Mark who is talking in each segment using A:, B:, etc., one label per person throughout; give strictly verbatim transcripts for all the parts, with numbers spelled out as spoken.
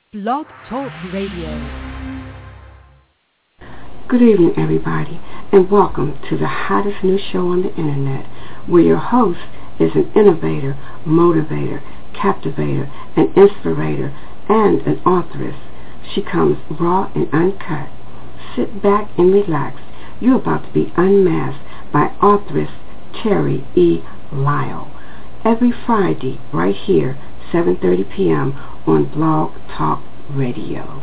A: Blog Talk Radio.
B: Good evening, everybody, and welcome to the hottest new show on the internet, where your host is an innovator, motivator, captivator, an inspirator, and an authoress. She comes raw and uncut. Sit back and relax. You're about to be unmasked by authoress Terry E. Lyle. Every Friday, right here, seven thirty p.m. on Blog Talk Radio.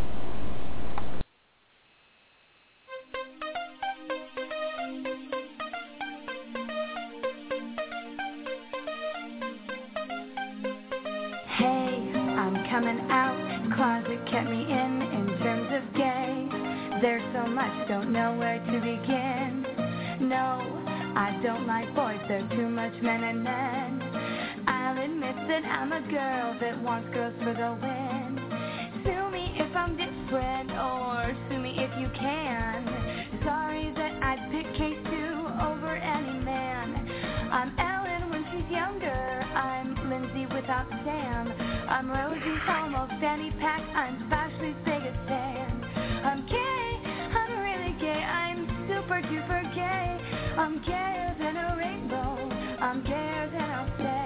C: Hey, I'm coming out. Closet kept me in in terms of gay. There's so much, don't know where to begin. No, I don't like boys, they're too much men and men. I'll admit that I'm a girl that wants girls for the win. Sue me if I'm different, or sue me if you can. Sorry that I'd pick K two over any man. I'm Ellen when she's younger, I'm Lindsay without Sam. I'm Rosie's almost fanny pack, I'm Ashley's biggest fan. I'm gay, I'm really gay, I'm super duper gay. I'm gayer than a rainbow, I'm gayer than I'll say.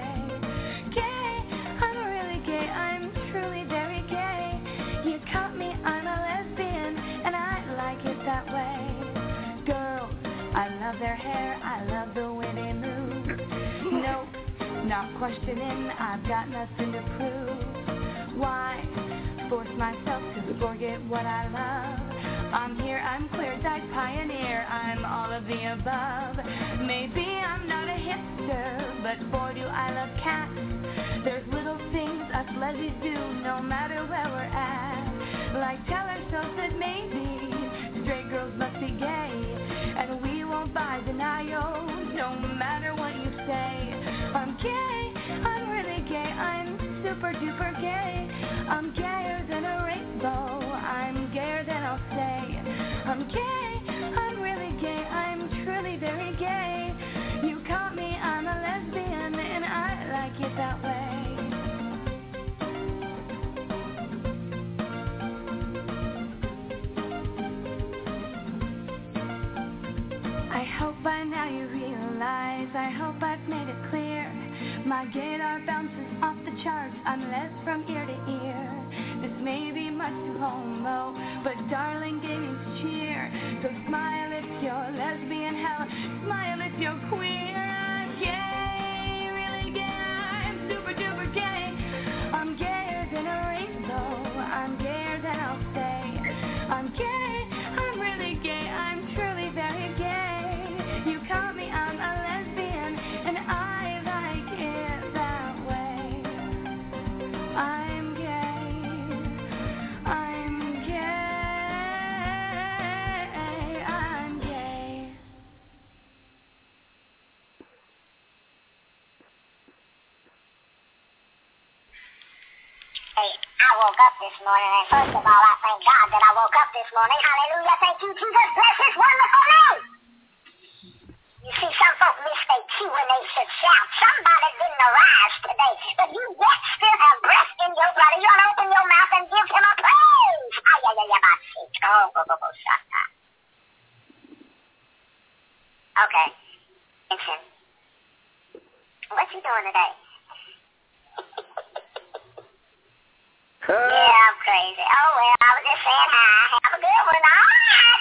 C: I'm truly very gay. You caught me, I'm a lesbian, and I like it that way. Girls, I love their hair, I love the way they move. Nope, not questioning, I've got nothing to prove. Why force myself to forget what I love? I'm here, I'm clear, dyed pioneer, I'm all of the above. Maybe I'm not a hipster, but boy do I love cats. There's little things us lesbians do, no matter where we're at. Like tell ourselves that maybe straight girls must be gay, and we won't buy denial, no matter what you say. I'm gay, I'm really gay, I'm super duper gay. I'm gayer than a rainbow, I'm gayer than I'll say. I'm gay, I'm really gay, I'm truly very gay. You caught me, I'm a lesbian, and I like it that way. I hope by now you realize, I hope I've made it clear. My gaydar bounces off the charts, I'm less from ear to ear. This may be much too homo, but darling, gay means cheer. So smile if you're lesbian, hell, smile if you're queer. I'm gay, really gay, I'm super duper gay. I'm gayer than a rainbow, I'm gayer than I'll say. I'm gay, I'm really gay, I'm truly very gay. You caught me, I'm a lesbian, and I like it that way. I'm gay, I'm gay, I'm gay.
D: Hey, I woke up this morning, and first of all, I thank God that I woke up this morning. Hallelujah, thank you, Jesus, bless His wonderful name. You see, some folks miss their cue when they should shout. Somebody didn't arise today, but you yet still have breath in your body. You ought to open your mouth and give Him a praise. Ay, ay, ay, ay, oh, go, go, go, shut up. Okay, listen. What you doing today? Yeah, I'm crazy. Oh, well, I was just saying hi. Have a good one. All right,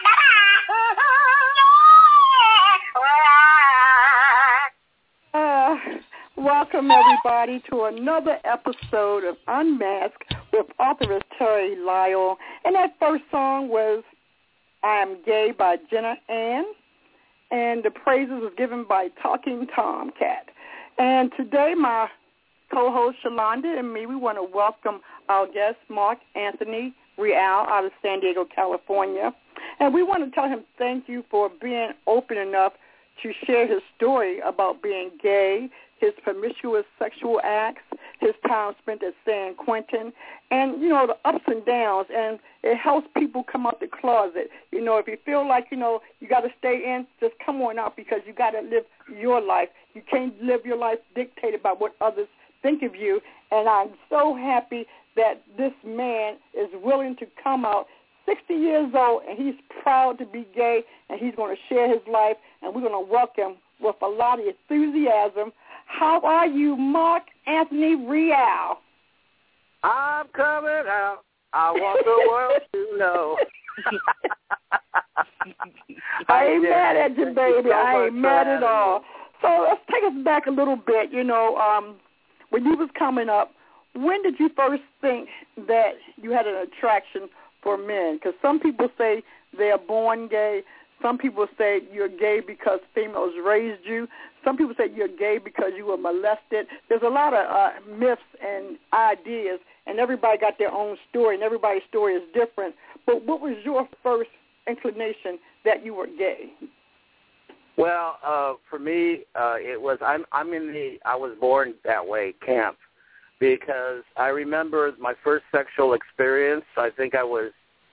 D: bye-bye.
E: Uh, welcome, everybody, to another episode of Unmasked with authoress Terry Lyle. And that first song was I Am Gay by Jenna Ann. And the praises was given by Talking Tomcat. And today, my co-host Shalonda and me, we want to welcome our guest, Mark Anthony Real, out of San Diego, California. And we want to tell him thank you for being open enough to share his story about being gay, his promiscuous sexual acts, his time spent at San Quentin, and, you know, the ups and downs. And it helps people come out the closet. You know, if you feel like, you know, you got to stay in, just come on out, because you got to live your life. You can't live your life dictated by what others think of you. And I'm so happy that this man is willing to come out sixty years old, and he's proud to be gay, and he's going to share his life, and we're going to welcome with a lot of enthusiasm. How are you, Mark Anthony Real?
F: I'm coming out. I want the world to know.
E: I ain't mad at you, baby. I ain't mad at all. So let's take us back a little bit. You know, um, when you was coming up, when did you first think that you had an attraction for men? Because some people say they're born gay. Some people say you're gay because females raised you. Some people say you're gay because you were molested. There's a lot of uh, myths and ideas, and everybody got their own story, and everybody's story is different. But what was your first inclination that you were gay?
F: Well, uh, for me, uh, it was I'm I'm in the I was born that way camp, because I remember my first sexual experience. I think I was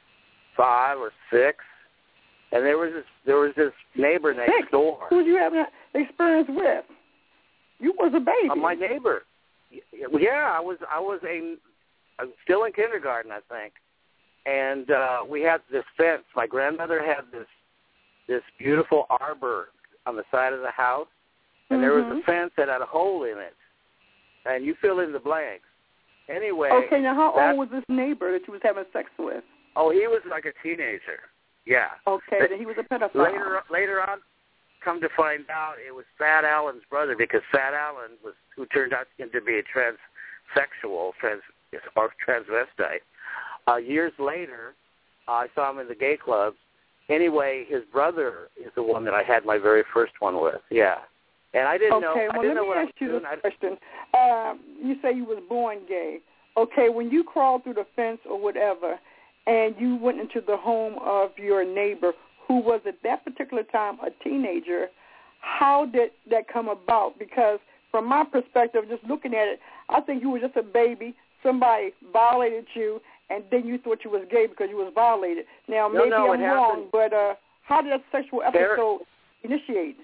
F: five or six, and there was this there was this neighbor next
E: six?
F: door.
E: Who did you have an experience with? You was a baby.
F: Uh, my neighbor. Yeah, I was I was a I was still in kindergarten, I think, and uh, we had this fence. My grandmother had this this beautiful arbor on the side of the house, and
E: mm-hmm.
F: there was a fence that had a hole in it, and you fill in the blanks. Anyway.
E: Okay, now how
F: that,
E: old was this neighbor that you was having sex with?
F: Oh, he was like a teenager. Yeah.
E: Okay,
F: but
E: then he was a pedophile.
F: Later, later on, come to find out, it was Fat Allen's brother, because Fat Allen was who turned out to be a transsexual, trans or transvestite. Uh, years later, uh, I saw him in the gay clubs. Anyway, his brother is the one that I had my very first one with. Yeah, and I didn't
E: okay,
F: know.
E: Okay,
F: I
E: well,
F: didn't
E: let
F: know
E: me
F: what
E: ask
F: I
E: you
F: was
E: this
F: doing.
E: question. Uh, you say you was born gay. Okay, when you crawled through the fence or whatever, and you went into the home of your neighbor, who was at that particular time a teenager, how did that come about? Because from my perspective, just looking at it, I think you were just a baby. Somebody violated you, and then you thought you was gay because you was violated. Now,
F: no,
E: maybe
F: no,
E: I'm
F: it
E: wrong,
F: happened.
E: but uh, how did that sexual episode initiate?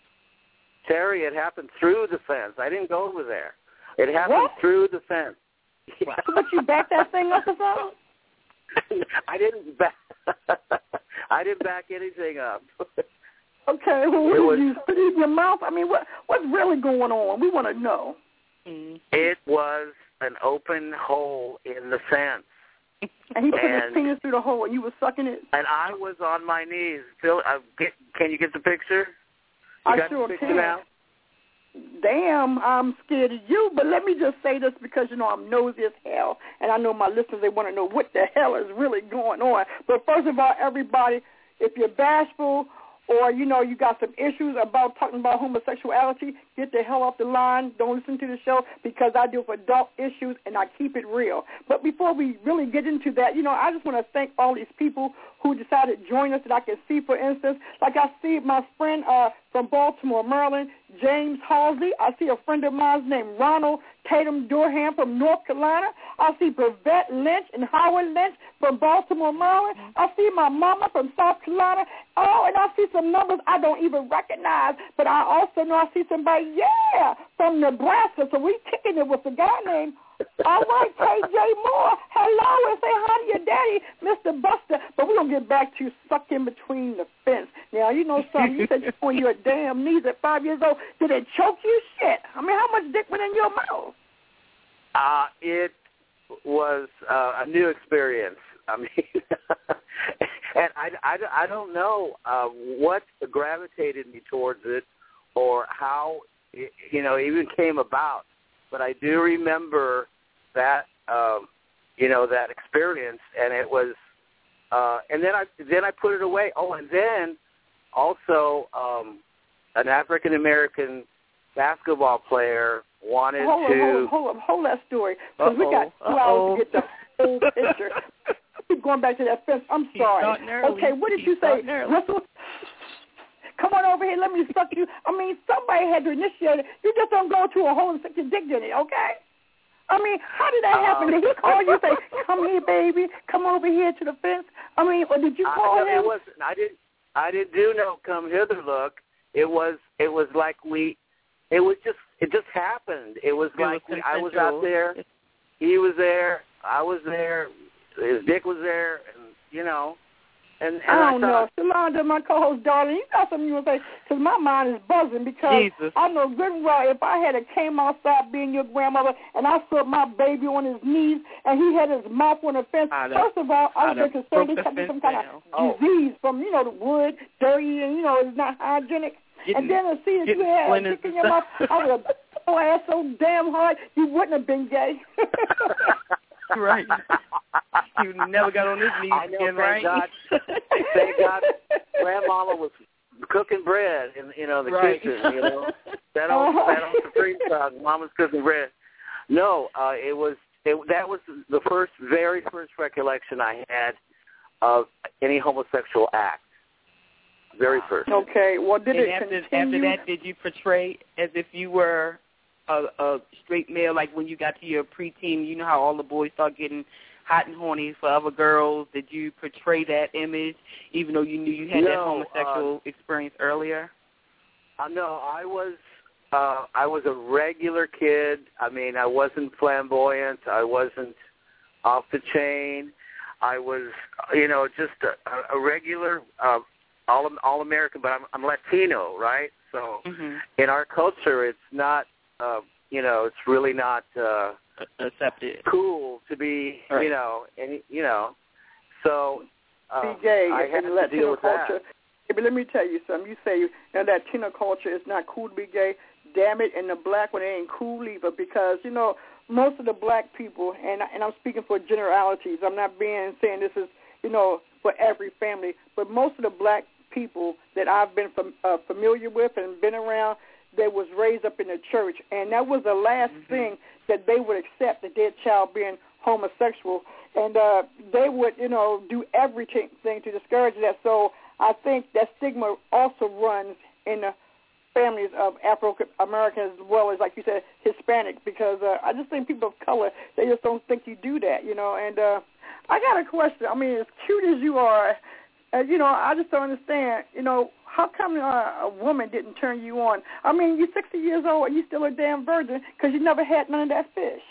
F: Terry, it happened through the fence. I didn't go over there. It happened
E: What?
F: through the fence.
E: But you backed that thing up or something?
F: I didn't back. I didn't back anything up.
E: Okay, well, what
F: It
E: did
F: was-
E: you spit in your mouth? I mean, what what's really going on? We want to know.
F: It was an open hole in the fence,
E: And he put his
F: And-
E: penis through the hole, and you were sucking it.
F: and I was on my knees. Phil, uh, get, can you get the picture? You
E: I
F: got
E: sure
F: the picture
E: can.
F: now?
E: Damn, I'm scared of you. But let me just say this, because, you know, I'm nosy as hell, and I know my listeners, they want to know what the hell is really going on. But first of all, everybody, if you're bashful or, you know, you got some issues about talking about homosexuality, get the hell off the line. Don't listen to the show, because I deal with adult issues, and I keep it real. But before we really get into that, you know, I just want to thank all these people who decided to join us that I can see, for instance. Like I see my friend uh, from Baltimore, Maryland, James Halsey. I see a friend of mine named Ronald Tatum Durham from North Carolina. I see Brevette Lynch and Howard Lynch from Baltimore, Maryland. I see my mama from South Carolina. Oh, and I see some numbers I don't even recognize, but I also know I see somebody, yeah, from Nebraska. So we kicking it with a guy named, all right, K J Moore. Hello, and say hi to your daddy, Mister Buster. But we're going to get back to sucking between the fence. Now, you know something. You said you're on your damn knees at five years old. Did it choke you? Shit. I mean, how much dick went in your mouth?
F: Uh, it was uh, a new experience. I mean, and I, I, I don't know uh, what gravitated me towards it or how it, you know, even came about. But I do remember that, um, you know, that experience, and it was, uh, and then I then I put it away. Oh, and then also um, an African American basketball player wanted
E: hold
F: to.
E: Hold on, hold on, hold that story, because we got two hours to get the whole picture. Keep going back to that fence. I'm sorry. Okay, what did you say, Russell? Come on over here. Let me suck you. I mean, somebody had to initiate it. You just don't go to a hole and stick your dick in it, okay? I mean, how did that happen? Did he call you and say, "Come here, baby. Come over here to the fence"? I mean, or did you call
F: I,
E: him?
F: It wasn't. I didn't. I didn't do no come hither look. It was. It was like we. It was just. It just happened. It was
G: It
F: like
G: was
F: we, I was out there. He was there, I was there. His dick was there, and you know. And, and
E: I don't
F: I thought,
E: know. Shalonda, my co-host, darling, you got something you want to say? Because my mind is buzzing because
G: Jesus.
E: I know good and well if I had a came outside being your grandmother and I saw my baby on his knees and he had his mouth on the fence,
G: I'd
E: first of all, I
G: I'd
E: was
G: have
E: concerned
G: broke
E: this
G: the
E: had some
G: fence
E: kind
G: down.
E: of
F: Oh.
E: disease from, you know, the wood, dirty, and, you know, it's not hygienic.
G: Getting-
E: and then to see that you
G: getting
E: had a
G: splinters
E: dick in
G: and
E: your mouth,
G: stuff.
E: I would have your ass so damn hard you wouldn't have been gay.
G: Right. You never got on his knees
F: I know,
G: again,
F: thank
G: right?
F: God. Thank God Grandmama was cooking bread in, you know, the
G: Right.
F: kitchen, you know. That old, that old Supreme style, Mama's cooking bread. No, uh, it was, it, that was the first, very first recollection I had of any homosexual act. Very first.
E: Okay, well, did
G: And
E: it
G: after,
E: continue?
G: after that, did you portray as if you were a, a straight male, like when you got to your preteen, you know how all the boys start getting hot and horny for other girls? Did you portray that image, even though you knew you had
F: No,
G: that homosexual
F: uh,
G: experience earlier?
F: Uh, no, I was uh, I was a regular kid. I mean, I wasn't flamboyant. I wasn't off the chain. I was, you know, just a, a regular uh, all all American. But I'm, I'm Latino, right? So
G: Mm-hmm.
F: in our culture, it's not, uh, you know, it's really not uh,
G: Accepted.
F: cool to be,
G: Right.
F: you know, and you know, so um,
E: be gay
F: I had
E: in
F: to
E: Latino
F: deal with
E: culture.
F: that.
E: Yeah, but let me tell you something. You say in Latino culture it's not cool to be gay. Damn it, in the black one it ain't cool either because, you know, most of the black people, and, and I'm speaking for generalities. I'm not being saying this is, you know, for every family, but most of the black people that I've been fam- uh, familiar with and been around, they was raised up in the church, and that was the last mm-hmm. thing that they would accept, that their child being homosexual, and uh, they would, you know, do everything to discourage that. So I think that stigma also runs in the families of African Americans as well as, like you said, Hispanic, because uh, I just think people of color, they just don't think you do that, you know. And uh, I got a question. I mean, as cute as you are, uh, you know, I just don't understand, you know, how come uh, a woman didn't turn you on? I mean, you're sixty years old and you're still a damn virgin because you never had none of that fish.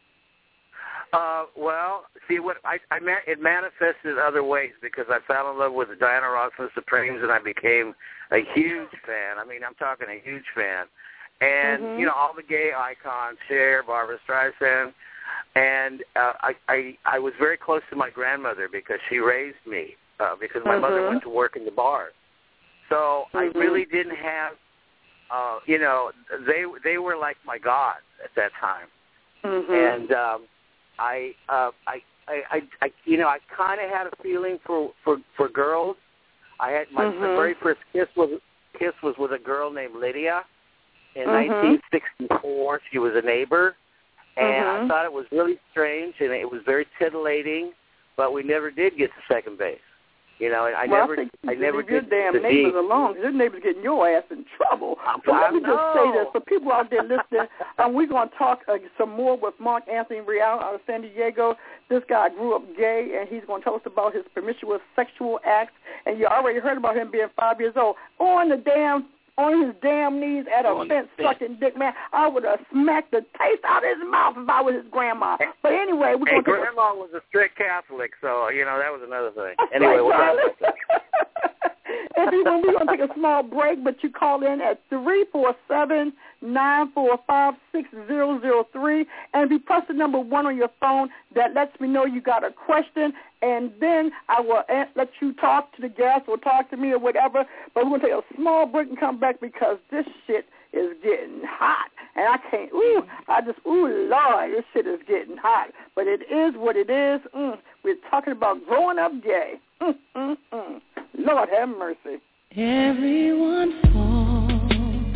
F: Uh, well, see, what I, I ma- it manifested other ways because I fell in love with Diana Ross and the Supremes, and I became a huge fan. I mean, I'm talking a huge fan. And,
E: mm-hmm.
F: you know, all the gay icons, Cher, Barbra Streisand, and uh, I, I I was very close to my grandmother because she raised me, uh, because my
E: mm-hmm.
F: mother went to work in the bars. So
E: mm-hmm.
F: I really didn't have, uh, you know, they they were like my gods at that time.
E: Mm-hmm.
F: And um, I, uh, I, I, I, I, you know, I kind of had a feeling for, for, for girls. I had my,
E: mm-hmm.
F: my very first kiss was kiss was with a girl named Lydia in
E: mm-hmm.
F: nineteen sixty-four. She was a neighbor, and
E: mm-hmm.
F: I thought it was really strange, and it was very titillating. But we never did get to second base. You know, I
E: well,
F: never,
E: I, think you
F: I never
E: leave your
F: did
E: damn
F: the
E: neighbors
F: deed.
E: alone because your neighbors getting your ass in trouble. So
F: I
E: let me just say this
F: know.
E: for people out there listening. um, we're going to talk uh, some more with Mark Anthony Real out of San Diego. This guy grew up gay, and he's going to tell us about his promiscuous sexual acts. And you already heard about him being five years old on the damn. on his damn knees at a
G: On
E: fence
G: the fence.
E: sucking dick, man. I would have smacked the taste out of his mouth if I was his grandma. But anyway, we're
F: Hey,
E: going to take a
F: Grandma was a strict Catholic, so, you know, that was another thing. Anyway, what's up?
E: Everyone, we're going to take a small break, but you call in at three four seven, nine four five, six zero zero three, and if you press the number one on your phone, that lets me know you got a question, and then I will let you talk to the guest or talk to me or whatever, but we're going to take a small break and come back because this shit is getting hot, and I can't, ooh, I just, ooh, Lord, this shit is getting hot, but it is what it is. Mm, we're talking about growing up gay. Mm, mm, mm. Lord have mercy.
A: Everyone falls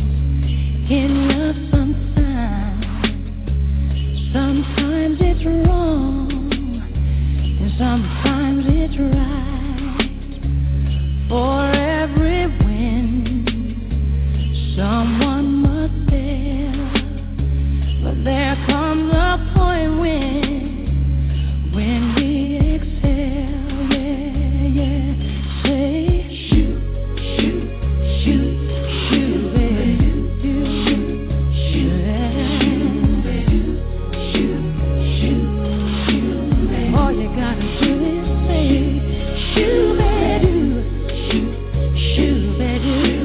A: in love sometimes. Sometimes it's wrong, and sometimes it's right. For every win, someone must fail. But there comes a point when, when we exhale. Shoot. gotta do is say, shoo-be-doo, shoo-be-doo,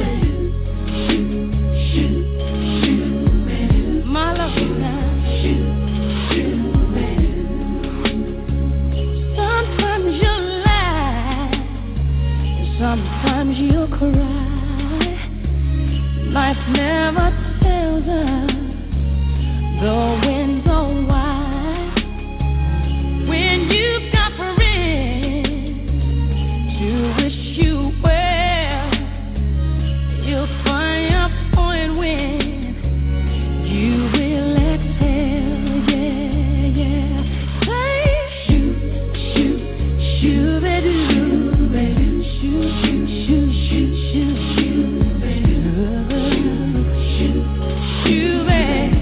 A: shoo-be-doo, my love now, shoo-be-doo. Sometimes you laugh, sometimes you cry. Life never tells us the winds are wide. When you've got friends to wish you well, you'll find your point when you will exhale. Yeah, yeah. Say shoot, shoot, shoo-be-doo, baby. Shoot, shoot, shoot, shoot, shoot, shoot, baby. Shoot, shoot, baby.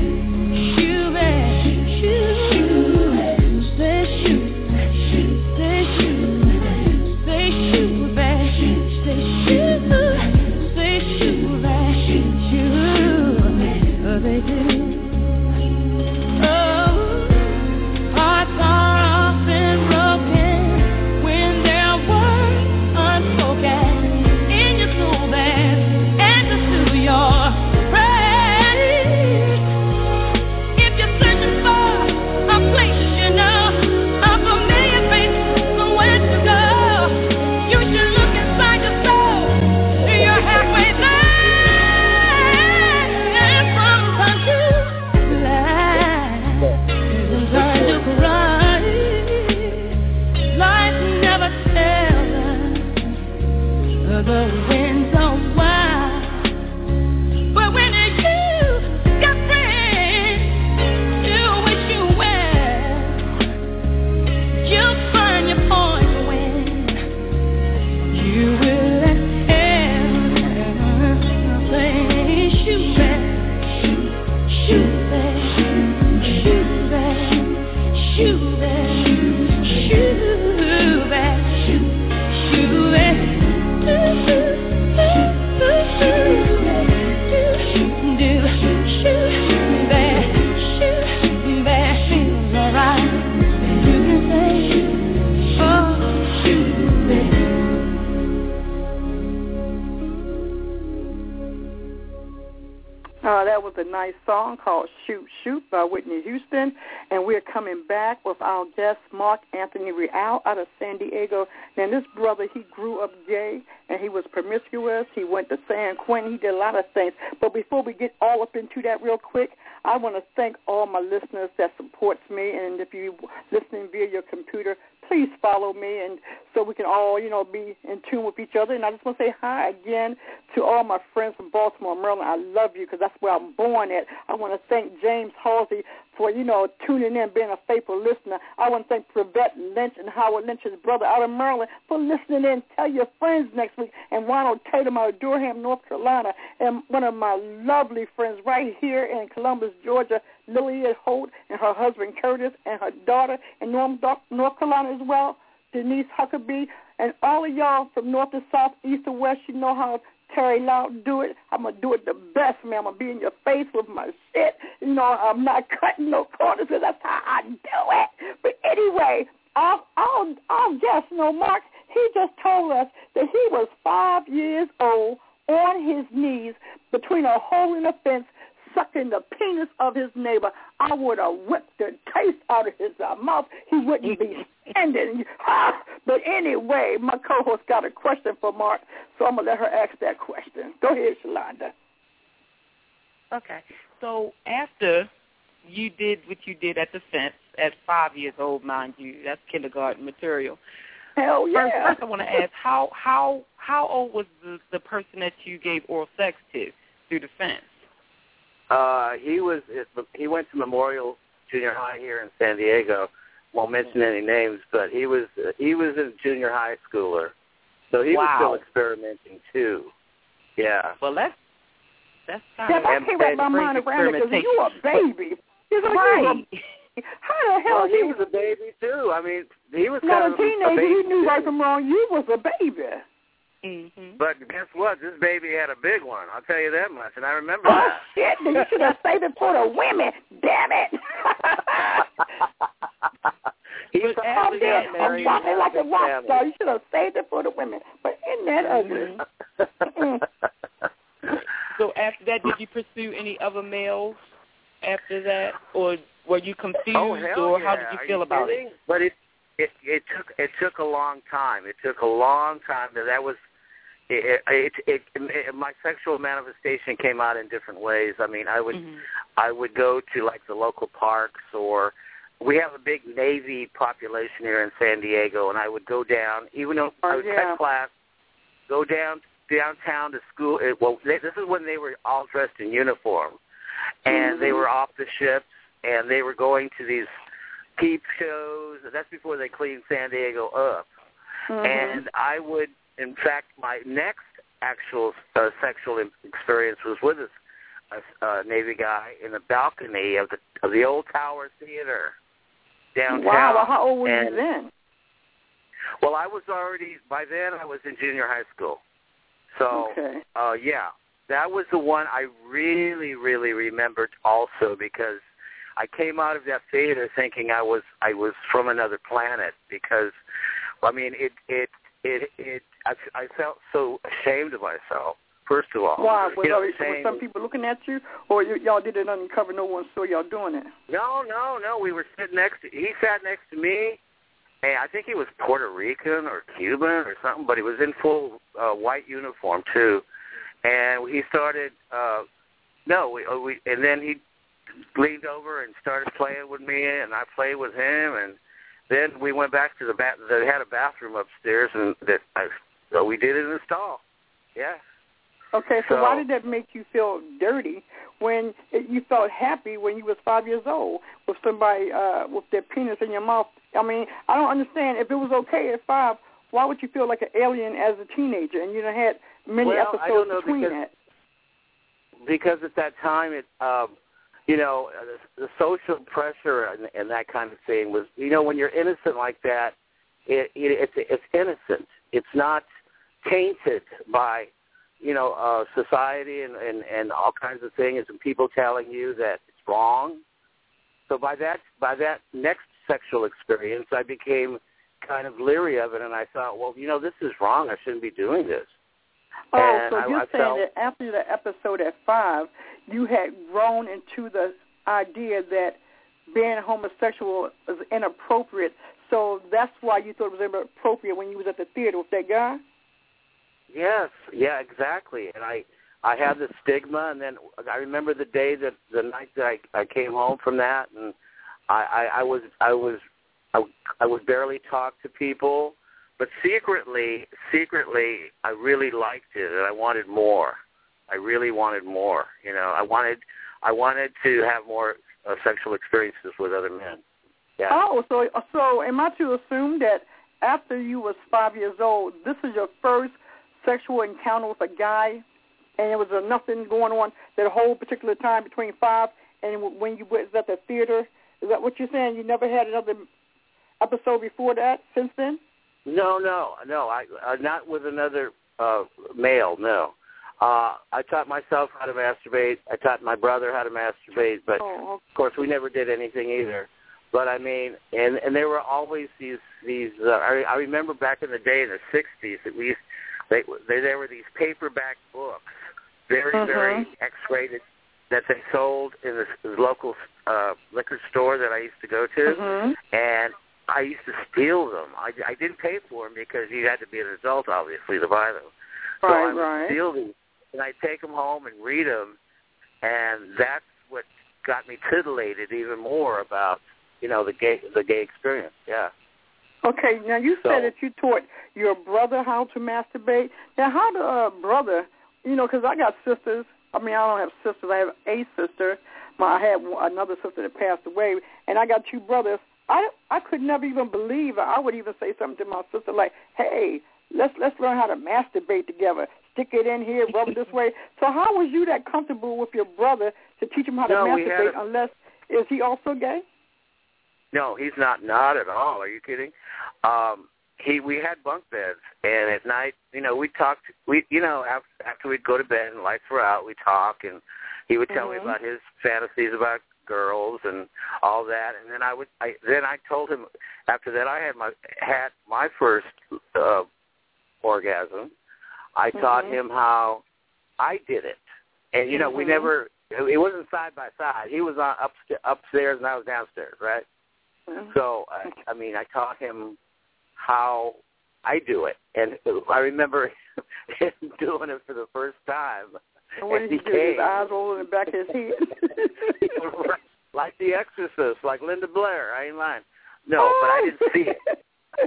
E: Uh, that was a nice song called Shoot, Shoot by Whitney Houston. And we're coming back with our guest, Mark Anthony Real, out of San Diego. Now, this brother, he grew up gay, and he was promiscuous. He went to San Quentin. He did a lot of things. But before we get all up into that real quick, I want to thank all my listeners that supports me. And if you're listening via your computer, please follow me, and so we can all, you know, be in tune with each other. And I just want to say hi again to all my friends from Baltimore, Maryland. I love you because that's where I'm born at. I want to thank James Halsey for, you know, tuning in, being a faithful listener. I want to thank Prevette Lynch and Howard Lynch's brother out of Maryland for listening in. Tell your friends next week. And Ronald Tatum out of Durham, North Carolina, and one of my lovely friends right here in Columbus, Georgia, Lillian Holt, and her husband Curtis, and her daughter in North Carolina as well, Denise Huckabee, and all of y'all from north to south, east to west. You know how Terry Loud do it. I'm going to do it the best, man. I'm going to be in your face with my shit. You know, I'm not cutting no corners because that's how I do it. But anyway, our, our, our guest, you know, Mark, he just told us that he was five years old on his knees between a hole in a fence, sucking the penis of his neighbor. I would have whipped the taste out of his uh, mouth. He wouldn't be standing. But anyway, my co-host got a question for Mark, so I'm going to let her ask that question. Go ahead, Shalonda.
G: Okay. So after you did what you did at the fence at five years old, mind you, that's kindergarten material.
E: Hell yeah.
G: First, first I want to ask, how how how old was the, the person that you gave oral sex to through the fence?
F: Uh, he was he went to Memorial Junior High here in San Diego. Won't mention any names, but he was he was a junior high schooler, so he
G: wow.
F: was still experimenting too. Yeah.
G: Well, that's that's kind
E: yeah,
G: of.
E: I can't wrap my mind around it because you a baby. You're
G: right.
E: A, how the hell?
F: Well, he
E: you,
F: was a baby too. I mean, he was
E: not
F: kind
E: a
F: of
E: teenager.
F: a baby
E: You knew
F: too.
E: right from wrong. You was a baby.
G: Mm-hmm.
F: But guess what? This baby had a big one. I'll tell you that much, and I remember
E: oh,
F: that.
E: shit. Then you should have saved it for the women. Damn it.
F: He
G: But
F: probably
G: after
F: got
G: that,
F: married.
E: I'm talking like a
F: Big
E: rock
F: family.
E: star. You should have saved it for the women. But isn't that ugly?
G: So after that, did you pursue any other males after that, or were you confused,
F: Oh, hell
G: or
F: yeah.
G: how did you
F: Are
G: feel
F: you
G: about
F: kidding?
G: it?
F: But it, it it took it took a long time. It took a long time. That that was it, it, it, it. My sexual manifestation came out in different ways. I mean, I would
G: Mm-hmm.
F: I would go to like the local parks, or we have a big Navy population here in San Diego, and I would go down, even though I would
E: yeah.
F: cut class, go down downtown to school. It, well, they, this is when they were all dressed in uniform, and
E: Mm-hmm.
F: they were off the ships, and they were going to these peep shows. That's before they cleaned San Diego up.
E: Mm-hmm.
F: And I would, in fact, my next actual uh, sexual experience was with this uh, uh, Navy guy in the balcony of the of the old Tower Theater downtown.
E: Wow, well, how old were
F: and,
E: you then?
F: Well, I was already, by then I was in junior high school. So,
E: Okay.
F: uh, yeah, that was the one I really, really remembered also, because I came out of that theater thinking I was I was from another planet, because, I mean, it it it, it I, I felt so ashamed of myself. First of all,
E: Why? Was,
F: you know,
E: was
F: saying,
E: some people looking at you, or you, y'all did it undercover? No one saw y'all doing it.
F: No, no, no. We were sitting next to. He sat next to me, and I think he was Puerto Rican or Cuban or something, but he was in full uh, white uniform too. And he started. Uh, no, we, we and then he leaned over and started playing with me, and I played with him, and then we went back to the bath. They had a bathroom upstairs, and that I, so we did it in the stall. Yeah.
E: Okay, so,
F: So-
E: why did that make you feel dirty when it, you felt happy when you was five years old with somebody uh, with their penis in your mouth? I mean, I don't understand. If it was okay at five, why would you feel like an alien as a teenager? And you done had many
F: Well, I don't
E: episodes
F: know,
E: between
F: because-
E: that.
F: Because at that time, it, um, you know, the, the social pressure and, and that kind of thing was, you know, when you're innocent like that, it, it, it's it's innocent. It's not tainted by, you know, uh, society and, and, and all kinds of things, and people telling you that it's wrong. So by that by that next sexual experience, I became kind of leery of it, and I thought, well, you know, this is wrong. I shouldn't be doing this.
E: Oh,
F: And
E: so
F: I-
E: you're
F: I
E: saying
F: felt-
E: that after the episode at five, you had grown into the idea that being homosexual is inappropriate, so that's why you thought it was inappropriate when you was at the theater with that guy?
F: Yes, yeah, exactly. And I, I had the stigma, and then I remember the day that the night that I, I came home from that, and I, I, I was, I was, I, I would barely talk to people, but secretly, secretly, I really liked it, and I wanted more. I really wanted more. You know, I wanted, I wanted to have more uh, sexual experiences with other men. Yeah.
E: Oh, so so am I to assume that after you was five years old, this is your first sexual encounter with a guy, and there was uh, nothing going on that whole particular time between five and when you was at the theater? Is that what you're saying? You never had another episode before that since then?
F: No, no, no. I uh, not with another uh, male. No. Uh, I taught myself how to masturbate. I taught my brother how to masturbate, but
E: Oh,
F: of course we never did anything either. But I mean, and and there were always these these. Uh, I, I remember back in the day in the sixties that we used, they, they there were these paperback books, very
E: Mhm.
F: very X-rated, that they sold in this, this local uh, liquor store that I used to go to,
E: Mhm.
F: and I used to steal them. I, I didn't pay for them because you had to be an adult, obviously, to buy them. So
E: Right,
F: I would
E: right.
F: steal these, and I'd take them home and read them, and that's what got me titillated even more about, you know, the gay the gay experience. Yeah.
E: Okay, now you
F: So-
E: said that you taught your brother how to masturbate. Now, how the uh, brother, you know, because I got sisters. I mean, I don't have sisters. I have a sister. My, I had one- another sister that passed away, and I got two brothers. I I could never even believe it. I would even say something to my sister like, "Hey, let's let's learn how to masturbate together. Stick it in here, rub it this way." So how was you that comfortable with your brother to teach him how to
F: No, we had
E: masturbate?
F: a-
E: Unless is he also gay?
F: No, he's not. Not at all. Are you kidding? Um, he we had bunk beds, and at night, you know, we talked. We, you know, after, after we'd go to bed and lights were out, we talk, and he would tell
E: Mhm.
F: me about his fantasies about girls and all that. And then I would, I, then I told him after that I had my had my first uh, orgasm. I mm-hmm. taught him how I did it, and you know mm-hmm. we never. It wasn't side by side. He was on upst- upstairs and I was downstairs, right? Mm-hmm. So I, I mean, I taught him how I do it, and I remember him doing it for the first time.
E: And what did he, he do? His eyes rolling in the back of his head?
F: Like The Exorcist, like Linda Blair. I ain't lying. No, oh. but I didn't see it.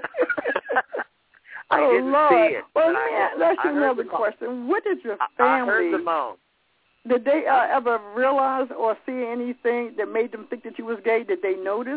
F: I
E: oh,
F: didn't
E: Lord.
F: see it.
E: Well, yeah, that's another question. What did your family...
F: I heard the moan.
E: Did they uh, ever realize or see anything that made them think that you was gay? Did they notice?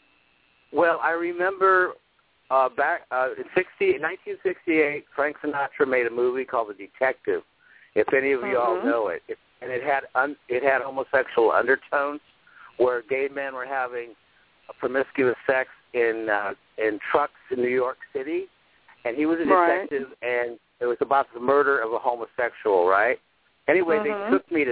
F: Well, I remember uh, back uh, in sixty, nineteen sixty-eight, Frank Sinatra made a movie called The Detective. If any of you mm-hmm. all know it, it and it had un, it had homosexual undertones, where gay men were having a promiscuous sex in uh, in trucks in New York City, and he was a detective, right. and it was about the murder of a homosexual, right? Anyway, mm-hmm. they took me to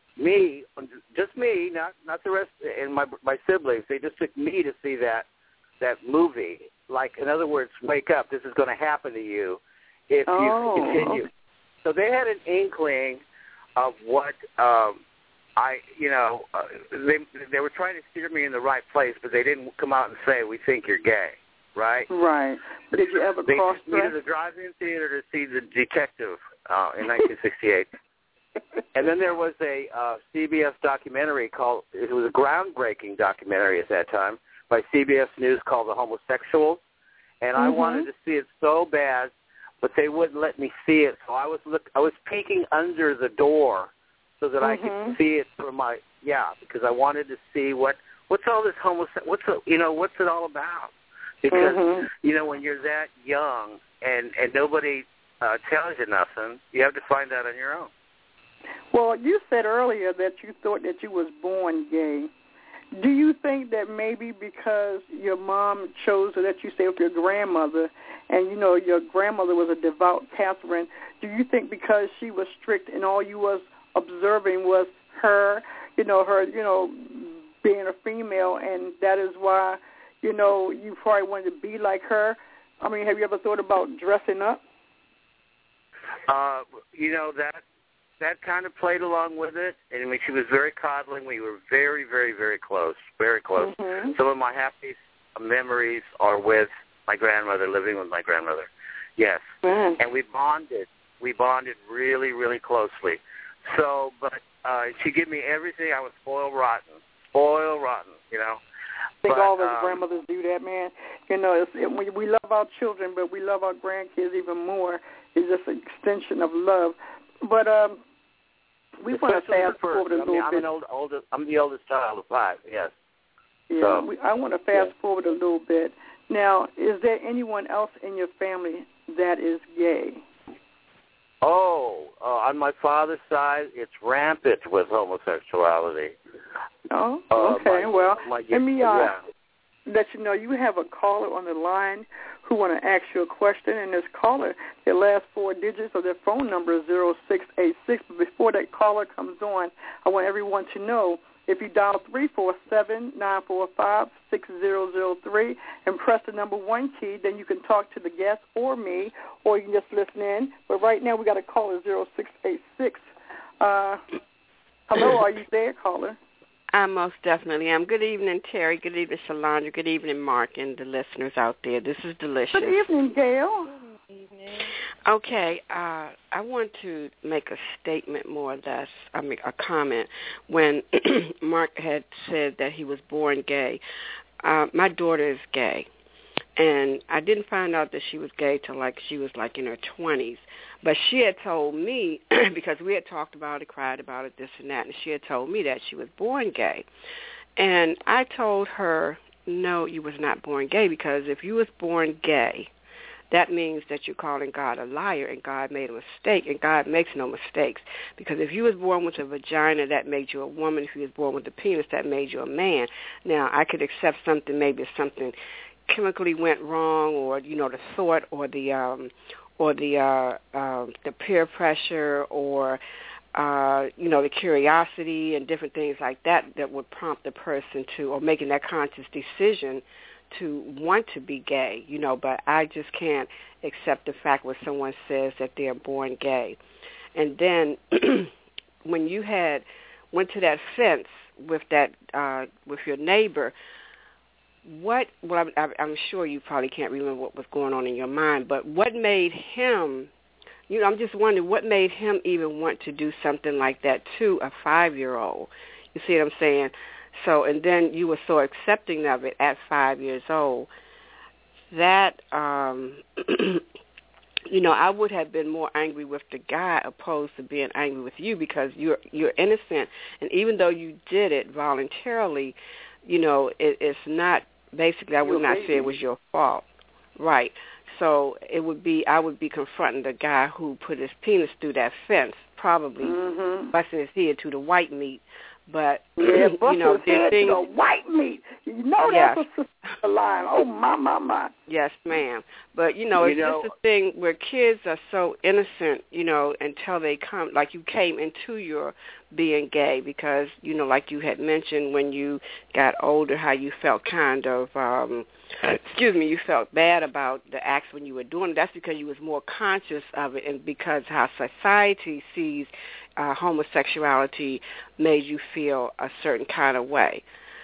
F: me, just me, not not the rest, and my my siblings. They just took me to see that that movie. Like, in other words, wake up. This is going to happen to you if
E: oh.
F: you continue. So they had an inkling of what um, I, you know, uh, they they were trying to steer me in the right place, but they didn't come out and say, "We think you're gay," right?
E: Right. Did you ever
F: they
E: cross
F: dress? They took me to the drive-in theater to see The Detective uh, in nineteen sixty-eight. And then there was a uh, C B S documentary called, it was a groundbreaking documentary at that time by C B S News called The Homosexuals. And mm-hmm. I wanted to see it so bad, but they wouldn't let me see it. So I was look, I was peeking under the door so that mm-hmm. I could see it through my, yeah, because I wanted to see what, what's all this homosexual, what's, the, you know, what's it all about? Because,
E: mm-hmm.
F: you know, when you're that young and, and nobody uh, tells you nothing, you have to find out on your own.
E: Well, you said earlier that you thought that you was born gay. Do you think that maybe because your mom chose to let you stay with your grandmother, and, you know, your grandmother was a devout Catholic, do you think because she was strict and all you was observing was her, you know, her, you know, being a female, and that is why, you know, you probably wanted to be like her? I mean, have you ever thought about dressing up?
F: Uh, you know, that that kind of played along with it. And I mean, she was very coddling. We were very, very, very close, very close.
E: Mm-hmm.
F: Some of my happiest memories are with my grandmother, living with my grandmother. Yes.
E: Mm.
F: And we bonded. We bonded really, really closely. So, but uh, she gave me everything. I was spoiled rotten. Spoiled rotten, you know.
E: I think
F: but,
E: all of us
F: um,
E: grandmothers do that, man. You know, it's, it, we, we love our children, but we love our grandkids even more. It's just an extension of love. But um, we want to fast forward a little
F: I mean, I'm
E: bit.
F: An old, oldest, I'm the oldest child of five, yes.
E: Yeah,
F: so,
E: we, I want to fast
F: yeah.
E: forward a little bit. Now, is there anyone else in your family that is gay?
F: Oh, uh, on my father's side, it's rampant with homosexuality.
E: Oh,
F: uh,
E: okay.
F: My,
E: well,
F: my,
E: let me uh,
F: yeah.
E: let you know you have a caller on the line who want to ask you a question, and this caller, their last four digits of their phone number is zero six eight six. But before that caller comes on, I want everyone to know, if you dial three four seven, nine four five, six zero zero three and press the number one key, then you can talk to the guest or me, or you can just listen in. But right now we got a caller, zero six eight six. Uh, hello, are you there, caller?
B: I most definitely am. Good evening, Terry. Good evening, Shalondra. Good evening, Mark, and the listeners out there. This is Delicious.
E: Good evening, Gail.
G: Good evening.
B: Okay, uh, I want to make a statement more or less, I mean a comment. When Mark had said that he was born gay, uh, my daughter is gay. And I didn't find out that she was gay till like she was like in her twenties. But she had told me, because we had talked about it, cried about it, this and that, and she had told me that she was born gay. And I told her, no, you was not born gay, because if you was born gay, that means that you're calling God a liar, and God made a mistake, and God makes no mistakes. Because if you was born with a vagina, that made you a woman. If you was born with a penis, that made you a man. Now, I could accept something, maybe something chemically went wrong, or, you know, the thought, or the um, or the uh, uh, the peer pressure, or uh, you know, the curiosity and different things like that that would prompt the person to, or making that conscious decision to want to be gay, you know, but I just can't accept the fact when someone says that they're born gay. And then when you had went to that fence with that uh, with your neighbor, what, well, I'm, I'm sure you probably can't remember what was going on in your mind, but what made him, you know, I'm just wondering what made him even want to do something like that to a five-year-old? You see what I'm saying? So, and then you were so accepting of it at five years old. That, um, you know, I would have been more angry with the guy opposed to being angry with you, because you're you're innocent, and even though you did it voluntarily, you know, it, it's not, basically I would not say it was your fault. Right. So it would be, I would be confronting the guy who put his penis through that fence, probably mm-hmm. busting his head to the white meat. But,
E: yeah,
B: you know,
E: his head
B: things,
E: to the white meat. You know
B: yes.
E: that's a sister line. Oh, my, my, my.
B: Yes, ma'am. But, you know,
F: you
B: it's
F: know,
B: just a thing where kids are so innocent, you know, until they come, like you came into your being gay, because, you know, like you had mentioned when you got older, how you felt kind of, um, excuse me, you felt bad about the acts when you were doing it. That's because you was more conscious of it, and because how society sees uh, homosexuality made you feel a certain kind of way.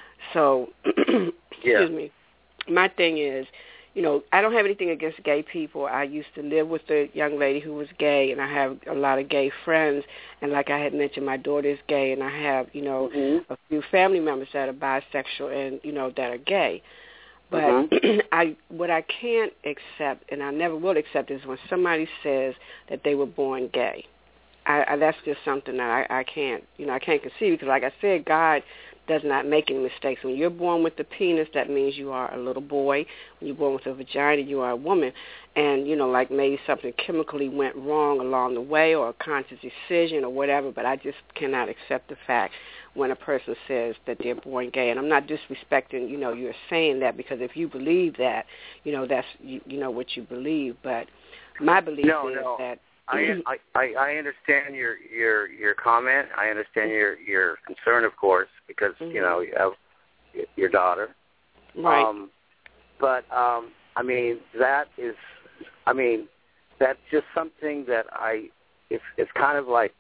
B: So, excuse
F: yeah.
B: me, my thing is, you know, I don't have anything against gay people. I used to live with a young lady who was gay, and I have a lot of gay friends. And like I had mentioned, my daughter is gay, and I have, you know, mm-hmm. a few family members that are bisexual and, you know, that are gay. But mm-hmm. I, what I can't accept, and I never will accept, is when somebody says that they were born gay. I, I, that's just something that I, I can't, you know, I can't conceive, because like I said, God does not make any mistakes. When you're born with the penis, that means you are a little boy. When you're born with a vagina, you are a woman. And, you know, like maybe something chemically went wrong along the way, or a conscious decision or whatever, but I just cannot accept the fact when a person says that they're born gay. And I'm not disrespecting, you know, you're saying that, because if you believe that, you know, that's, you, you know, what you believe. But my belief
F: no,
B: is
F: no.
B: that...
F: I, I I understand your your your comment. I understand your your concern, of course, because mm-hmm. you know you have your daughter.
B: Right.
F: Um, but um, I mean that is, I mean that's just something that I. It's it's kind of like,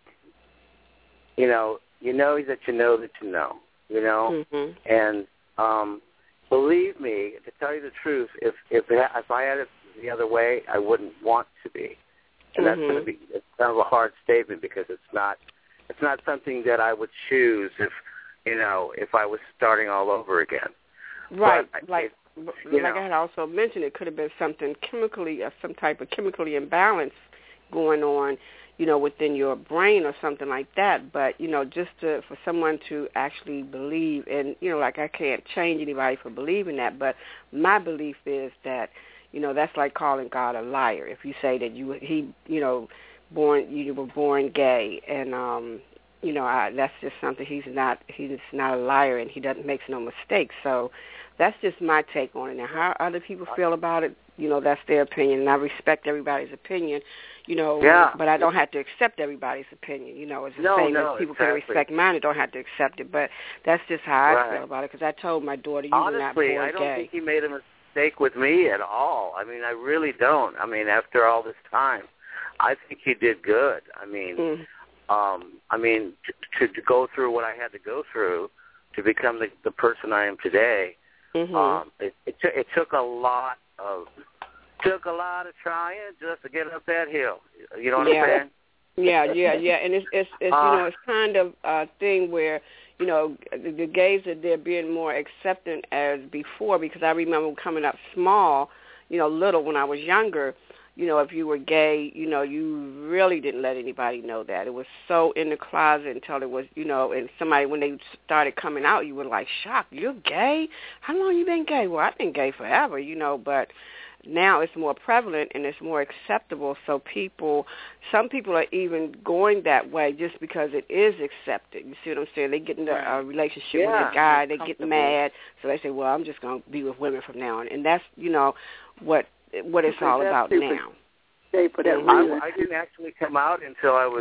F: you know, you know that you know that you know, you know,
B: mm-hmm.
F: and um, believe me, to tell you the truth, if if it, if I had it the other way, I wouldn't want to be. And that's mm-hmm. going to be it's kind of a hard statement, because it's not it's not something that I would choose if you know if I was starting all over again.
B: Right,
F: but,
B: like
F: it,
B: like
F: know.
B: I had also mentioned, it could have been something chemically, or some type of chemically imbalance going on, you know, within your brain or something like that. But you know, just to, for someone to actually believe, and you know, like I can't change anybody for believing that, but my belief is that, you know, that's like calling God a liar. If you say that you he you know born you were born gay, and um you know I, that's just something, he's not he's not a liar, and he doesn't makes no mistakes. So that's just my take on it. Now how other people feel about it, you know, that's their opinion, and I respect everybody's opinion, you know.
F: Yeah.
B: But I don't have to accept everybody's opinion. You know, it's the
F: no,
B: same
F: no,
B: as people
F: exactly.
B: can respect mine and don't have to accept it. But that's just how I
F: right.
B: feel about it, because I told my daughter, you
F: Honestly,
B: were not born
F: I don't
B: gay.
F: think he made a mistake with me at all. I mean, I really don't. I mean, after all this time, I think he did good. I mean,
B: mm.
F: um, I mean, to, to go through what I had to go through to become the, the person I am today,
B: mm-hmm.
F: um, it, it, t- it took a lot of took a lot of trying just to get up that hill. You know what
B: yeah.
F: I'm saying?
B: Yeah, yeah, yeah, and it's it's, it's
F: uh,
B: you know, it's kind of a thing where, you know, the, the gays are they're being more accepting as before, because I remember coming up small, you know, little when I was younger. You know, if you were gay, you know, you really didn't let anybody know that. It was so in the closet until it was, you know, and somebody, when they started coming out, you were like shocked. You're gay? How long you been gay? Well, I've been gay forever, you know, but now it's more prevalent and it's more acceptable. So people, some people are even going that way just because it is accepted. You see what I'm saying? They get into a relationship
F: yeah,
B: with a guy, they get mad, so they say, well, I'm just going to be with women from now on. And that's, you know, what what it's all about now.
E: For that
F: I, I didn't actually come out until I was,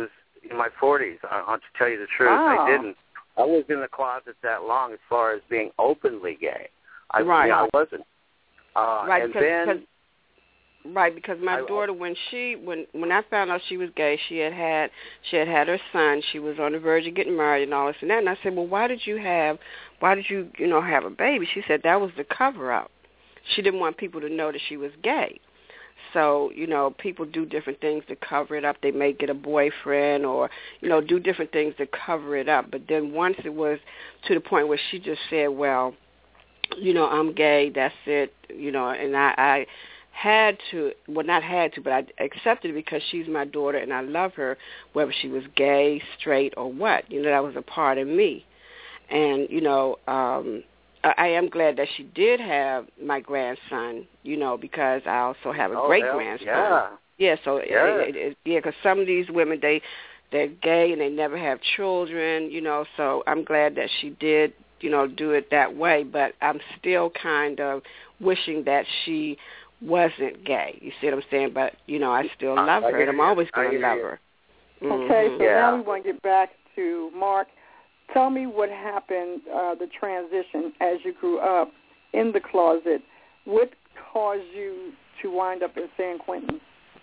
F: in my forties. I want to tell you the truth.
E: Wow.
F: I didn't. I was in the closet that long as far as being openly gay. I,
B: Right.
F: You know, I wasn't. Uh,
B: right,
F: and
B: because,
F: then,
B: because right, because my
F: I-
B: daughter, when she when when I found out she was gay, she had had she had had her son. She was on the verge of getting married and all this and that. And I said, well, why did you have why did you you know have a baby? She said that was the cover up. She didn't want people to know that she was gay. So, you know, people do different things to cover it up. They may get a boyfriend or, you know, do different things to cover it up. But then once it was to the point where she just said, well, you know, I'm gay, that's it, you know, and I, I had to, well, not had to, but I accepted it because she's my daughter and I love her, whether she was gay, straight, or what. You know, that was a part of me. And, you know, um, I am glad that she did have my grandson, you know, because I also have a
F: oh,
B: great-grandson.
F: Yeah.
B: Yeah, so,
F: Yeah,
B: it, it, it, yeah, because some of these women, they, they're gay and they never have children, you know, so I'm glad that she did, you know, do it that way. But I'm still kind of wishing that she wasn't gay. You see what I'm saying? But, you know, I still love
F: I
B: her, and I'm
F: you.
B: always
F: I
B: going to
F: hear
B: love
F: you.
B: her.
E: Okay,
B: Mhm.
E: so
F: Yeah.
E: now we want to get back to Mark. Tell me what happened, uh, the transition as you grew up in the closet. What caused you to wind up in San Quentin?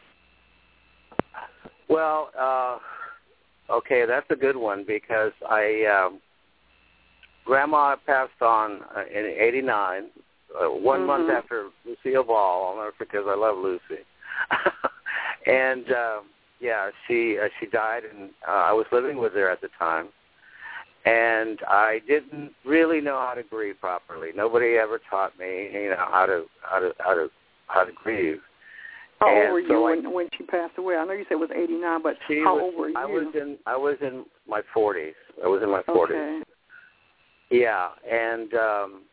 F: Well, uh, okay, that's a good one because I, um, Grandma passed on uh, in eighty-nine, uh, one
E: Mm-hmm.
F: month after Lucille Ball. I'll never forget because I love Lucy. and, uh, yeah, she uh, she died, and uh, I was living with her at the time. And I didn't really know how to grieve properly. Nobody ever taught me, you know, how to how to how to how to grieve.
E: How
F: and
E: old were you
F: so
E: when,
F: I,
E: when she passed away? I know you said it was eighty-nine, but
F: she
E: how
F: was,
E: old were you?
F: I was in I was in my forties. I was in my forties.
E: Okay.
F: Yeah, and um,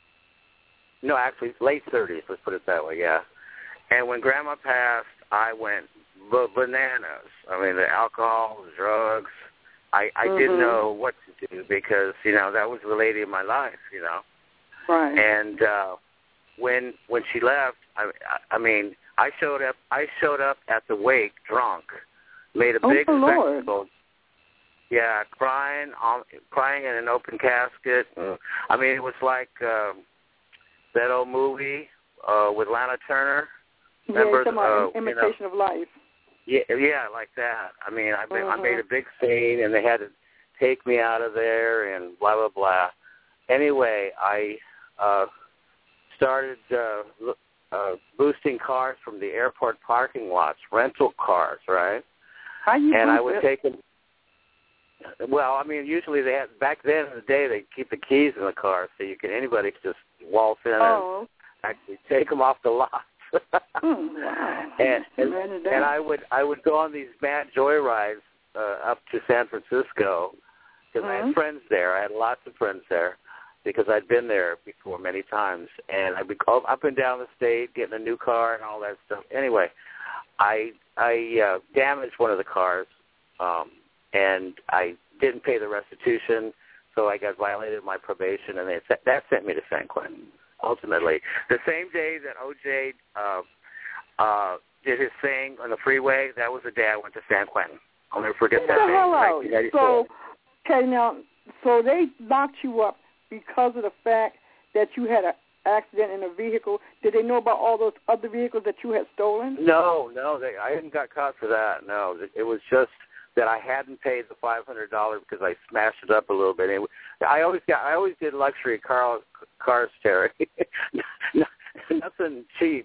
F: no, actually late thirties. Let's put it that way. Yeah. And when Grandma passed, I went b- bananas. I mean, the alcohol, the drugs. I, I
E: mm-hmm.
F: didn't know what to do because, you know, that was the lady of my life, you know.
E: Right.
F: And uh, when when she left, I, I mean, I showed up. I showed up at the wake drunk, made a
E: oh,
F: big
E: Lord.
F: spectacle. Yeah, crying, on, crying in an open casket. Mm. I mean, it was like um, that old movie uh, with Lana Turner.
E: Yeah,
F: Remember,
E: you're talking about
F: uh,
E: Imitation
F: you know,
E: of Life.
F: Yeah, yeah, like that. I mean, I,
E: mm-hmm.
F: I made a big scene, and they had to take me out of there, and blah blah blah. Anyway, I uh, started uh, uh, boosting cars from the airport parking lots, rental cars, right?
E: How you
F: and
E: boost
F: I would
E: it?
F: take them. Well, I mean, usually they had back then in the day they keep the keys in the car, so you can anybody could just waltz in
E: Oh.
F: and actually take them off the lot.
E: mm, wow.
F: and and,
E: Imagine
F: and
E: that.
F: I would I would go on these mad joyrides uh, up to San Francisco because I
E: Mhm.
F: had friends there. I had lots of friends there because I'd been there before many times, and I'd be go up and down the state getting a new car and all that stuff. Anyway, I I uh, damaged one of the cars, um, and I didn't pay the restitution, so I got violated my probation, and they, that sent me to San Quentin. Ultimately, the same day that O J uh, uh, did his thing on the freeway, that was the day I went to San Quentin. I'll never forget
E: Get
F: that
E: the
F: day.
E: hell out.
F: nineteen ninety-four.
E: So, okay, now, so they locked you up because of the fact that you had an accident in a vehicle. Did they know about all those other vehicles that you had stolen?
F: No, no, they, I hadn't got caught for that. No, it was just that I hadn't paid the five hundred dollars because I smashed it up a little bit. It, I always got, I always did luxury car, cars, Terry. Nothing cheap.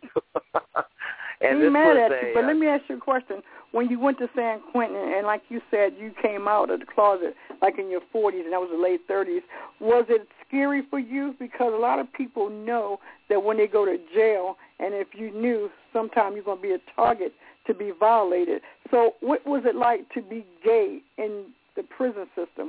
F: and
E: Be
F: this
E: mad
F: was
E: at
F: a,
E: you, but
F: uh,
E: let me ask you a question. When you went to San Quentin, and like you said, you came out of the closet like in your forties, and that was the late thirties, was it scary for you? Because a lot of people know that when they go to jail, and if you knew, sometime you're going to be a target to be violated. So what was it like to be gay in the prison system?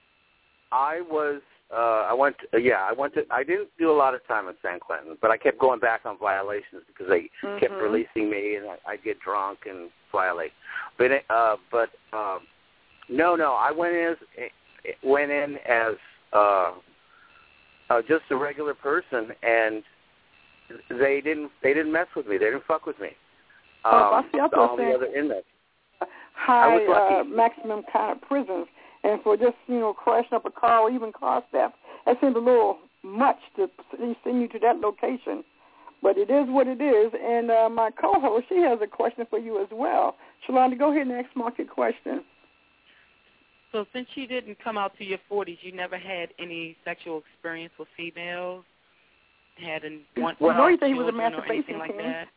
F: I was, uh, I went, to, yeah, I went to, I didn't do a lot of time at San Quentin, but I kept going back on violations because they
E: mm-hmm.
F: kept releasing me, and I, I'd get drunk and violate. But, uh, but um, no, no, I went in as, went in as uh, uh, just a regular person, and they didn't, they didn't mess with me. They didn't fuck with me. Um,
E: oh, I see, I
F: all the
E: saying,
F: other inmates.
E: high uh, maximum kind of prisons. And for just, you know, crashing up a car or even car theft, that seems a little much to send you to that location. But it is what it is. And uh, my co-host, she has a question for you as well. Shalonda, go ahead and ask Mark your question.
G: So since you didn't come out to your forties, you never had any sexual experience with females? Had an one
E: well,
G: well,
E: you think he was a masturbation
G: like that?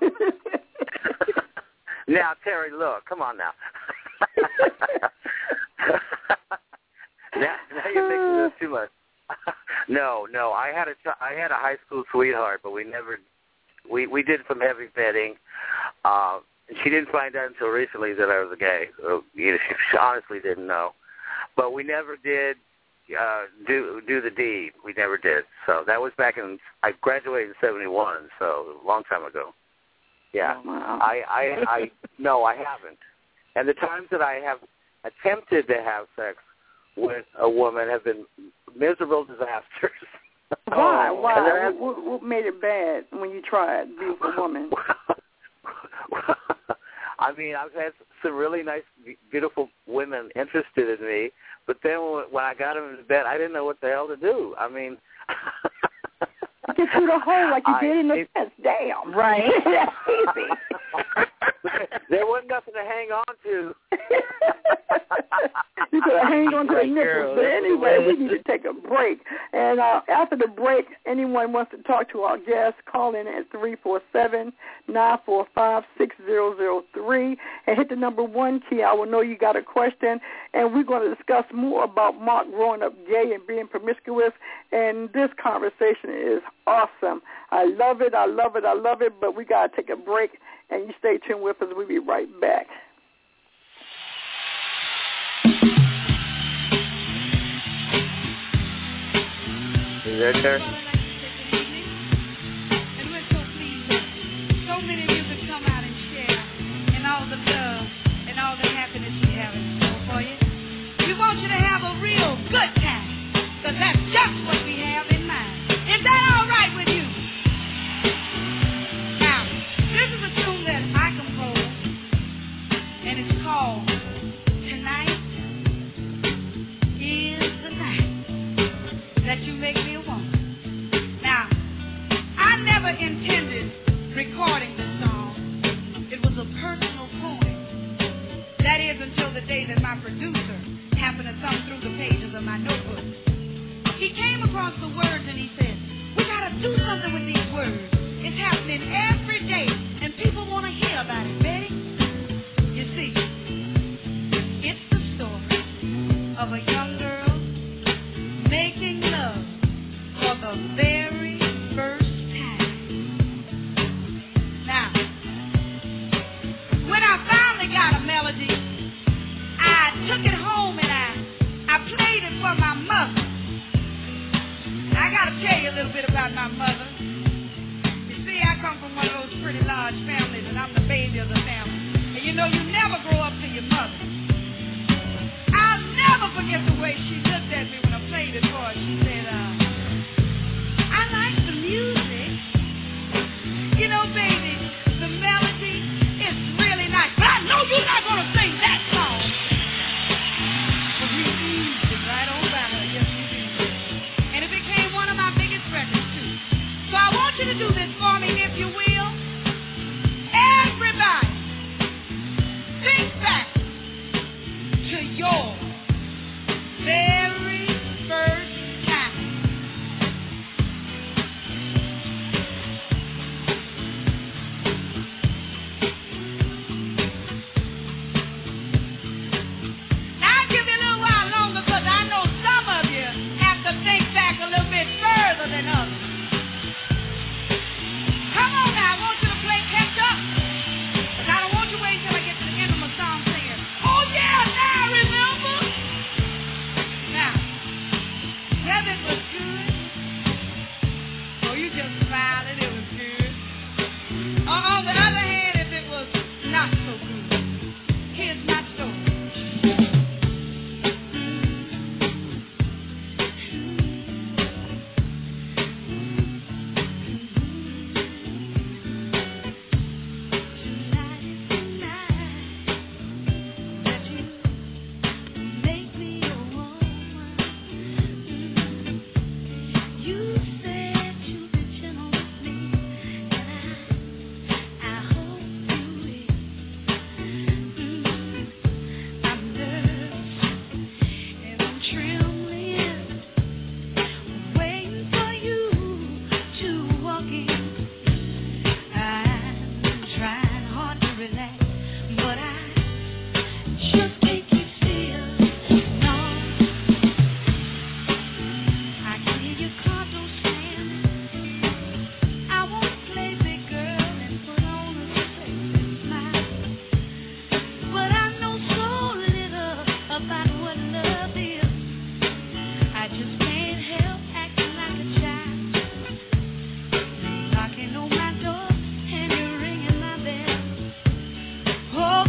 F: Now, Terry, look, come on now. now, now you're making this too much. no, no, I had a I had a high school sweetheart, but we never we we did some heavy petting. Uh, and she didn't find out until recently that I was a gay. So, you know, she, she honestly didn't know. But we never did uh, do do the deed. We never did. So that was back in I graduated in seventy-one, so a long time ago. Yeah,
E: oh, wow.
F: I, I I no, I haven't. And the times that I have attempted to have sex with a woman have been miserable disasters.
E: Why?
F: Oh,
E: Why?
F: Have,
E: what, what made it bad when you tried to be with a woman?
F: I mean, I've had some really nice, beautiful women interested in me, but then when I got them into bed, I didn't know what the hell to do. I mean...
E: Get through the hole like you
F: I,
E: did in the
F: it,
E: fence. Damn. Right. That's easy.
F: There wasn't nothing to hang on to.
E: You could hang on to the nipples.
G: Girl,
E: But anyway, we need to take a break. And uh, after the break, anyone wants to talk to our guest, call in at three four seven, nine four five, six zero zero three and hit the number one key. I will know you got a question. And we're going to discuss more about Mark growing up gay and being promiscuous. And this conversation is awesome. I love it. I love it. I love it. But we got to take a break. And you stay tuned with us. We'll be right back.
F: Is that there?
A: And we're so pleased that so many of you could come out and share in all the love and all the happiness we have in store for you. We want you to have a real good time, because that's just what we have in mind. Is that all right with you? Now, this is a tune that I composed, and it's called Tonight is the Night That You Make Me a Woman. Now, I never intended recording this song. It was a personal poem. That is until the day that my producer happened to thumb through the pages of my notebook. He came across the words and he said, we got to do something with these words. It's happening every day, and people want to hear about it, Betty. You see, it's the story of a young girl making love for the very first time. Now, when I finally got a melody, I took it home and I, I played it for my mother. I got to tell you a little bit about my mother. You see, I come from one of those pretty large families, and I'm the baby of the family. And you know, you never grow up to your mother. I'll never forget the way she looked at me when I played it for her. She said, uh, I like the music. You know, baby, the melody is really nice. But I know you're not going to sing that song. But we eased it right on by her. Yes, we did. And it became one of my biggest records, too. So I want you to do this for me, if you will.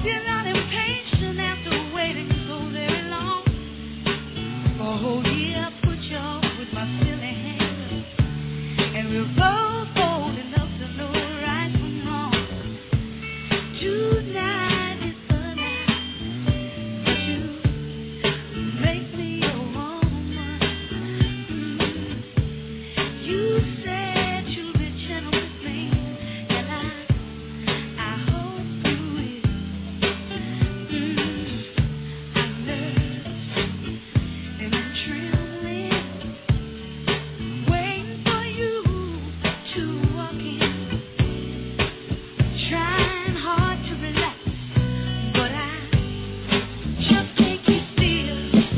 A: Still not impatient after waiting so very long. For a whole year I put you off with my silly hands, and we're both old enough to know right from wrong. Tonight is the night that you make me your woman. Mm. You said you'd be gentle with me, and I, I hope you will. Mm. I'm nervous and I'm trembling, waiting for you to walk in, trying hard to relax, but I just can't keep still.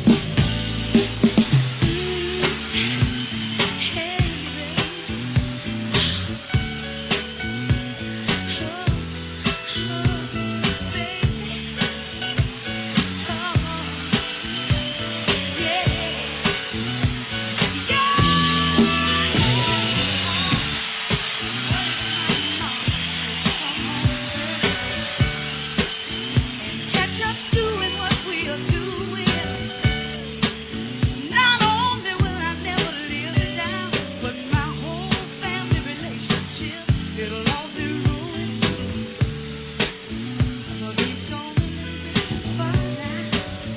A: Catch us doing what we are doing. Not only will I never live it down, but my whole family relationship, it'll all be ruined. So these only for now.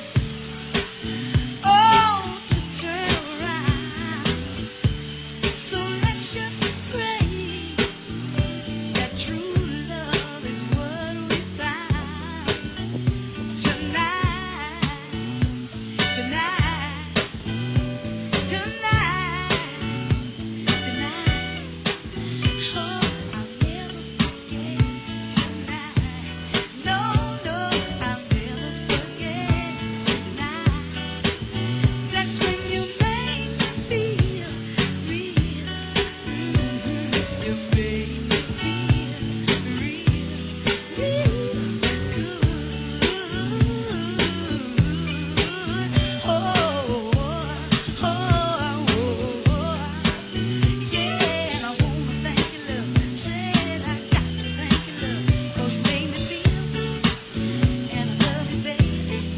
A: Oh, to turn around. So let's just pray that true love is what we find tonight, tonight, tonight, tonight. Oh, I'll never forget tonight. No, no, I'll never forget tonight. That's when you make me feel real. Mm-hmm. You make me feel real, real good. Oh, oh, oh, yeah, and I wanna thank you, love. Said I got to thank you, love, 'cause you made me feel good, and I love you, baby.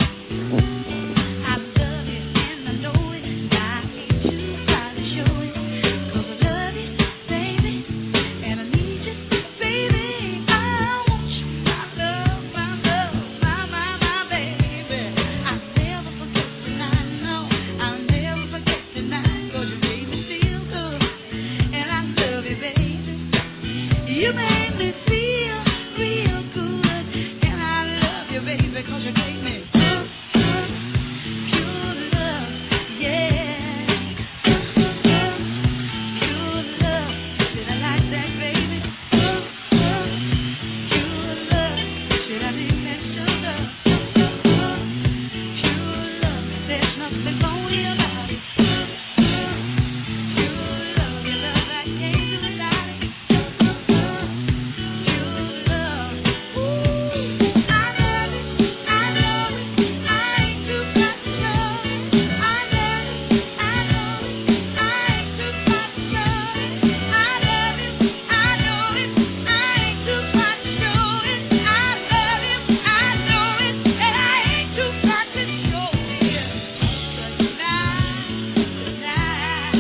A: I love you, and I know it. I hate to try to show it, 'cause I love you, baby, and I need you, baby. I want you, my love, my love, my, my, my baby. I'll never forget tonight, no, I'll never forget tonight, 'cause you made me feel good, and I love you, baby. You made me feel real good, and I love you, baby, 'cause you gave me good, good, good love, yeah. Good, good, good love. Did I like that, baby? Good, good, good love. Should I be that sugar? Good, good, good love. There's nothing phony about it. Good, good, good love. Your love I can't do without it. Good, good, good love. Ooh, I love it, I love it. I ain't too much to show it. I love it, I love it. I ain't too much to show it. I love it, I know it. I ain't too much to show it. I love it, I know it, and I ain't too much to show it. But tonight, tonight,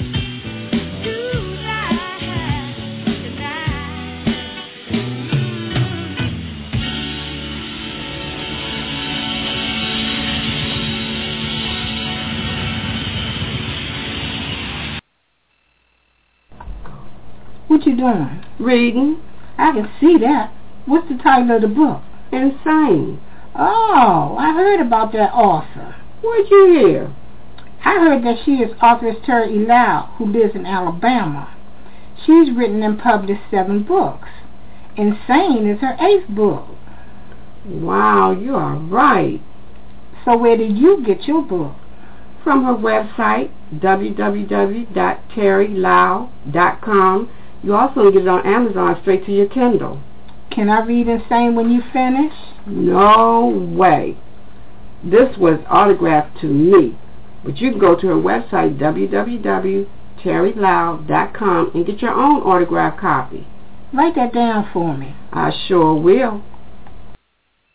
H: What you doing?
B: Reading.
H: I can see that. What's the title of the book?
B: Insane.
H: Oh, I heard about that author.
B: What'd you hear?
H: I heard that she is authoress Terry Lau, who lives in Alabama. She's written and published seven books. Insane is her eighth book.
B: Wow, you are right.
H: So where did you get your book?
B: From her website, w w w dot terry lau dot com. You also get it on Amazon straight to your Kindle.
H: Can I read Insane when you finish?
B: No way. This was autographed to me. But you can go to her website, w w w dot terry lau dot com, and get your own autographed copy.
H: Write that down for me.
B: I sure will.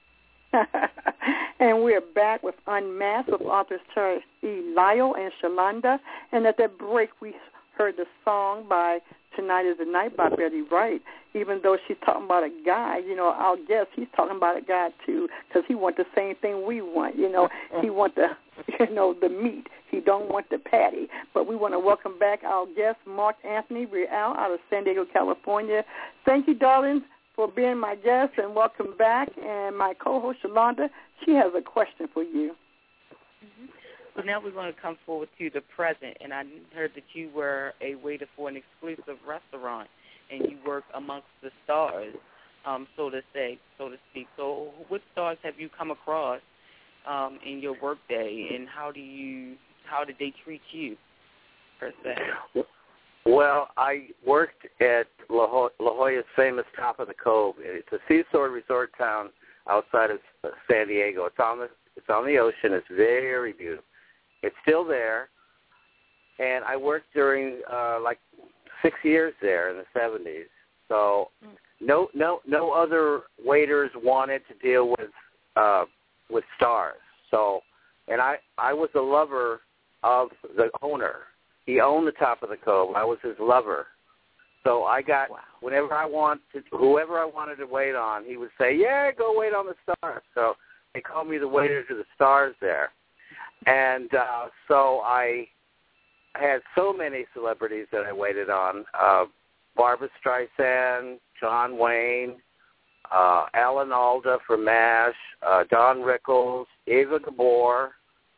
E: And we're back with Unmasked with authors Terry E. Lyle and Shalonda. And at that break, we heard the song by Tonight is the Night by Betty Wright. Even though she's talking about a guy, you know, I'll guess he's talking about a guy, too, because he wants the same thing we want. You know, he wants the, you know, the meat. He don't want the patty. But we want to welcome back our guest, Mark Anthony Real, out of San Diego, California. Thank you, darlings, for being my guest, and welcome back. And my co-host, Shalonda, she has a question for you.
G: Mm-hmm. So now we're going to come forward to the present, and I heard that you were a waiter for an exclusive restaurant, and you work amongst the stars, um, so to say, so to speak. So what stars have you come across um, in your workday, and how do you, how did they treat you, per se?
F: Well, I worked at La, Ho- La Jolla's famous Top of the Cove. It's a seaside resort town outside of San Diego. It's on the it's on the ocean. It's very beautiful. It's still there, and I worked during uh, like six years there in the seventies. So no, no, no other waiters wanted to deal with uh, with stars. So, and I, I was a lover of the owner. He owned the Top of the Cove. I was his lover. So I got, wow. whenever I wanted, whoever I wanted to wait on, he would say, yeah, go wait on the stars. So they called me the waiter to the stars there. And uh, so I had so many celebrities that I waited on. Uh, Barbra Streisand, John Wayne, uh, Alan Alda from MASH, uh, Don Rickles, Eva Gabor,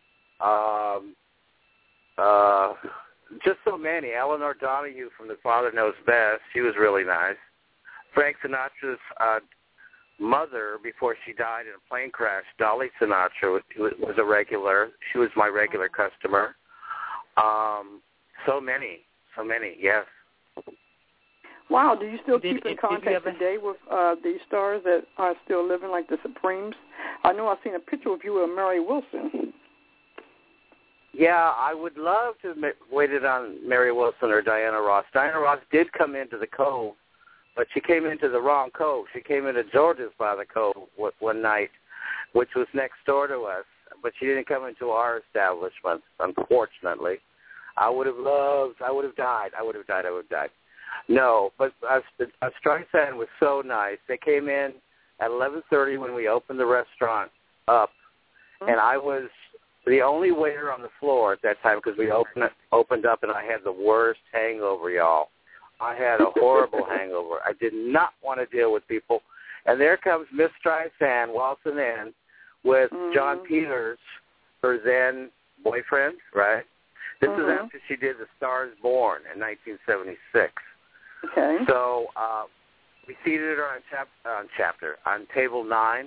F: um, uh, just so many. Eleanor Donahue from The Father Knows Best. She was really nice. Frank Sinatra's uh, mother, before she died in a plane crash, Dolly Sinatra, was, was a regular. She was my regular customer. Um, so many, so many, yes.
E: Wow, do you still
G: did,
E: keep in
G: did,
E: contact
G: did
E: today with uh, these stars that are still living, like the Supremes? I know I've seen a picture of you with Mary Wilson.
F: Yeah, I would love to have waited on Mary Wilson or Diana Ross. Diana Ross did come into the Cove, but she came into the wrong Cove. She came into George's by the Cove one night, which was next door to us, but she didn't come into our establishment, unfortunately. I would have loved, I would have died, I would have died, I would have died. No, but uh, uh, Streisand was so nice. They came in at eleven thirty when we opened the restaurant up, mm-hmm. and I was the only waiter on the floor at that time because we opened it, opened up, and I had the worst hangover, y'all. I had a horrible hangover. I did not want to deal with people. And there comes Miss Streisand waltzing in with mm-hmm. John Peters, her then boyfriend, right? This mm-hmm. is after she did The Stars Born in nineteen seventy-six.
E: Okay.
F: So uh, we seated her on, chap- on chapter, on table nine,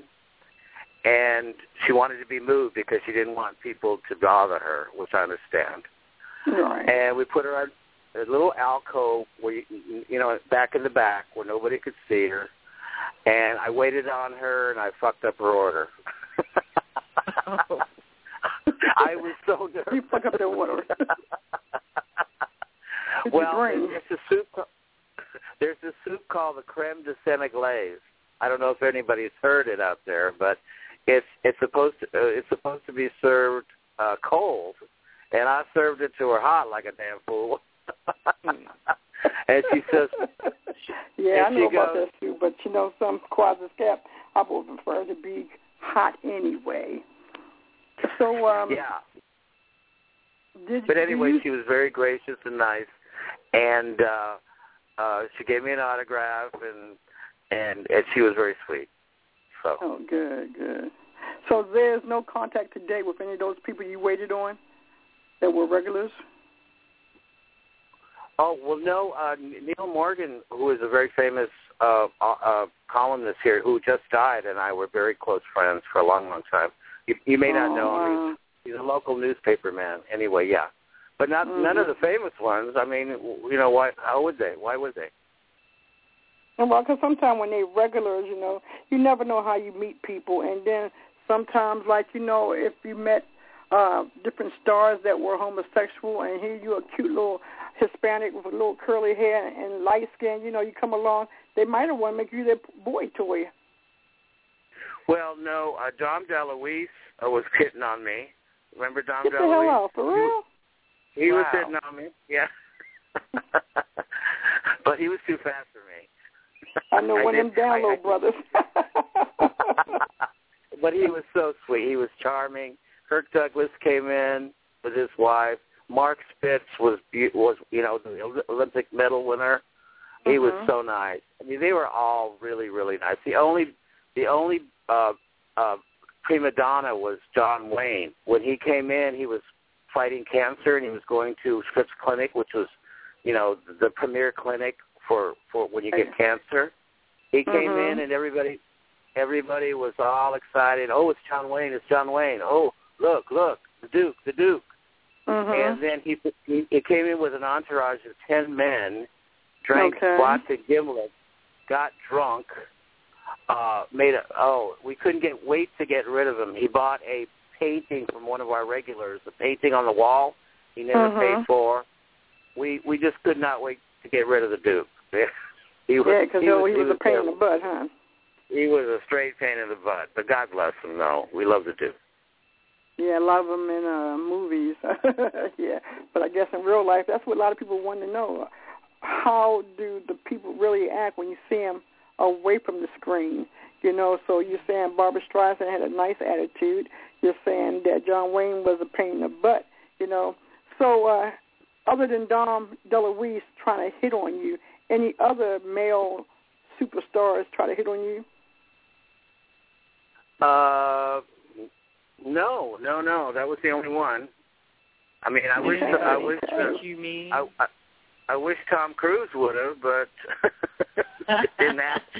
F: and she wanted to be moved because she didn't want people to bother her, which I understand.
E: Right.
F: And we put her on a little alcove where, you, you know, back in the back where nobody could see her. And I waited on her, and I fucked up her order.
E: Oh.
F: I was so nervous.
E: You fucked up the order.
F: Well, there's a soup. There's a soup called the creme de Sénégalaise. I don't know if anybody's heard it out there, but it's it's supposed to uh, it's supposed to be served uh, cold, and I served it to her hot like a damn fool. And she says,
E: "Yeah, I know
F: goes,
E: about that too, but you know, some quasi cap I would prefer to be hot anyway." So, um,
F: yeah.
E: Did,
F: but anyway,
E: you...
F: she was very gracious and nice, and uh, uh, she gave me an autograph, and, and and she was very sweet. So.
E: Oh, good, good. So there's no contact today with any of those people you waited on that were regulars?
F: Oh, well, no. Uh, Neil Morgan, who is a very famous uh, uh, columnist here, who just died, and I were very close friends for a long, long time. You, you may not
E: oh,
F: know him.
E: wow.
F: He's, he's a local newspaper man. Anyway, yeah. But not
E: mm-hmm.
F: none of the famous ones. I mean, you know, why? How would they? Why would they?
E: And well, because sometimes when they're regulars, you know, you never know how you meet people. And then sometimes, like, you know, if you met uh, different stars that were homosexual, and here you're a cute little Hispanic with a little curly hair and light skin, you know, you come along, they might have wanted to make you their boy toy.
F: Well, no, uh, Dom DeLuise uh, was hitting on me. Remember Dom
E: Get
F: DeLuise?
E: the hell out, for real?
F: He, he
G: wow.
F: was hitting on me, yeah. But he was too fast for me.
E: I know one of them down low brothers.
F: But he was so sweet. He was charming. Kirk Douglas came in with his wife. Mark Spitz was, was you know, the Olympic medal winner. He mm-hmm. was so nice. I mean, they were all really, really nice. The only, the only uh, uh, prima donna was John Wayne. When he came in, he was fighting cancer, and he was going to Scripps Clinic, which was, you know, the premier clinic for, for when you get cancer. He came mm-hmm. in, and everybody, everybody was all excited. Oh, it's John Wayne! It's John Wayne! Oh, look, look, the Duke, the Duke! Mm-hmm. And then he, he he came in with an entourage of ten men, drank
E: okay.
F: vodka gimlet, got drunk, uh, made a oh we couldn't get wait to get rid of him. He bought a painting from one of our regulars, the painting on the wall he never
E: mm-hmm.
F: paid for. We we just could not wait to get rid of the Duke. he was,
E: yeah, because he,
F: was,
E: he,
F: he
E: was a pain in the butt, huh?
F: He was a straight pain in the butt, but God bless him. No, we love the Duke.
E: Yeah, a lot of them in uh, movies. Yeah, but I guess in real life, that's what a lot of people want to know. How do the people really act when you see them away from the screen? You know, so you're saying Barbra Streisand had a nice attitude. You're saying that John Wayne was a pain in the butt. You know, so uh, other than Dom DeLuise trying to hit on you, any other male superstars try to hit on you?
F: Uh. No, no, no. That was the only one. I mean, I wish, I wish, uh,
G: you mean?
F: I, I, I wish Tom Cruise would have, but it didn't happen.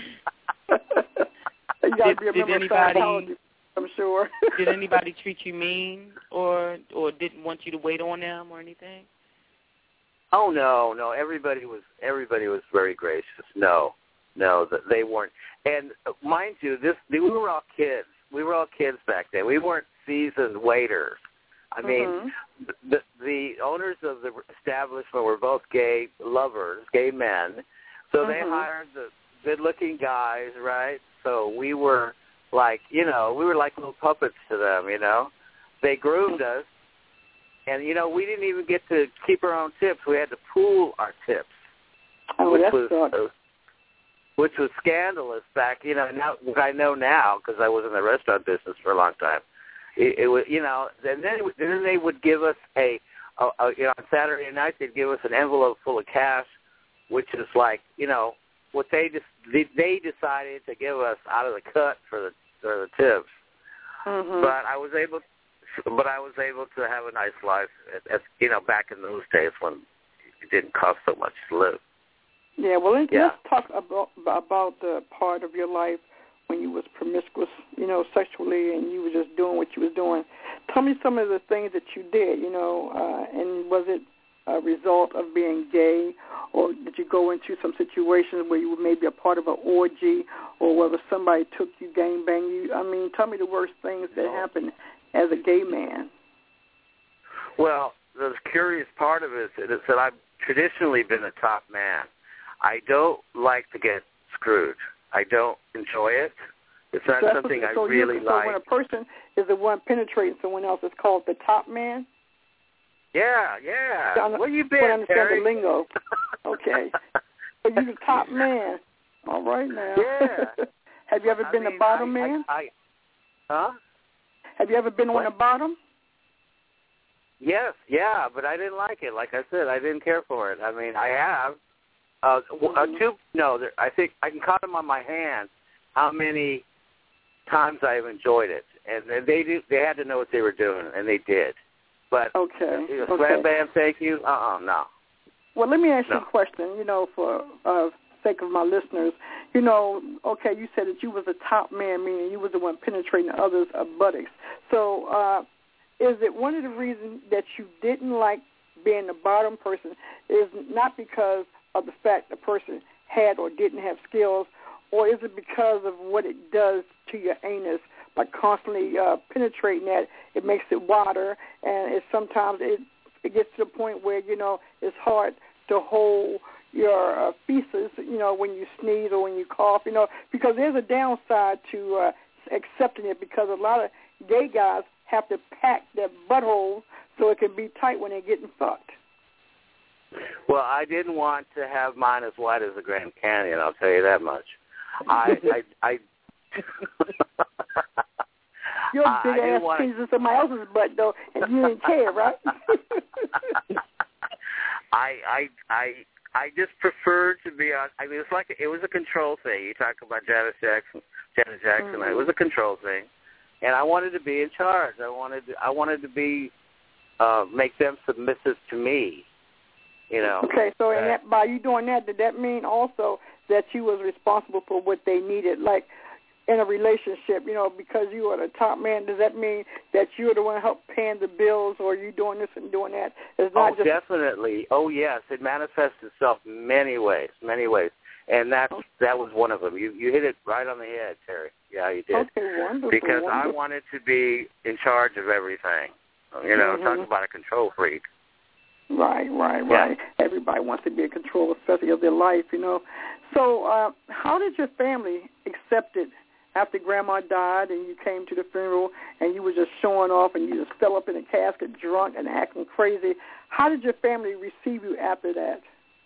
E: You got to
G: did,
E: be a member
G: did anybody,
E: of Scientology, I'm sure.
G: Did anybody treat you mean, or or didn't want you to wait on them or anything?
F: Oh no, no. Everybody was, everybody was very gracious. No, no, that they weren't. And uh, mind you, this we were all kids. We were all kids back then. We weren't seasoned waiters. I mean, mm-hmm. the, the owners of the establishment were both gay lovers, gay men. So mm-hmm. they hired the good-looking guys, right? So we were like, you know, we were like little puppets to them, you know. They groomed us. And, you know, we didn't even get to keep our own tips. We had to pool our tips,
E: oh,
F: which
E: that's
F: was
E: uh,
F: which was scandalous back, you know, now what I know now, because I was in the restaurant business for a long time. It, it was, you know, and then, it, then they would give us a, a, a, you know, on Saturday night they'd give us an envelope full of cash, which is like, you know, what they just, they, they decided to give us out of the cut for the, for the tips.
E: Mm-hmm.
F: But I was able, but I was able to have a nice life, at, at, you know, back in those days when it didn't cost so much to live.
E: Yeah, well, let's,
F: yeah.
E: let's talk about about the part of your life when you was promiscuous, you know, sexually, and you were just doing what you was doing. Tell me some of the things that you did, you know, uh, and was it a result of being gay, or did you go into some situations where you were maybe a part of an orgy, or whether somebody took you, gang bang you? I mean, tell me the worst things that happened as a gay man.
F: Well, the curious part of it is that I've traditionally been a top man. I don't like to get screwed. I don't enjoy it. It's not
E: so
F: something
E: what,
F: I
E: so
F: really
E: you,
F: like.
E: So when a person is the one penetrating someone else, it's called the top man?
F: Yeah, yeah.
E: So
F: Where you been,
E: I understand
F: Terry?
E: the lingo. Okay. So you're the top man. All right now.
F: Yeah.
E: Have you ever
F: I
E: been
F: mean,
E: the bottom
F: I,
E: man?
F: I, I, huh?
E: Have you ever been
F: what?
E: on the bottom?
F: Yes, yeah, but I didn't like it. Like I said, I didn't care for it. I mean, I have. Uh, uh, two, no, there, I think I can count them on my hand how many times I've enjoyed it, and they do. They had to know what they were doing, and they did. But
E: okay,
F: you know,
E: okay.
F: slam bam, thank you. Uh, uh no.
E: Well, let me ask
F: no.
E: you a question. You know, for uh, sake of my listeners, you know, okay, you said that you was a top man, meaning you was the one penetrating others' uh, buttocks. So, uh, is it one of the reasons that you didn't like being the bottom person is not because of the fact the person had or didn't have skills, or is it because of what it does to your anus by constantly uh, penetrating that? It makes it water, and it sometimes it it gets to the point where, you know, it's hard to hold your uh, feces, you know, when you sneeze or when you cough, you know, because there's a downside to uh, accepting it, because a lot of gay guys have to pack their butthole so it can be tight when they're getting fucked.
F: Well, I didn't want to have mine as wide as the Grand Canyon, I'll tell you that much. I, I, I
E: Your big ass
F: wanna...
E: piece of somebody else's butt, though, and you didn't care, right?
F: I, I, I, I just preferred to be on. I mean, it's like it was a control thing. You talk about Janet Jackson, Janet Jackson. Mm-hmm. It was a control thing, and I wanted to be in charge. I wanted, to, I wanted to be, uh, make them submissive to me. You know.
E: Okay, so in that, by you doing that, did that mean also that you was responsible for what they needed, like in a relationship, you know, because you are the top man? Does that mean that you are the one help paying the bills, or you doing this and doing that? It's not
F: oh,
E: just
F: definitely. Oh, yes. It manifests itself many ways, many ways, and that's okay. That was one of them. You you hit it right on the head, Terry. Yeah, you did.
E: Okay, wonderful.
F: Because
E: wonderful.
F: I wanted to be in charge of everything. You know,
E: mm-hmm.
F: talking about a control freak.
E: Right, right,
F: yeah.
E: right. Everybody wants to be in control, especially of their life, you know. So uh, how did your family accept it after Grandma died and you came to the funeral and you were just showing off and you just fell up in a casket drunk and acting crazy? How did your family receive you after that?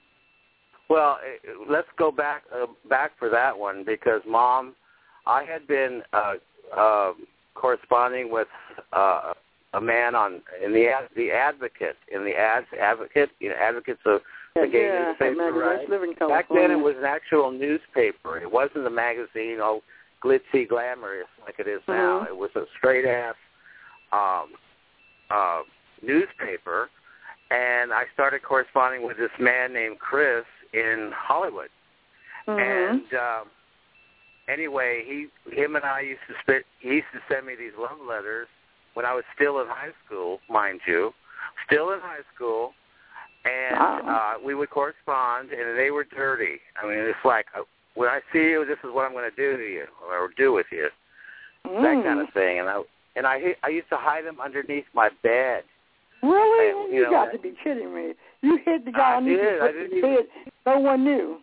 F: Well, let's go back uh, back for that one, because Mom, I had been uh, uh, corresponding with uh, a man on in the the Advocate in the ads Advocate, you know, Advocates of the gay
E: yeah,
F: newspaper. Right?
E: Live in
F: Back then, it was an actual newspaper. It wasn't a magazine, all glitzy, glamorous like it is now.
E: Mm-hmm.
F: It was a straight ass um, uh, newspaper, and I started corresponding with this man named Chris in Hollywood.
E: Mm-hmm.
F: And um, anyway, he, him and I used to spit. He used to send me these love letters when I was still in high school, mind you, still in high school, and
E: wow.
F: uh, we would correspond, and they were dirty. I mean, it's like, uh, when I see you, this is what I'm going to do to you, or do with you,
E: mm.
F: that kind of thing. And I and I I used to hide them underneath my bed.
E: Really?
F: And,
E: you
F: you know,
E: got to be kidding me. You hid the guy
F: I
E: underneath
F: did. I
E: the
F: didn't
E: bed.
F: even...
E: No one knew.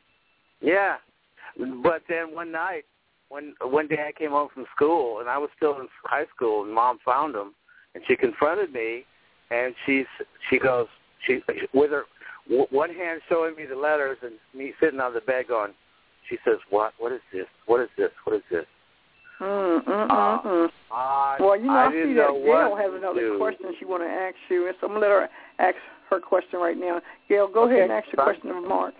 F: Yeah, but then one night, when one day I came home from school, and I was still in high school, and Mom found him, and she confronted me, and she's she goes she with her one hand showing me the letters and me sitting on the bed going. She says, "What? What is this? What is this? What is this?"
E: Mm, mm,
F: uh,
E: mm,
F: I,
E: well, you know,
F: I
E: I see
F: know
E: that Gail
F: has
E: another
F: do.
E: question she want to ask you, and so I'm gonna let her ask her question right now. Gail, go
F: okay,
E: ahead and ask your
F: fine.
E: question of Mark.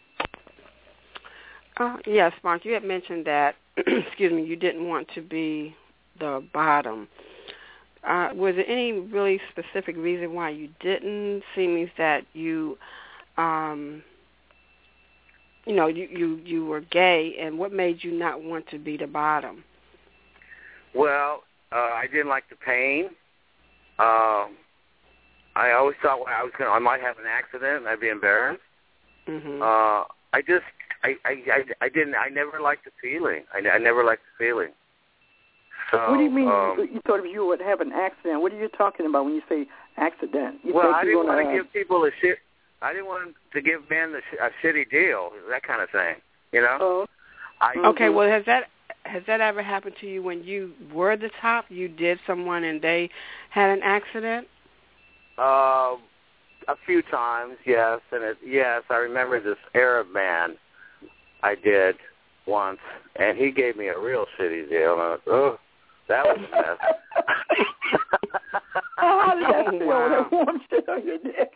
B: Uh, yes, Mark, you had mentioned that, excuse me, you didn't want to be the bottom. Uh, was there any really specific reason why you didn't? Seems that you, um, you know, you, you, you were gay, and what made you not want to be the bottom?
F: Well, uh, I didn't like the pain. Um, I always thought well, I was going, I might have an accident, and I'd be embarrassed.
B: Mm-hmm.
F: Uh, I just, I, I, I, I didn't, I never liked the feeling. I, I never liked the feeling. So,
E: what do you mean?
F: Um,
E: you, you thought if you would have an accident? What are you talking about when you say accident? You
F: well, I
E: you
F: didn't
E: wanna,
F: want to give people a shit. I didn't want to give men the sh- a shitty deal, that kind of thing. You know.
E: Oh.
F: I,
B: okay. Well, has that has that ever happened to you when you were the top? You did someone and they had an accident?
F: Uh, a few times, yes, and it, yes, I remember this Arab man I did once, and he gave me a real shitty deal. And I was, oh, that was a mess.
E: Oh, how did that feel?
B: Wow.
E: That warm shit on your dick.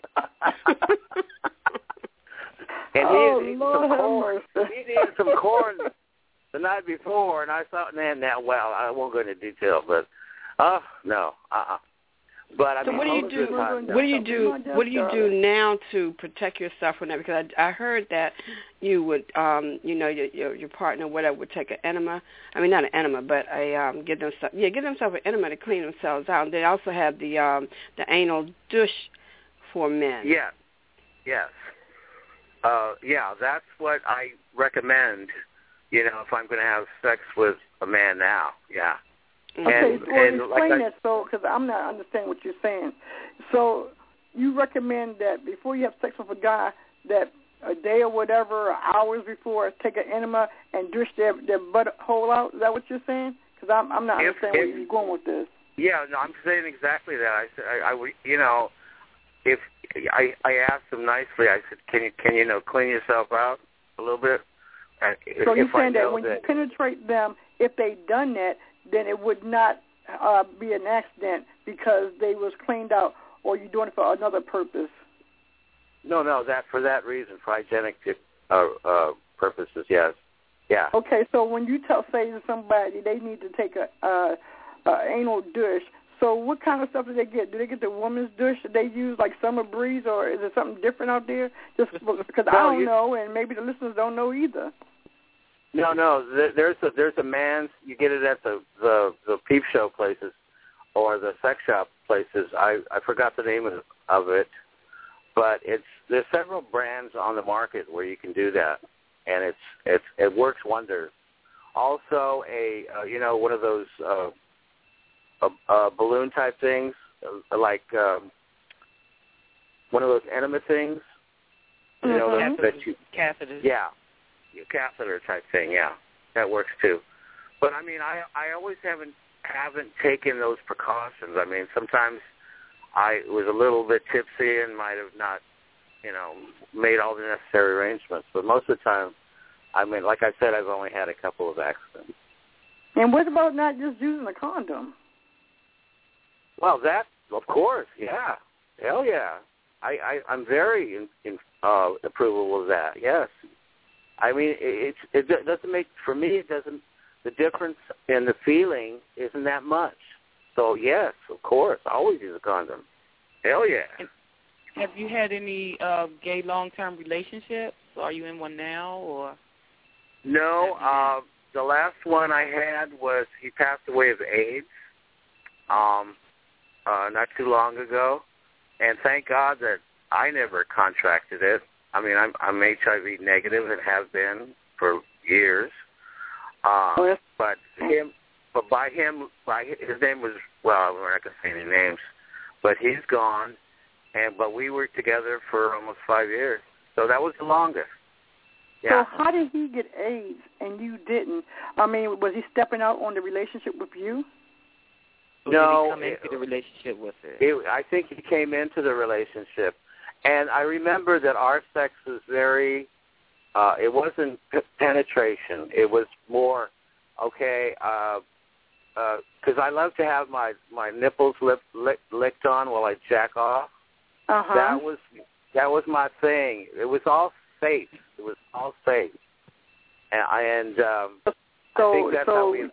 F: And
E: oh,
F: he, he,
E: Lord
F: some
E: have
F: corn,
E: mercy.
F: he needed some corn the night before, and I thought, man, now, well, I won't go into detail, but, oh, no, uh-uh. But I
B: so
F: mean,
B: what do you do?
F: time,
B: What do you do? What do you do now to protect yourself from that? Because I, I heard that you would, um, you know, your, your your partner, whatever, would take an enema. I mean, not an enema, but a um, give themselves, yeah, give themselves an enema to clean themselves out. And they also have the um, the anal douche for men.
F: Yeah, yes, uh, yeah. That's what I recommend. You know, if I'm going to have sex with a man now, yeah.
E: Okay,
F: and,
E: well,
F: and
E: explain
F: like
E: that, so because I'm not understanding what you're saying. So you recommend that before you have sex with a guy, that a day or whatever, or hours before, take an enema and douche their their butt hole out? Is that what you're saying? Because I'm, I'm not
F: if,
E: understanding
F: if,
E: where you're going with this.
F: Yeah, no, I'm saying exactly that. I said, I, I would, you know, if I, I asked him nicely, I said, can you, can you know, clean yourself out a little bit? And
E: so
F: if
E: you're saying
F: I
E: that when
F: that,
E: you penetrate them, if they done that, then it would not uh, be an accident because they was cleaned out, or you're doing it for another purpose?
F: No, no, that for that reason, for hygienic uh, uh, purposes, yes. Yeah.
E: Okay, so when you tell, say to somebody they need to take a, a, a anal douche, so what kind of stuff do they get? Do they get the woman's douche that they use, like Summer Breeze, or is there something different out there? Just because no, I don't you, know, and maybe the listeners don't know either.
F: No, no, there's a there's a man's. You get it at the the, the peep show places or the sex shop places. I I forgot the name of, of it, but it's there's several brands on the market where you can do that, and it's it's it works wonders. Also, a uh, you know one of those. Uh, A, a balloon type things, uh, like um, one of those enema things. You know,
G: mm-hmm.
F: that, that you
G: catheters.
F: Yeah, catheter type thing. Yeah, that works too. But I mean, I I always haven't haven't taken those precautions. I mean, sometimes I was a little bit tipsy and might have not, you know, made all the necessary arrangements. But most of the time, I mean, like I said, I've only had a couple of accidents.
E: And what about not just using a condom?
F: Well, that, of course, yeah. Hell yeah. I, I, I'm very in, in uh, approval of that, yes. I mean, it, it, it doesn't make, for me, it doesn't, the difference in the feeling isn't that much. So, yes, of course, I always use a condom. Hell yeah.
G: And have you had any uh, gay long-term relationships? Are you in one now, or?
F: No, uh, the last one I had was, he passed away of AIDS. Um... Uh, not too long ago, and thank God that I never contracted it. I mean, I'm, I'm H I V negative and have been for years. Uh,
E: oh,
F: but him, but by him, by his name was well, we're not gonna say any names, but he's gone, and but we were together for almost five years, so that was the longest. Yeah.
E: So how did he get AIDS and you didn't? I mean, was he stepping out on the relationship with you?
G: Or
F: no,
G: did he come into
F: it,
G: the relationship with it?
F: it? I think he came into the relationship, and I remember that our sex was very. Uh, it wasn't p- penetration. It was more, okay, because uh, uh, I love to have my my nipples lip, lick, licked on while I jack off.
E: Uh-huh.
F: That was that was my thing. It was all safe. It was all safe, and, and um,
E: so,
F: I think that's
E: so,
F: how we.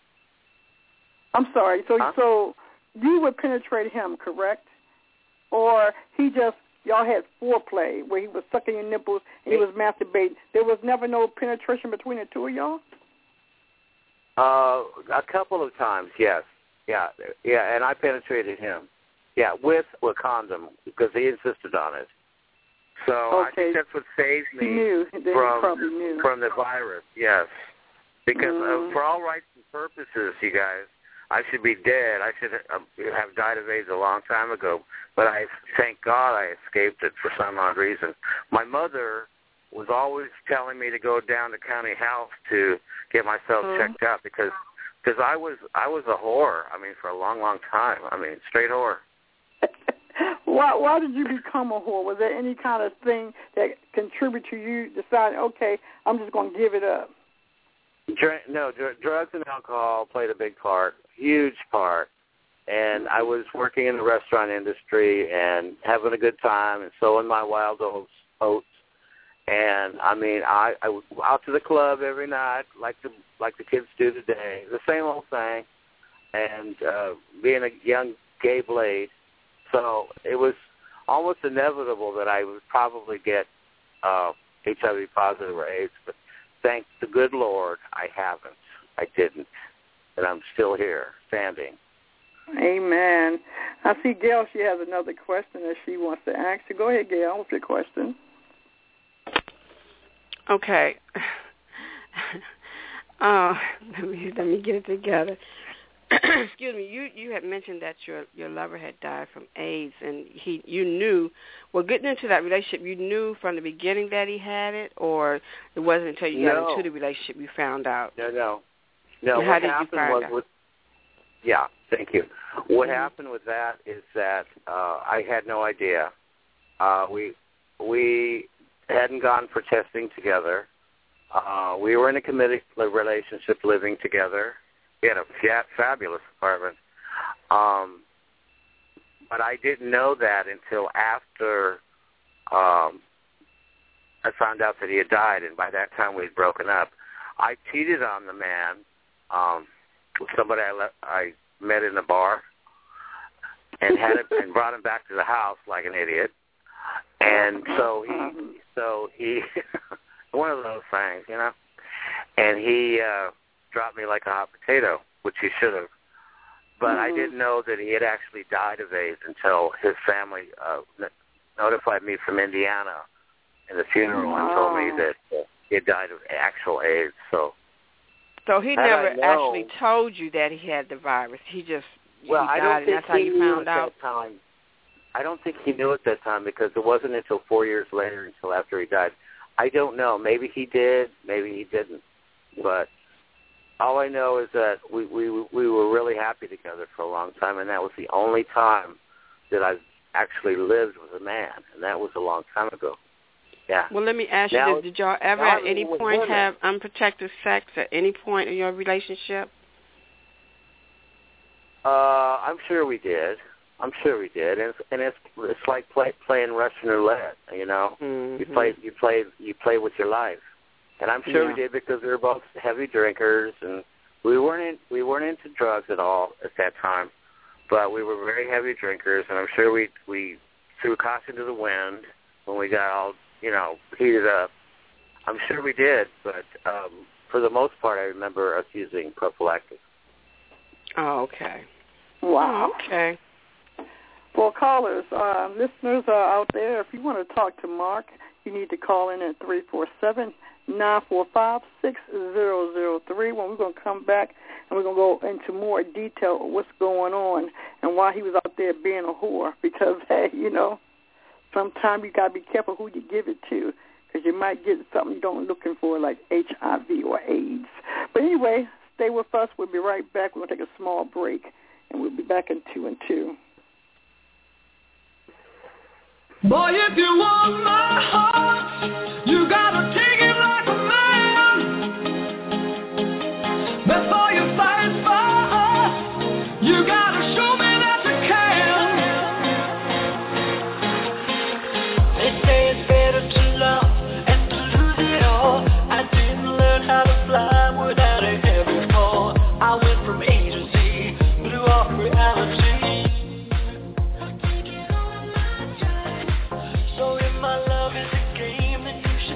E: I'm sorry. So,
F: huh?
E: so you would penetrate him, correct? Or he just y'all had foreplay where he was sucking your nipples and he was masturbating. There was never no penetration between the two of y'all.
F: Uh, a couple of times, yes, yeah, yeah, and I penetrated him, yeah, with a condom because he insisted on it. So
E: okay.
F: I think that's what saved me
E: he knew. Then
F: from
E: he probably knew.
F: from the virus. Yes, because
E: mm.
F: uh, for all rights and purposes, you guys. I should be dead. I should have died of AIDS a long time ago. But I thank God I escaped it for some odd reason. My mother was always telling me to go down to county health to get myself
E: mm-hmm.
F: checked out because because I was I was a whore. I mean, for a long, long time. I mean, straight whore.
E: why Why did you become a whore? Was there any kind of thing that contributed to you deciding, okay, I'm just going to give it up?
F: Dr- no, dr- drugs and alcohol played a big part, huge part. And I was working in the restaurant industry and having a good time and sowing my wild oats. And I mean, I, I was out to the club every night, like the like the kids do today, the same old thing. And uh, being a young gay blade, so it was almost inevitable that I would probably get uh, H I V positive or AIDS. But thank the good Lord, I haven't. I didn't, and I'm still here, standing.
E: Amen. I see Gail, she has another question that she wants to ask you. Go ahead, Gail, with your question.
B: Okay. uh, let me let me get it together. Excuse me. You you had mentioned that your your lover had died from AIDS, and he you knew. Well, getting into that relationship, you knew from the beginning that he had it, or it wasn't until you got
F: no.
B: into the relationship you found out.
F: No, no. No,
G: How
F: what
G: did you
F: happened
G: find
F: was
G: out?
F: with yeah, thank you. What
G: Mhm.
F: happened with that is that uh, I had no idea. Uh, we we hadn't gone for testing together. Uh, we were in a committed relationship, living together. We had a fa- fabulous apartment. Um, but I didn't know that until after um, I found out that he had died, and by that time we had broken up. I cheated on the man um, with somebody I, le- I met in a bar, and had him, and brought him back to the house like an idiot. And so he, so he, one of those things, you know. And he uh, dropped me like a hot potato, which he should have. But mm-hmm. I didn't know that he had actually died of AIDS until his family uh, notified me from Indiana in the funeral and told me that uh, he had died of actual AIDS. So,
G: so he
F: Had
G: never
F: I known-
G: actually told you that he had the virus. He just
F: well,
G: he
F: I
G: died,
F: don't
G: and
F: think
G: that's how
F: he
G: you
F: knew
G: found
F: at
G: out.
F: that time. I don't think he knew at that time because it wasn't until four years later, until after he died. I don't know. Maybe he did. Maybe he didn't. But all I know is that we, we we were really happy together for a long time, and that was the only time that I actually lived with a man, and that was a long time ago. Yeah.
G: Well, let me ask
F: Now-
G: you this. Did y'all ever
F: now
G: at
F: I'm
G: any
F: with
G: point
F: women.
G: have unprotected sex at any point in your relationship?
F: Uh, I'm sure we did. I'm sure we did, and it's, and it's it's like play, playing Russian roulette. You know,
G: Mm-hmm.
F: you play you play you play with your life, and I'm sure
G: Yeah.
F: we did because we were both heavy drinkers, and we weren't in, we weren't into drugs at all at that time, but we were very heavy drinkers, and I'm sure we we threw caution to the wind when we got all you know heated up. I'm sure we did, but um, for the most part, I remember us using prophylactic.
G: Oh, okay.
E: Wow.
G: Oh, okay.
E: For callers, uh, listeners uh, out there, if you want to talk to Mark, you need to call in at three four seven, nine four five, six zero zero three. When we're going to come back and we're going to go into more detail of what's going on and why he was out there being a whore. Because, hey, you know, sometimes you got to be careful who you give it to because you might get something you don't looking for like H I V or AIDS. But anyway, stay with us. We'll be right back. We're going to take a small break, and we'll be back in two and two.
I: Boy, if you want my heart, you gotta take it like a man. Before you fight for us, you gotta show me that you can. They say it's better to love and to lose it all. I didn't learn how to fly without a heavy fall. I went from A to Z, blew off reality. So if my love is a game, then you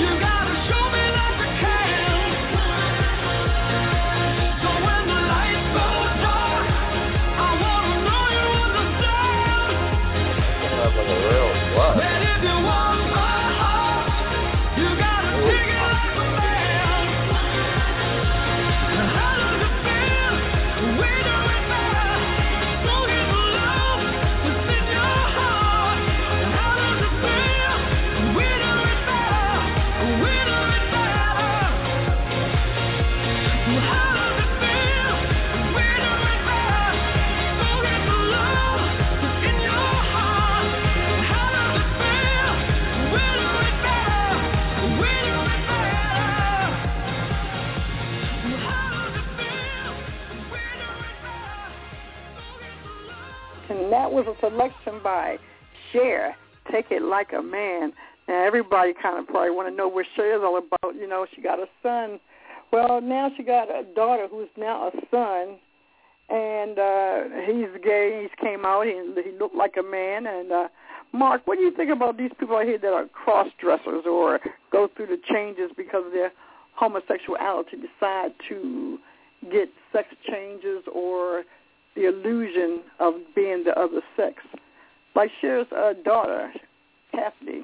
E: That was a selection by Cher, Take It Like a Man. Now, everybody kind of probably want to know what Cher is all about. You know, she got a son. Well, now she got a daughter who's now a son, and uh, he's gay. He came out. He, he looked like a man. And, uh, Mark, what do you think about these people out here that are cross-dressers or go through the changes because of their homosexuality, decide to get sex changes or the illusion of being the other sex? Like Cher's uh, daughter, Kathy.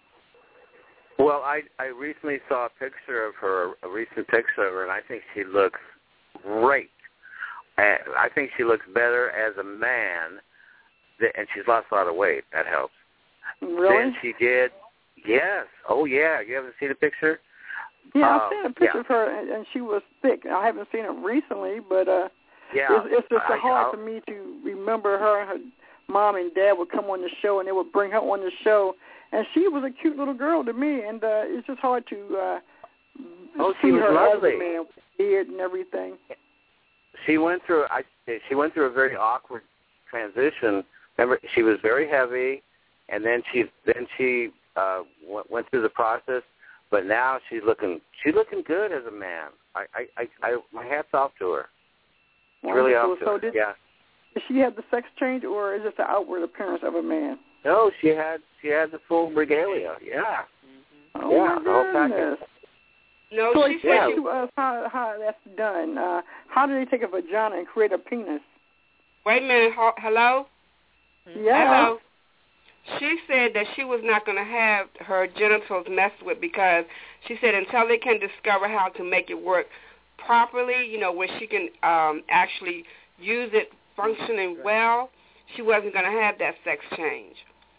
F: Well, I I recently saw a picture of her, a recent picture of her, and I think she looks great. And I think she looks better as a man, th- and she's lost a lot of weight. That helps.
E: Really?
F: Than she did. Yes. Oh, yeah. You haven't seen a picture?
E: Yeah,
F: uh,
E: I've seen a picture
F: yeah.
E: of her, and, and she was thick. I haven't seen her recently, but uh,
F: yeah.
E: it's, it's just
F: I,
E: hard
F: I'll,
E: for me to remember her and her mom and dad would come on the show, and they would bring her on the show. And she was a cute little girl to me, and uh, it's just hard to uh,
F: oh,
E: see
F: she was
E: her
F: lovely.
E: as a man with beard and everything.
F: She went through. I she went through a very awkward transition. Remember, she was very heavy, and then she then she uh, went, went through the process. But now she's looking she's looking good as a man. I I, I, I my hat's off to her.
E: Wonderful.
F: Really off to
E: so
F: her.
E: Did,
F: yeah.
E: Did she have the sex change, or is it the outward appearance of a man?
F: No, she had she had the full regalia. Yeah.
E: Mm-hmm. Oh
F: yeah,
E: my
F: the whole package.
E: goodness.
J: No,
E: so
J: she
E: explain
J: said
E: to us how how that's done. Uh, how do they take a vagina and create a penis?
J: Wait a minute. Ho- hello?
E: Yeah.
J: Hello? She said that she was not going to have her genitals messed with because she said until they can discover how to make it work properly, you know, where she can um, actually use it functioning well, she wasn't going to have that sex change.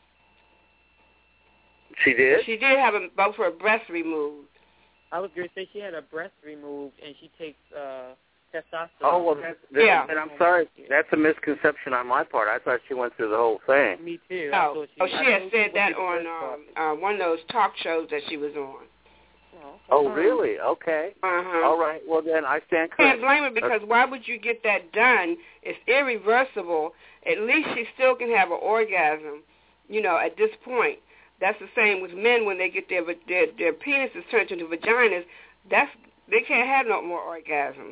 F: She did?
J: She did have a, both her breasts removed.
G: I was going to say she had her breast removed, and she takes uh, testosterone.
F: Oh, well, that's, that,
J: yeah.
F: and I'm sorry. That's a misconception on my part. I thought she went through the whole thing.
G: Me too.
J: Oh,
G: she,
J: oh, she had said that on um, uh, one of those talk shows that she was on.
F: Oh, really? Okay.
J: Uh-huh.
F: All right. Well, then I stand corrected.
J: Can't blame her because why would you get that done? It's irreversible. At least she still can have an orgasm, you know, at this point. That's the same with men when they get their their, their penises turned into vaginas. That's they can't have no more orgasms.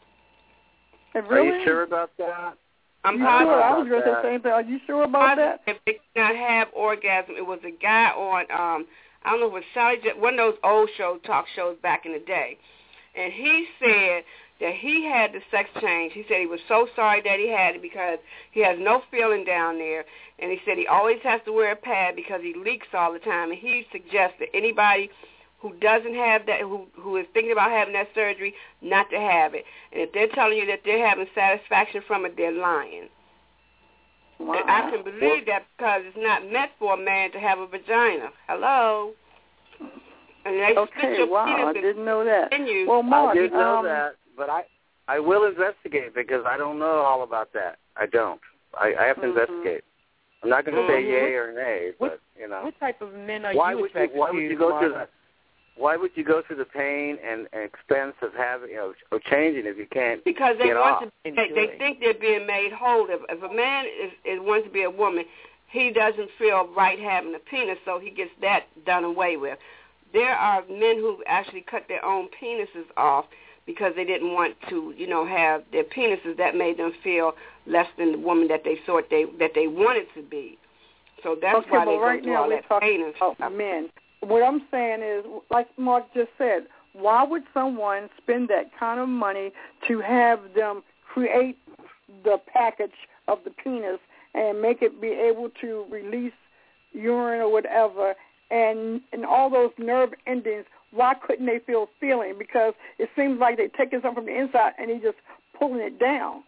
E: Really?
F: Are you sure about that?
J: I'm
E: you
J: positive.
E: sure? I was going to say the same thing. Are you sure about that?
J: If they cannot have orgasm, it was a guy on um I don't know if it was Sally J- one of those old show talk shows back in the day, and he said that he had the sex change. He said he was so sorry that he had it because he has no feeling down there, and he said he always has to wear a pad because he leaks all the time. And he suggests that anybody who doesn't have that, who who is thinking about having that surgery, not to have it. And if they're telling you that they're having satisfaction from it, they're lying.
E: Wow.
J: And I can believe that because it's not meant for a man to have a vagina. Hello. And they
E: okay,
J: spit your
E: wow,
J: penis
E: I didn't know that.
J: in you.
E: Well, Mark,
F: I did know
E: um,
F: that, but I I will investigate because I don't know all about that. I don't. I, I have to
E: mm-hmm.
F: investigate. I'm not going to
J: Mm-hmm.
F: say yay or nay, but
G: What,
F: you know.
G: what type of men are
F: why
G: you
F: would
G: attracted
F: you, why
G: to?
F: would you go
G: Mark?
F: through that? Why would you go through the pain and, and expense of having, you know, of changing if you can't
J: Because they
F: get
J: want
F: off?
J: to, they, they think they're being made whole. If, if a man is, is wants to be a woman, he doesn't feel right having a penis, so he gets that done away with. There are men who actually cut their own penises off because they didn't want to, you know, have their penises. That made them feel less than the woman that they thought they that they wanted to be. So that's
E: okay,
J: why they
E: well, right
J: go through
E: now
J: all
E: we're
J: that
E: talking
J: pain and
E: about
J: stuff.
E: men. what I'm saying is, like Mark just said, why would someone spend that kind of money to have them create the package of the penis and make it be able to release urine or whatever, and and all those nerve endings? Why couldn't they feel feeling? Because it seems like they're taking something from the inside and they're just pulling it down.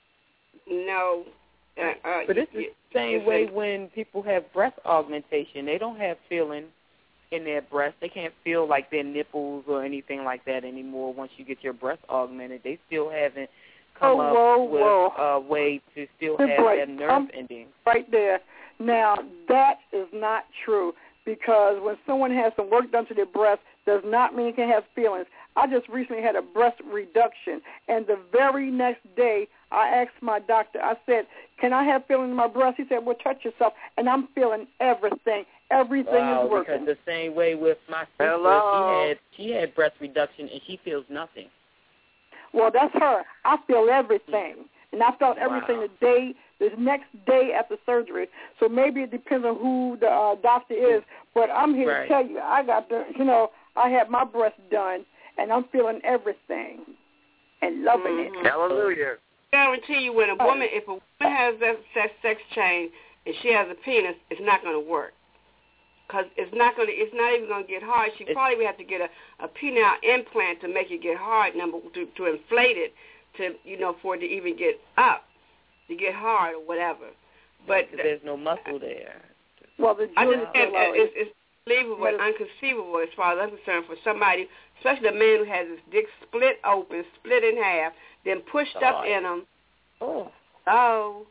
J: No. Uh, uh,
G: but it's
J: you,
G: the same
J: you,
G: way when people have breast augmentation. They don't have feeling in their breast. They can't feel like their nipples or anything like that anymore once you get your breast augmented. They still haven't come
E: oh,
G: up
E: whoa,
G: with
E: whoa.
G: a way to still
E: Good
G: have
E: boy.
G: their nerve
E: um,
G: endings.
E: Right there. Now, that is not true, because when someone has some work done to their breast, does not mean it can have feelings. I just recently had a breast reduction, and the very next day I asked my doctor, I said, can I have feeling in my breast? He said, well, touch yourself, and I'm feeling everything. Everything
G: wow,
E: is working.
G: Because the same way with my sister,
F: Hello.
G: she had she had breast reduction, and she feels nothing.
E: Well, that's her. I feel everything, and I felt everything
F: Wow.
E: the day, the next day after surgery. So maybe it depends on who the uh, doctor is, but I'm here
G: right.
E: to tell you, I got the, you know, I had my breast done, and I'm feeling everything and loving
J: mm-hmm.
E: it.
F: Hallelujah.
J: I guarantee you, when a woman, if a woman has that sex, sex change and she has a penis, it's not going to work. Because it's not going to, it's not even going to get hard. She it's, probably would have to get a, a penile implant to make it get hard, number to, to inflate it, to you know, for it to even get up, to get hard or whatever. But
G: there's no muscle there.
E: Well, the
J: I just said it's, it's unbelievable and unconceivable as far as I'm concerned for somebody, especially a man who has his dick split open, split in half, then pushed
G: oh,
J: up in him.
G: Oh.
J: Oh.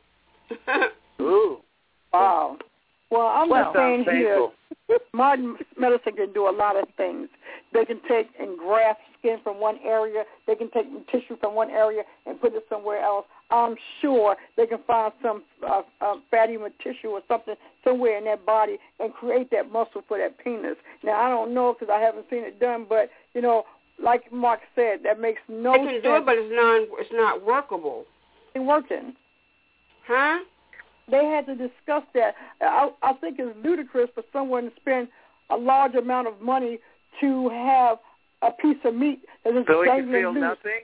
F: Ooh.
E: Wow. Well, I'm
F: well,
E: just saying here, modern medicine can do a lot of things. They can take and graft skin from one area. They can take tissue from one area and put it somewhere else. I'm sure they can find some uh, uh, fatty tissue or something somewhere in that body and create that muscle for that penis. Now, I don't know because I haven't seen it done, but, you know, like Mark said, that makes no sense.
J: They can do it, but it's not, it's not workable.
E: It's working.
J: Huh?
E: They had to discuss that. I, I think it's ludicrous for someone to spend a large amount of money to have a piece of meat that is
F: so he can
E: dangling
F: feel
E: loose.
F: nothing?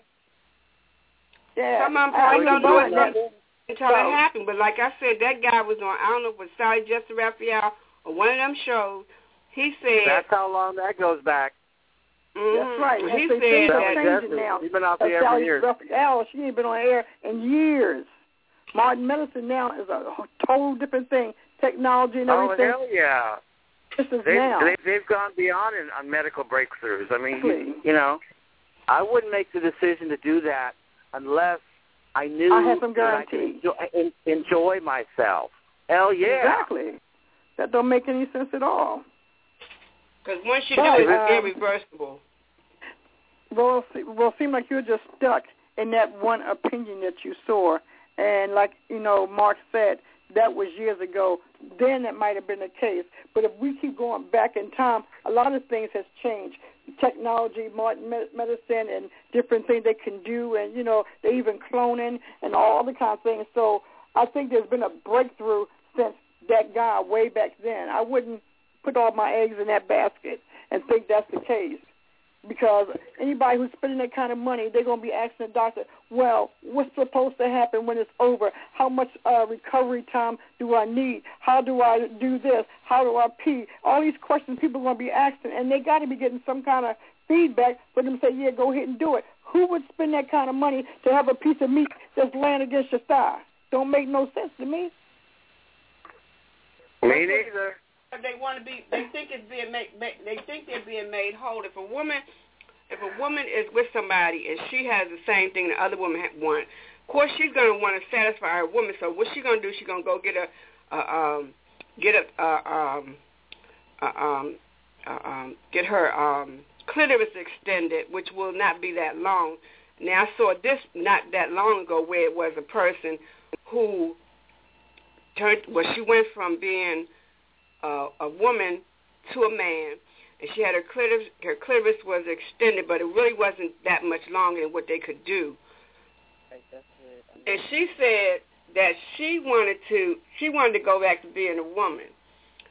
E: Yeah.
J: Some of them probably don't do it
E: nothing.
J: until so, it happened. But like I said, that guy was on, I don't know, with Sally Jesse Raphael or one of them shows. He said...
F: That's how long that goes back.
J: Mm-hmm.
E: That's right.
J: He
E: they
J: said
E: that
J: that...
E: Changed it now.
F: He's been off the air
E: Sally
F: for years.
E: Raphael, she ain't been on air in years. Modern medicine now is a total different thing. Technology and everything.
F: Oh, hell yeah.
E: This is
F: they've,
E: now.
F: They've, they've gone beyond in, on medical breakthroughs. I mean,
E: Exactly.
F: you, you know, I wouldn't make the decision to do that unless I knew
E: I had some
F: that I could
E: guarantees.
F: enjoy, enjoy myself. Hell yeah.
E: Exactly. That don't make any sense at all.
J: Because once you
E: but,
J: do it, it's
E: um,
J: irreversible.
E: Well, well, it seemed like you're just stuck in that one opinion that you saw. And like, you know, Mark said, that was years ago. Then it might have been the case. But if we keep going back in time, a lot of things has changed. Technology, modern medicine, and different things they can do, and, you know, they even cloning and all the kind of things. So I think there's been a breakthrough since that guy way back then. I wouldn't put all my eggs in that basket and think that's the case. Because anybody who's spending that kind of money, they're going to be asking the doctor, well, what's supposed to happen when it's over? How much uh, recovery time do I need? How do I do this? How do I pee? All these questions people are going to be asking, and they got to be getting some kind of feedback for them to say, yeah, go ahead and do it. Who would spend that kind of money to have a piece of meat that's laying against your thigh? Don't make no sense to me.
F: Me neither.
J: They want to be. They think it's being made. They think they're being made whole. If a woman, if a woman is with somebody and she has the same thing the other woman want, of course she's going to want to satisfy her woman. So what she's going to do? She's going to go get a, uh, um, get a, uh, um, uh, um, uh, um, get her um, clitoris extended, which will not be that long. Now I saw this not that long ago where it was a person who turned. Well, she went from being Uh, a woman to a man, and she had her clitoris, her clitoris was extended, but it really wasn't that much longer than what they could do. And she said that she wanted to, she wanted to go back to being a woman,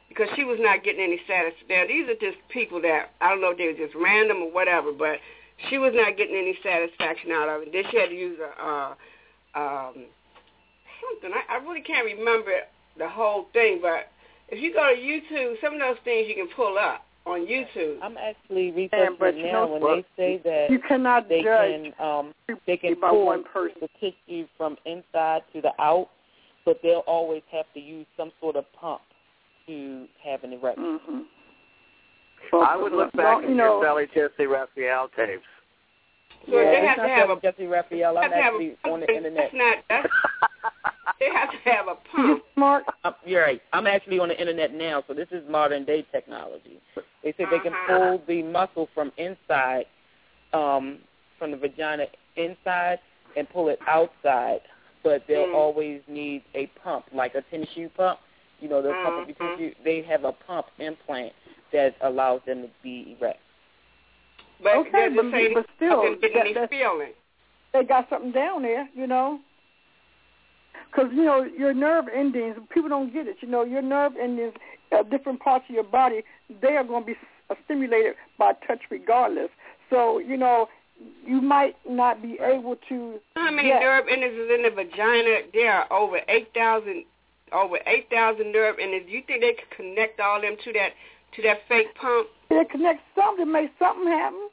J: because she was not getting any satisfaction. These are just people that, I don't know if they were just random or whatever, but she was not getting any satisfaction out of it. Then she had to use a, uh, um, something. I, I really can't remember the whole thing, but if you go to YouTube, some of those things you can pull up on YouTube.
K: I'm actually researching it now when they say that
E: you cannot
K: they
E: judge
K: can um, they can
E: by
K: pull
E: one person.
K: the tissue from inside to the out, but they'll always have to use some sort of pump to have an erection.
E: Mm-hmm.
F: Well, I would look back
E: well,
F: at
E: you
F: your
E: know,
F: Sally Jesse Raphael tapes.
J: So
K: yeah,
J: they have to have a
K: Jesse Raphael. I'm actually
J: a,
K: on the internet.
J: That's not, that's, they have to have a pump.
E: Smart.
K: Um, you're right. I'm actually on the internet now, so this is modern day technology. They say
J: uh-huh.
K: they can pull the muscle from inside, um, from the vagina inside, and pull it outside, but they'll
J: mm.
K: always need a pump, like a tennis shoe pump. You know, they'll
J: uh-huh.
K: pump the tissue. They have a pump implant that allows them to be erect.
J: But
E: okay, but,
J: saying
E: but still,
J: getting
E: that,
J: any
E: that,
J: feeling.
E: they got something down there, you know. Because, you know, your nerve endings, people don't get it. You know, your nerve endings, uh, different parts of your body, they are going to be uh, stimulated by touch regardless. So, you know, you might not be able to.
J: How many
E: get,
J: nerve endings is in the vagina? There are over eight thousand, over eight thousand nerve endings. Do you think they could connect all them to that to that fake pump?
E: They connect something to make something happen.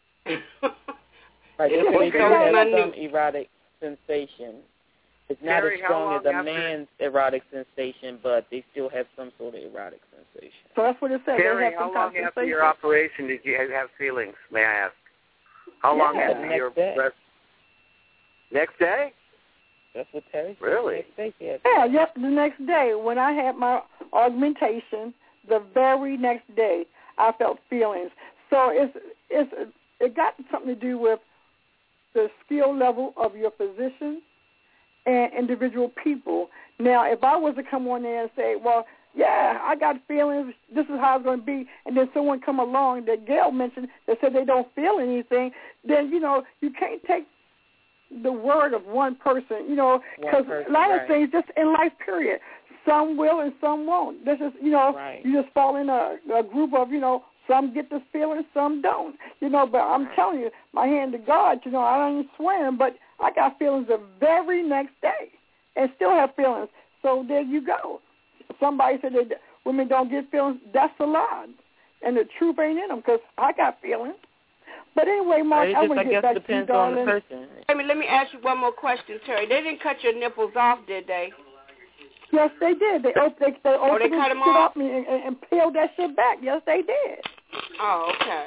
K: Right,
J: Yeah,
K: they do have some erotic sensation. It's not
F: Terry,
K: as strong as a
F: after...
K: man's erotic sensation, but they still have some sort of erotic sensation.
E: So that's what it says.
F: Terry,
E: they have
F: how
E: some
F: long
E: kind of
F: after
E: sensation.
F: your operation did you have feelings, may I ask? How long
K: Yeah,
F: after
K: next
F: your
K: day.
F: breast? Next day?
K: That's what Terry said.
F: Really?
K: Next day she had
E: Yeah, yep, the next day when I had my augmentation, the very next day I felt feelings. So it's it's it got something to do with the skill level of your physician and individual people. Now, if I was to come on there and say, well, yeah, I got feelings, this is how it's going to be, and then someone come along that Gail mentioned that said they don't feel anything, then, you know, you can't take the word of one person, you know, because a lot
K: right.
E: of things just in life, period. Some will and some won't. This is, you know,
K: right.
E: you just fall in a, a group of, you know, some get this feeling, some don't. You know, but I'm telling you, my hand to God, you know, I ain't swearing, but I got feelings the very next day and still have feelings. So there you go. Somebody said that women don't get feelings. That's a lie. And the truth ain't in them because I got feelings. But anyway, Mark,
K: it
E: I
K: just,
E: want
K: I
E: to get
K: guess
E: back
K: depends
E: to you, darling.
K: on the person.
J: Let me, let me ask you one more question, Terry. They didn't cut your nipples off, did they?
E: Yes, they did. They op- they, they
J: Oh,
E: opened
J: they cut
E: it
J: them
E: shit
J: off?
E: up and, and, and peeled that shit back. Yes, they did.
J: Oh, okay.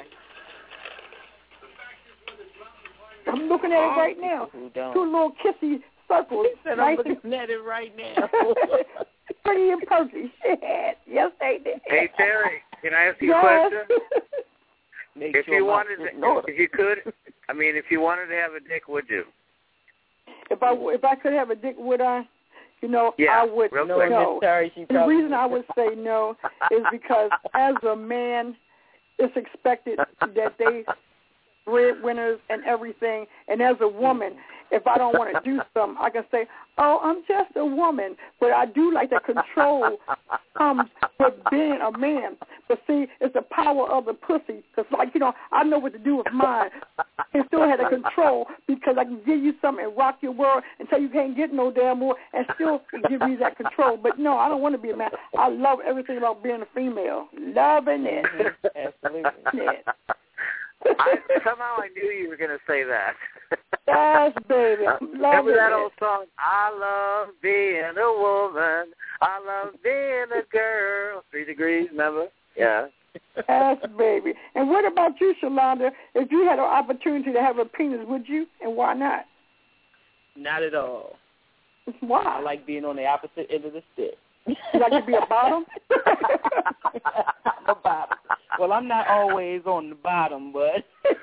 E: I'm looking at it right now. Two little kissy circles.
K: He said,
E: nice
K: I'm looking at it right now.
E: Pretty and perky. Shit. Yes, they did.
F: Hey, Terry, can I ask you
E: yes.
F: a question?
K: Make
F: if
K: sure
F: you
K: my
F: wanted to, if you could, I mean, if you wanted to have a dick, would you?
E: If I, if I could have a dick, would I? You know,
F: yeah,
E: I would
F: real
K: no.
F: quick.
E: no.
K: Terry, she
E: The reason I would say no is because as a man, it's expected that they breadwinners and everything. And as a woman, if I don't want to do something, I can say, oh, I'm just a woman. But I do like that control comes with being a man. But see, it's the power of the pussy. Because, like, you know, I know what to do with mine. And still have the control because I can give you something and rock your world until you can't get no damn more and still give you that control. But, no, I don't want to be a man. I love everything about being a female. Loving it.
K: Absolutely.
E: it.
F: I, somehow I knew you were going to say that.
E: Yes, baby.
F: Remember that
E: it.
F: old song, I love being a woman, I love being a girl, Three Degrees, remember? Yeah.
E: Yes, baby. And what about you, Shalonda? If you had an opportunity to have a penis, would you? And why not?
K: Not at all.
E: Why?
K: I like being on the opposite end of the stick.
E: You like to be a bottom?
K: I'm a bottom. Well, I'm not always on the bottom, but...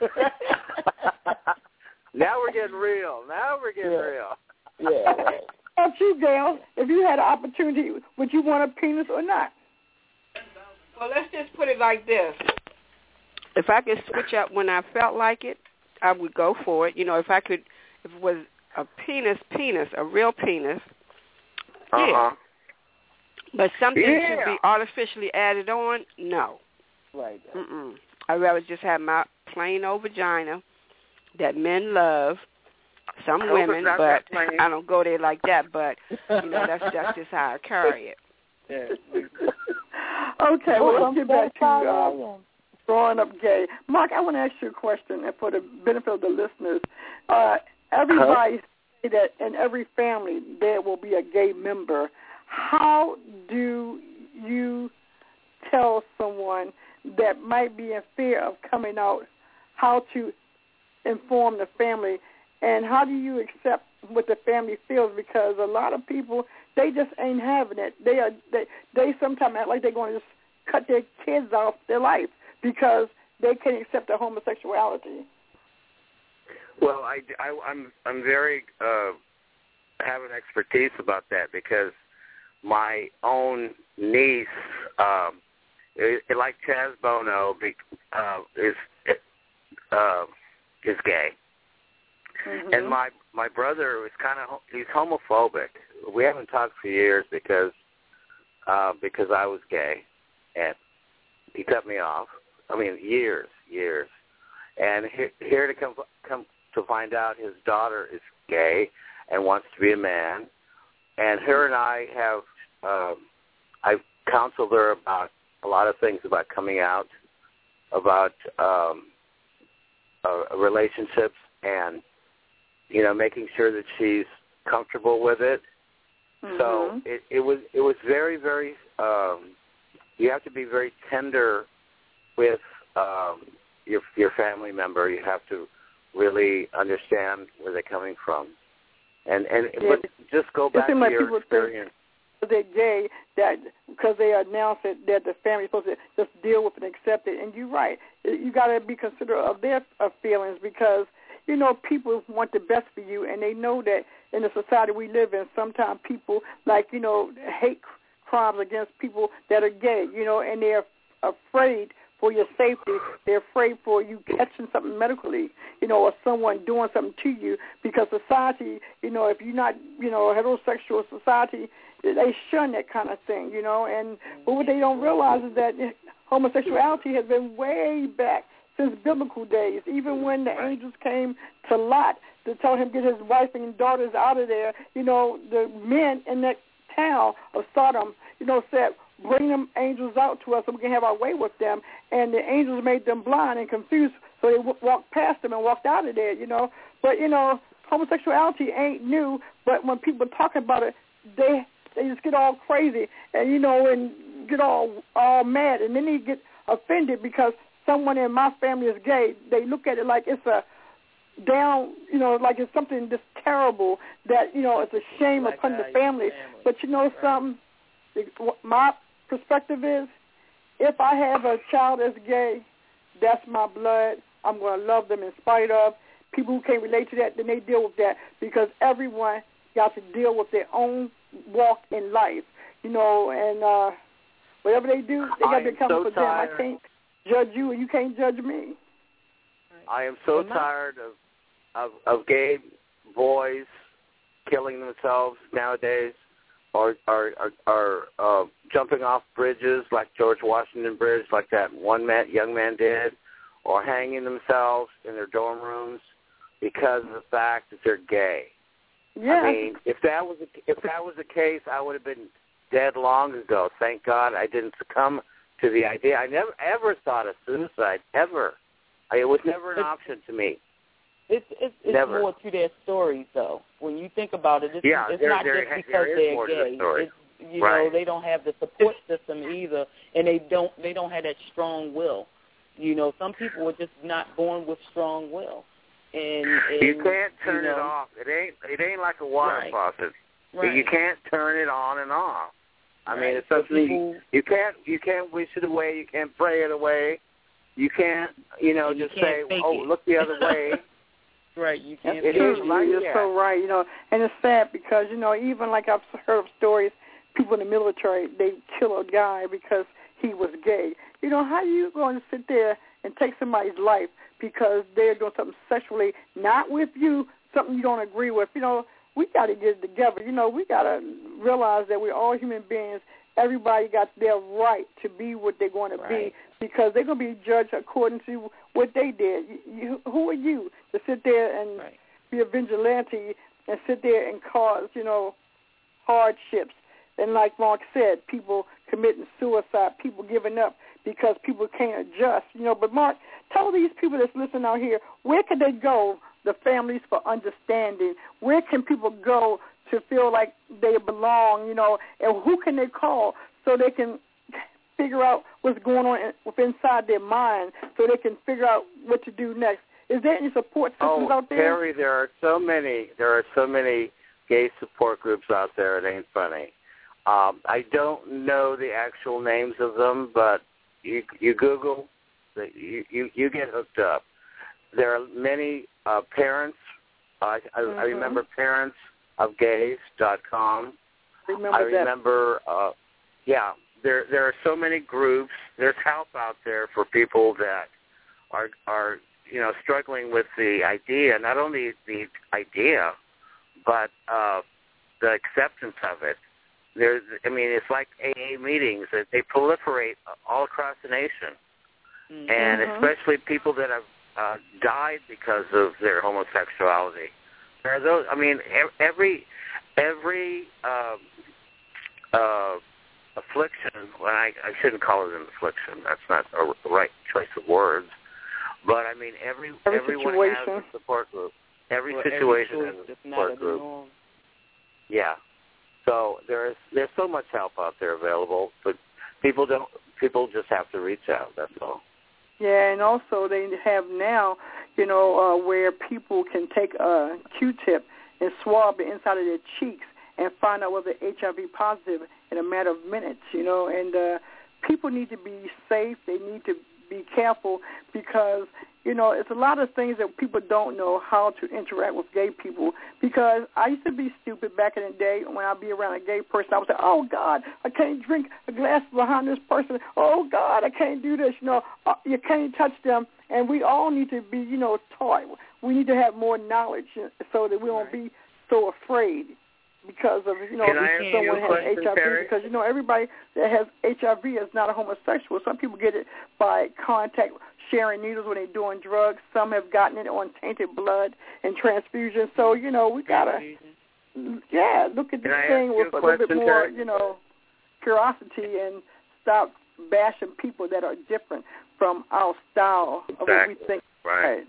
F: Now we're getting real. Now we're getting
K: yeah.
F: real.
K: Yeah, right.
E: How about you, Gail? If you had an opportunity, would you want a penis or not?
J: Well, let's just put it like this. If I could switch up when I felt like it, I would go for it. You know, if I could, if it was a penis, penis, a real penis,
F: Uh-huh.
J: yeah. But something
F: Yeah.
J: to be artificially added on, no.
K: Right.
J: Mm-mm. I'd rather just have my plain old vagina that men love, some
F: I hope
J: women,
F: it's not
J: but
F: that plain.
J: I don't go there like that. But, you know, that's, that's just how I carry it.
K: Yeah.
E: Okay, well, let's get back to uh,
K: uh,
E: growing up gay. Mark, I want to ask you a question, and for the benefit of the listeners, uh, everybody say that in every family there will be a gay member. How do you tell someone that might be in fear of coming out how to inform the family, and how do you accept what the family feels? Because a lot of people, they just ain't having it. They are they they sometimes act like they're going to just cut their kids off their life because they can't accept their homosexuality.
F: Well, I, I, I'm I'm very uh, have an expertise about that because my own niece, um, it, it, like Chaz Bono, be, uh, is uh, is gay,
E: Mm-hmm.
F: and my my brother is kind of he's homophobic. We haven't talked for years because uh, because I was gay, and he cut me off. I mean, years, years, and he, here to come come to find out his daughter is gay and wants to be a man, and her and I have um, I've counseled her about a lot of things about coming out, about um, uh, relationships, and you know, making sure that she's comfortable with it.
E: Mm-hmm.
F: So it, it was it was very very. Um, you have to be very tender with um, your your family member. You have to really understand where they're coming from, and and
E: Yeah.
F: but just go
E: It
F: back
E: seems
F: to
E: like
F: your
E: people
F: experience.
E: think they're gay that because they announce it that the family's supposed to just deal with and accept it. And you're right. You got to be considerate of their of feelings because, you know, people want the best for you, and they know that in the society we live in, sometimes people, like, you know, hate crimes against people that are gay, you know, and they're afraid for your safety. They're afraid for you catching something medically, you know, or someone doing something to you because society, you know, if you're not, you know, a heterosexual society, they shun that kind of thing, you know, and but what they don't realize is that homosexuality has been way back since biblical days. Even when the angels came to Lot to tell him to get his wife and daughters out of there, you know, the men in that town of Sodom, you know, said, bring them angels out to us so we can have our way with them. And the angels made them blind and confused, so they w- walked past them and walked out of there, you know. But, you know, homosexuality ain't new, but when people talk about it, they they just get all crazy and, you know, and get all all mad. And then they get offended because someone in my family is gay. They look at it like it's a down, you know, like it's something just terrible that, you know, it's a shame
K: Like
E: upon the
K: family.
E: family. But you know
K: Right.
E: something? My perspective is if I have a child that's gay, that's my blood. I'm going to love them in spite of. People who can't relate to that, then they deal with that because everyone got to deal with their own walk in life, you know, and uh, whatever they do, they got to be coming
F: so
E: for them. I
F: tired.
E: can't judge you and you can't judge me.
F: I am so
K: Well, my-
F: tired of, of of gay boys killing themselves nowadays, or or or, or uh, jumping off bridges like George Washington Bridge, like that one man, young man did, or hanging themselves in their dorm rooms because of the fact that they're gay.
E: Yeah.
F: I mean, if that was a, if that was the case, I would have been dead long ago. Thank God I didn't succumb to the idea. I never ever thought of suicide ever. I, it was never an
K: It's-
F: option to me.
K: It's it's, it's
F: Never.
K: more to their stories, though. When you think about it, it's,
F: Yeah,
K: it's
F: there-
K: not
F: there-
K: just
F: there
K: because
F: is
K: they're
F: more to the
K: gay.
F: story.
K: It's, you
F: Right.
K: know, they don't have the support system either, and they don't they don't have that strong will. You know, some people are just not born with strong will, and, and
F: You can't turn
K: you know,
F: it off. It ain't it ain't like a water
K: Right.
F: faucet.
K: Right.
F: You can't turn it on and off. I
K: Right.
F: mean, it's
K: So
F: something
K: people-
F: you can't you can't wish it away. You can't pray it away. You can't you know
K: And you
F: just say,
K: can't fake
F: oh,
K: it.
F: look the other way.
K: Right, you
E: That's
K: can't.
F: It
E: true.
F: is like
E: You're
F: that.
E: so right, you know, and it's sad because, you know, even like I've heard of stories, people in the military, they kill a guy because he was gay. You know, how are you going to sit there and take somebody's life because they're doing something sexually, not with you, something you don't agree with? You know, we got to get it together. You know, we got to realize that we're all human beings everybody got their right to be what they're going to
K: Right.
E: be, because they're going to be judged according to what they did. You, you, who are you to sit there and
K: Right.
E: be a vigilante and sit there and cause, you know, hardships? And like Mark said, people committing suicide, people giving up because people can't adjust, you know. But Mark, tell these people that's listening out here, where can they go, the families, for understanding? Where can people go to feel like they belong, you know, and who can they call so they can figure out what's going on within inside their mind, so they can figure out what to do next? Is there any support systems
F: oh,
E: out there?
F: Terry, there are so many. There are so many gay support groups out there. It ain't funny. Um, I don't know the actual names of them, but you, you Google, you, you you get hooked up. There are many uh, parents. Uh, I,
E: mm-hmm.
F: I remember parents of gays dot com.
E: Remember
F: I
E: that.
F: remember, uh, yeah, there there are so many groups. There's help out there for people that are are you know struggling with the idea, not only the idea, but uh, the acceptance of it. There's, I mean, it's like A A meetings. They proliferate all across the nation,
K: mm-hmm.
F: and especially people that have uh, died because of their homosexuality. There are those. I mean, every every um, uh, affliction. Well, I, I shouldn't call it an affliction. That's not a right choice of words. But I mean, every,
E: every
F: everyone
E: situation.
F: has a support group. Every
K: well,
F: situation
K: every
F: has a
K: choice
F: support
K: not
F: group.
K: norm.
F: Yeah. So there is there's so much help out there available, but people don't. People just have to reach out. That's all.
E: Yeah, and also they have now, you know, uh, where people can take a Q-tip and swab the inside of their cheeks and find out whether H I V positive in a matter of minutes, you know. And uh, people need to be safe. They need to be careful because, you know, it's a lot of things that people don't know how to interact with gay people. Because I used to be stupid back in the day when I'd be around a gay person. I would say, oh, God, I can't drink a glass behind this person. Oh, God, I can't do this. You know, uh, you can't touch them. And we all need to be, you know, taught. We need to have more knowledge so that we won't
K: right.
E: be so afraid because of, you know,
F: Can I ask
E: someone
F: you a
E: has
F: question,
E: H I V.
F: Terry?
E: Because, you know, everybody that has H I V is not a homosexual. Some people get it by contact, sharing needles when they're doing drugs. Some have gotten it on tainted blood and transfusion. So, you know, we got to, yeah, look at this thing with a little bit more,
F: Terry?
E: you know, curiosity and stop bashing people that are different from our style
F: Exactly.
E: of what we think.
F: Right.
E: Right.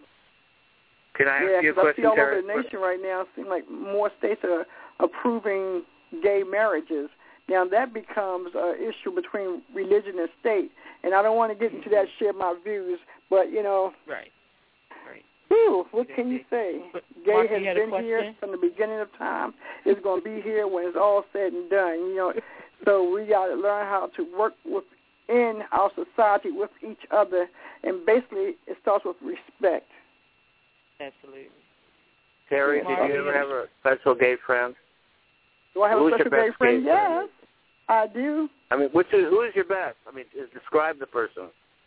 F: Can I ask
E: Yeah,
F: you a
E: because I
F: question,
E: see all
F: Terry?
E: over the nation right now, it seems like more states are approving gay marriages. Now, that becomes an issue between religion and state. And I don't want to get into that, share my views, but, you know,
K: Right. Right.
E: whew, what can you say?
K: But,
E: Gay
K: Mark,
E: has
K: you had a
E: been here
K: question?
E: from the beginning of time. It's going to be here when it's all said and done, you know. So we got to learn how to work within our society with each other, and basically it starts with respect.
K: Absolutely.
F: Terry,
K: Mark,
F: did you ever have a special gay friend?
E: Do I have
F: Who's
E: a
F: your
E: special gay
F: best
E: friend?
F: gay friend?
E: Yes, I do.
F: I mean, which is, who is your best? I mean, describe the person.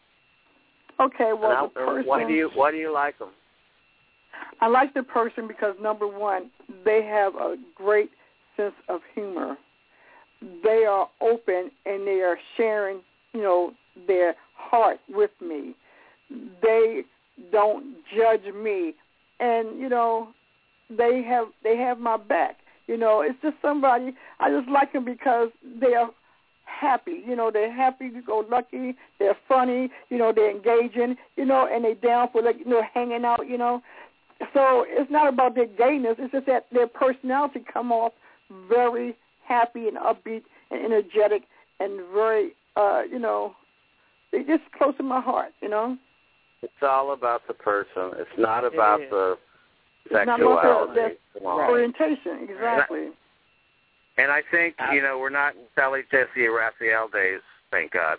E: Okay, well,
F: Now,
E: the person...
F: why do you why do you like them?
E: I like the person because, number one, they have a great sense of humor. They are open and they are sharing, you know, their heart with me. They don't judge me. And, you know, they have they have my back. You know, it's just somebody, I just like them because they are happy. You know, they're happy-go-lucky. They're funny. You know, they're engaging, you know, and they're down for, like, you know, hanging out, you know. So it's not about their gayness. It's just that their personality come off very happy and upbeat and energetic and very, uh, you know, they just close to my heart, you know.
F: It's all about the person. It's not about the
E: It's not
F: sexuality.
E: about their, their
F: Right.
E: orientation, exactly.
F: And I, and I think, you know, we're not in Sally Jesse Raphael days, thank God.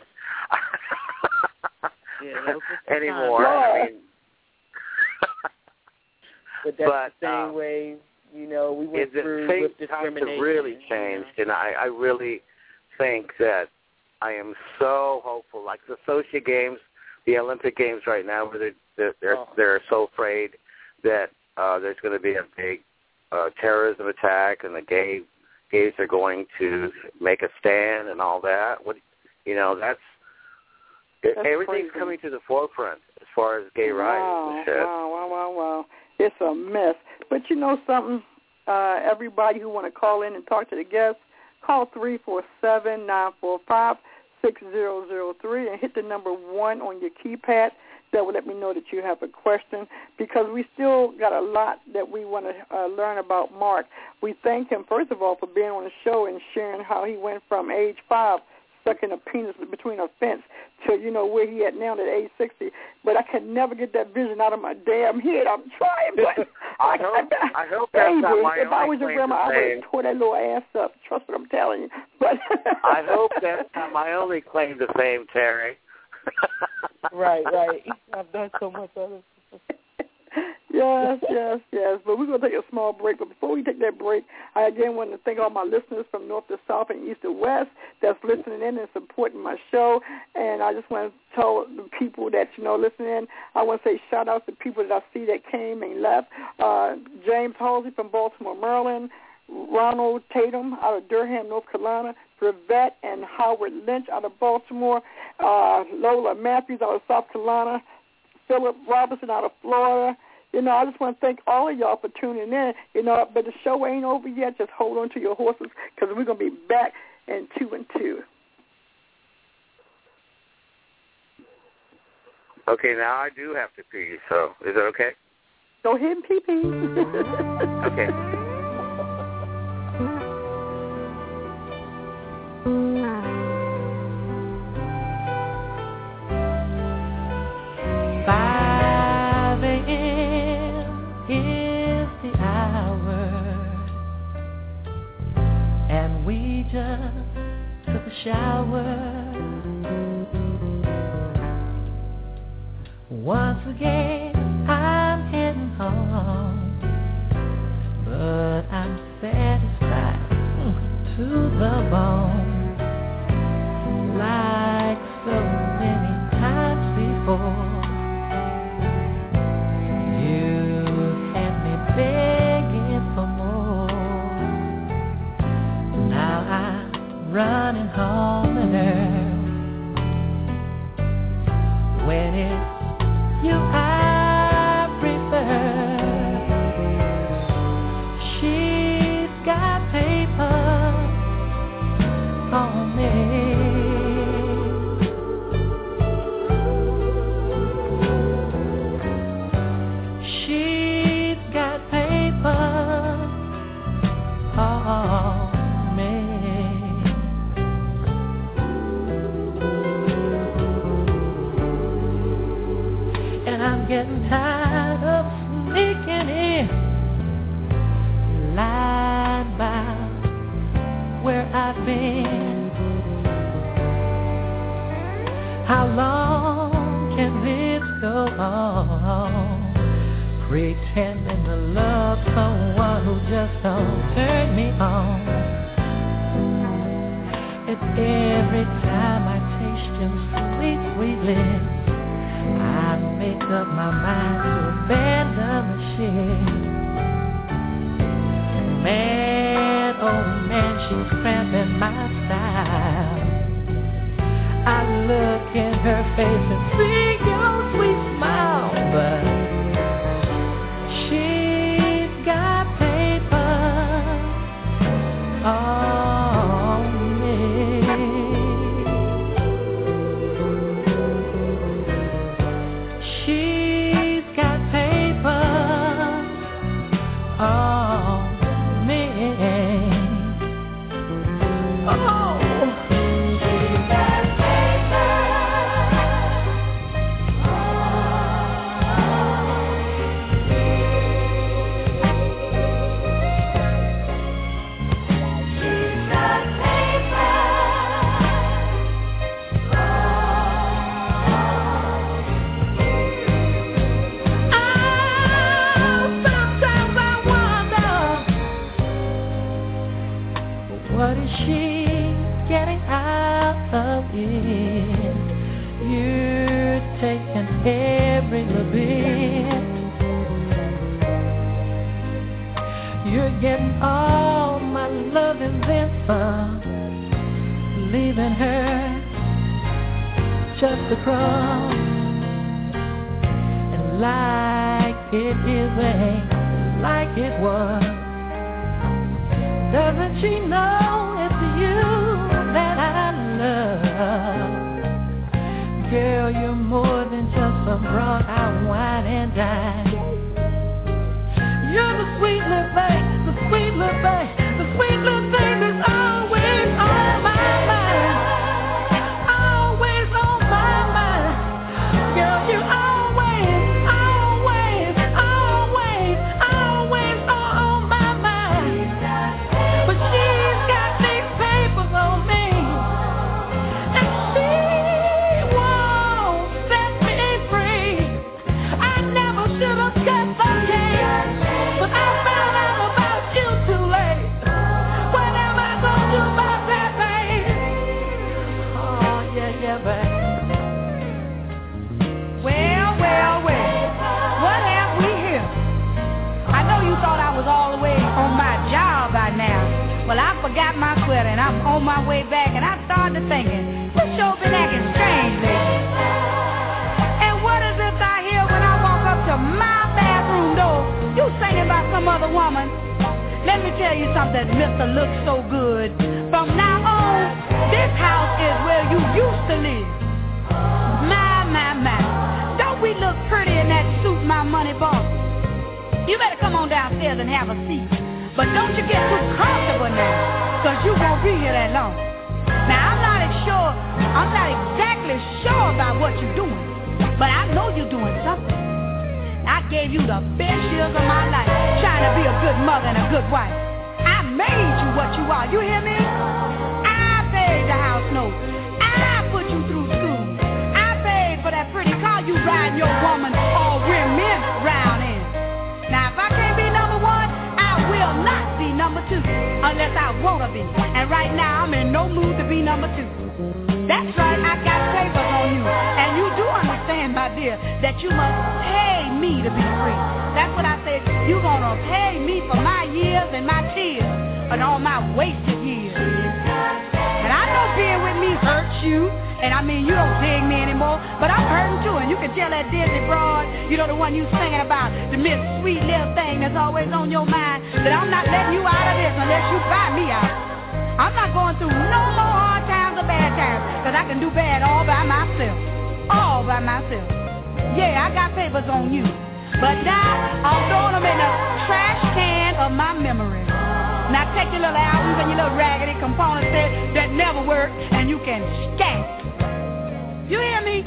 K: Yeah, that was just the
F: anymore.
K: time.
F: I mean,
K: but that's
F: but,
K: the same
F: uh,
K: way, you know, we went
F: it,
K: through
F: things
K: with
F: have
K: discrimination.
F: really changed,
K: you know?
F: and I, I really think that I am so hopeful. Like the Sochi Games, the Olympic Games right now, where they're they're they're,
K: Oh.
F: they're so afraid that uh, there's going to be a big uh, terrorism attack and the gay gays are going to make a stand and all that. What you know, that's,
E: that's
F: everything's
E: crazy.
F: coming to the forefront as far as gay rights
E: wow,
F: and shit.
E: Wow, wow, wow, wow. It's a mess. But you know something? Uh, everybody who want to call in and talk to the guests, call three four seven, nine four five, six zero zero three and hit the number one on your keypad. That will let me know that you have a question, because we still got a lot that we want to uh, learn about Mark. We thank him, first of all, for being on the show and sharing how he went from age five, sucking a penis between a fence, to, you know, where he at now at age sixty. But I can never get that vision out of my damn head. I'm trying, but
F: I hope I hope that's
E: baby,
F: not my
E: if I
F: only
E: was your
F: claim
E: grandma, I
F: to
E: would
F: fame.
E: have tore that little ass up. Trust what I'm telling you. But
F: I hope that's not my only claim to fame, Terry.
K: Right, right. I've done so much other stuff.
E: Yes, yes, yes. But we're going to take a small break. But before we take that break, I again want to thank all my listeners from north to south and east to west that's listening in and supporting my show. And I just want to tell the people that, you know, listening in, I want to say shout out to people that I see that came and left. Uh, James Halsey from Baltimore, Maryland. Ronald Tatum out of Durham, North Carolina. Brevette and Howard Lynch out of Baltimore. Uh, Lola Matthews out of South Carolina. Philip Robertson out of Florida. You know, I just want to thank all of y'all for tuning in. You know, but the show ain't over yet. Just hold on to your horses, because we're going to be back in two and two.
F: Okay, now I do have to pee, so is it okay?
E: Go ahead and pee pee.
F: Okay.
I: five a.m. is the hour, and we just took a shower. Once again, I'm heading home, but I'm satisfied to the bone, like so many times before. You had me begging for more. Now I'm running home and earth. When it's you I prefer. She's got paper on me. She's got paper on me. And I'm getting tired of sneaking in, lying about where I've been. How long can this go on? Pretending to love someone who just don't turn me on. It's every time I taste your sweet, sweet lips, I make up my mind to abandon the ship. Man, oh man, she's cramping my style. I look in her face and see your sweet smile, but she's got paper on me. She's got paper on me. fun, leaving her just across. And like it isn't like it was, doesn't she know it's you that I love? Girl, you're more than just some brought out wine and dine. You're the sweet little thing, the sweet little thing, the sweet little thing that's always on my mind. Always on my mind. Girl, you always, always, always, always on my mind. But she's got these papers on me, and she won't set me free. I never should have kept the chance, but I found out about you too late. What am I gonna do about that, babe? Oh, yeah, yeah, babe.
A: Well, well, well. What have we here? I know you thought I was all the way on my job by now. Well, I forgot my sweater, and I'm on my way back, and I started thinking, this show been acting strange lately. And what is this I hear when I walk up to my bathroom door? You singing about some other woman. Let me tell you something, Mister Looks So Good. From now on, this house is where you used to live. My, my, my. Don't we look pretty in that suit my money bought? You better come on downstairs and have a seat. But don't you get too comfortable now, because you won't be here that long. Now, I'm not sure, I'm not exactly sure about what you're doing, but I know you're doing something. I gave you the best years of my life, trying to be a good mother and a good wife. I made you what you are, you hear me? I paid the house note. I put you through school. I paid for that pretty car you riding your woman all women round in. Now, if I can't be number one, I will not be number two, unless I want to be. And right now, I'm in no mood to be number two. That's right, I got papers on you. And you do understand, my dear, that you must pay me to be free. That's what I said. You're going to pay me for my years and my tears and all my wasted years. And I know being with me hurts you. And I mean, you don't dig me anymore, but I'm hurting too. And you can tell that Disney broad, you know, the one you singing about, the Miss Sweet little thing that's always on your mind, that I'm not letting you out of this unless you buy me out. I'm not going through no more hard times or bad times, because I can do bad all by myself. All by myself. Yeah, I got papers on you. But now, I'm throwing them in the trash can of my memory. Now take your little albums and your little raggedy components that, that never work, and you can scat. You hear me?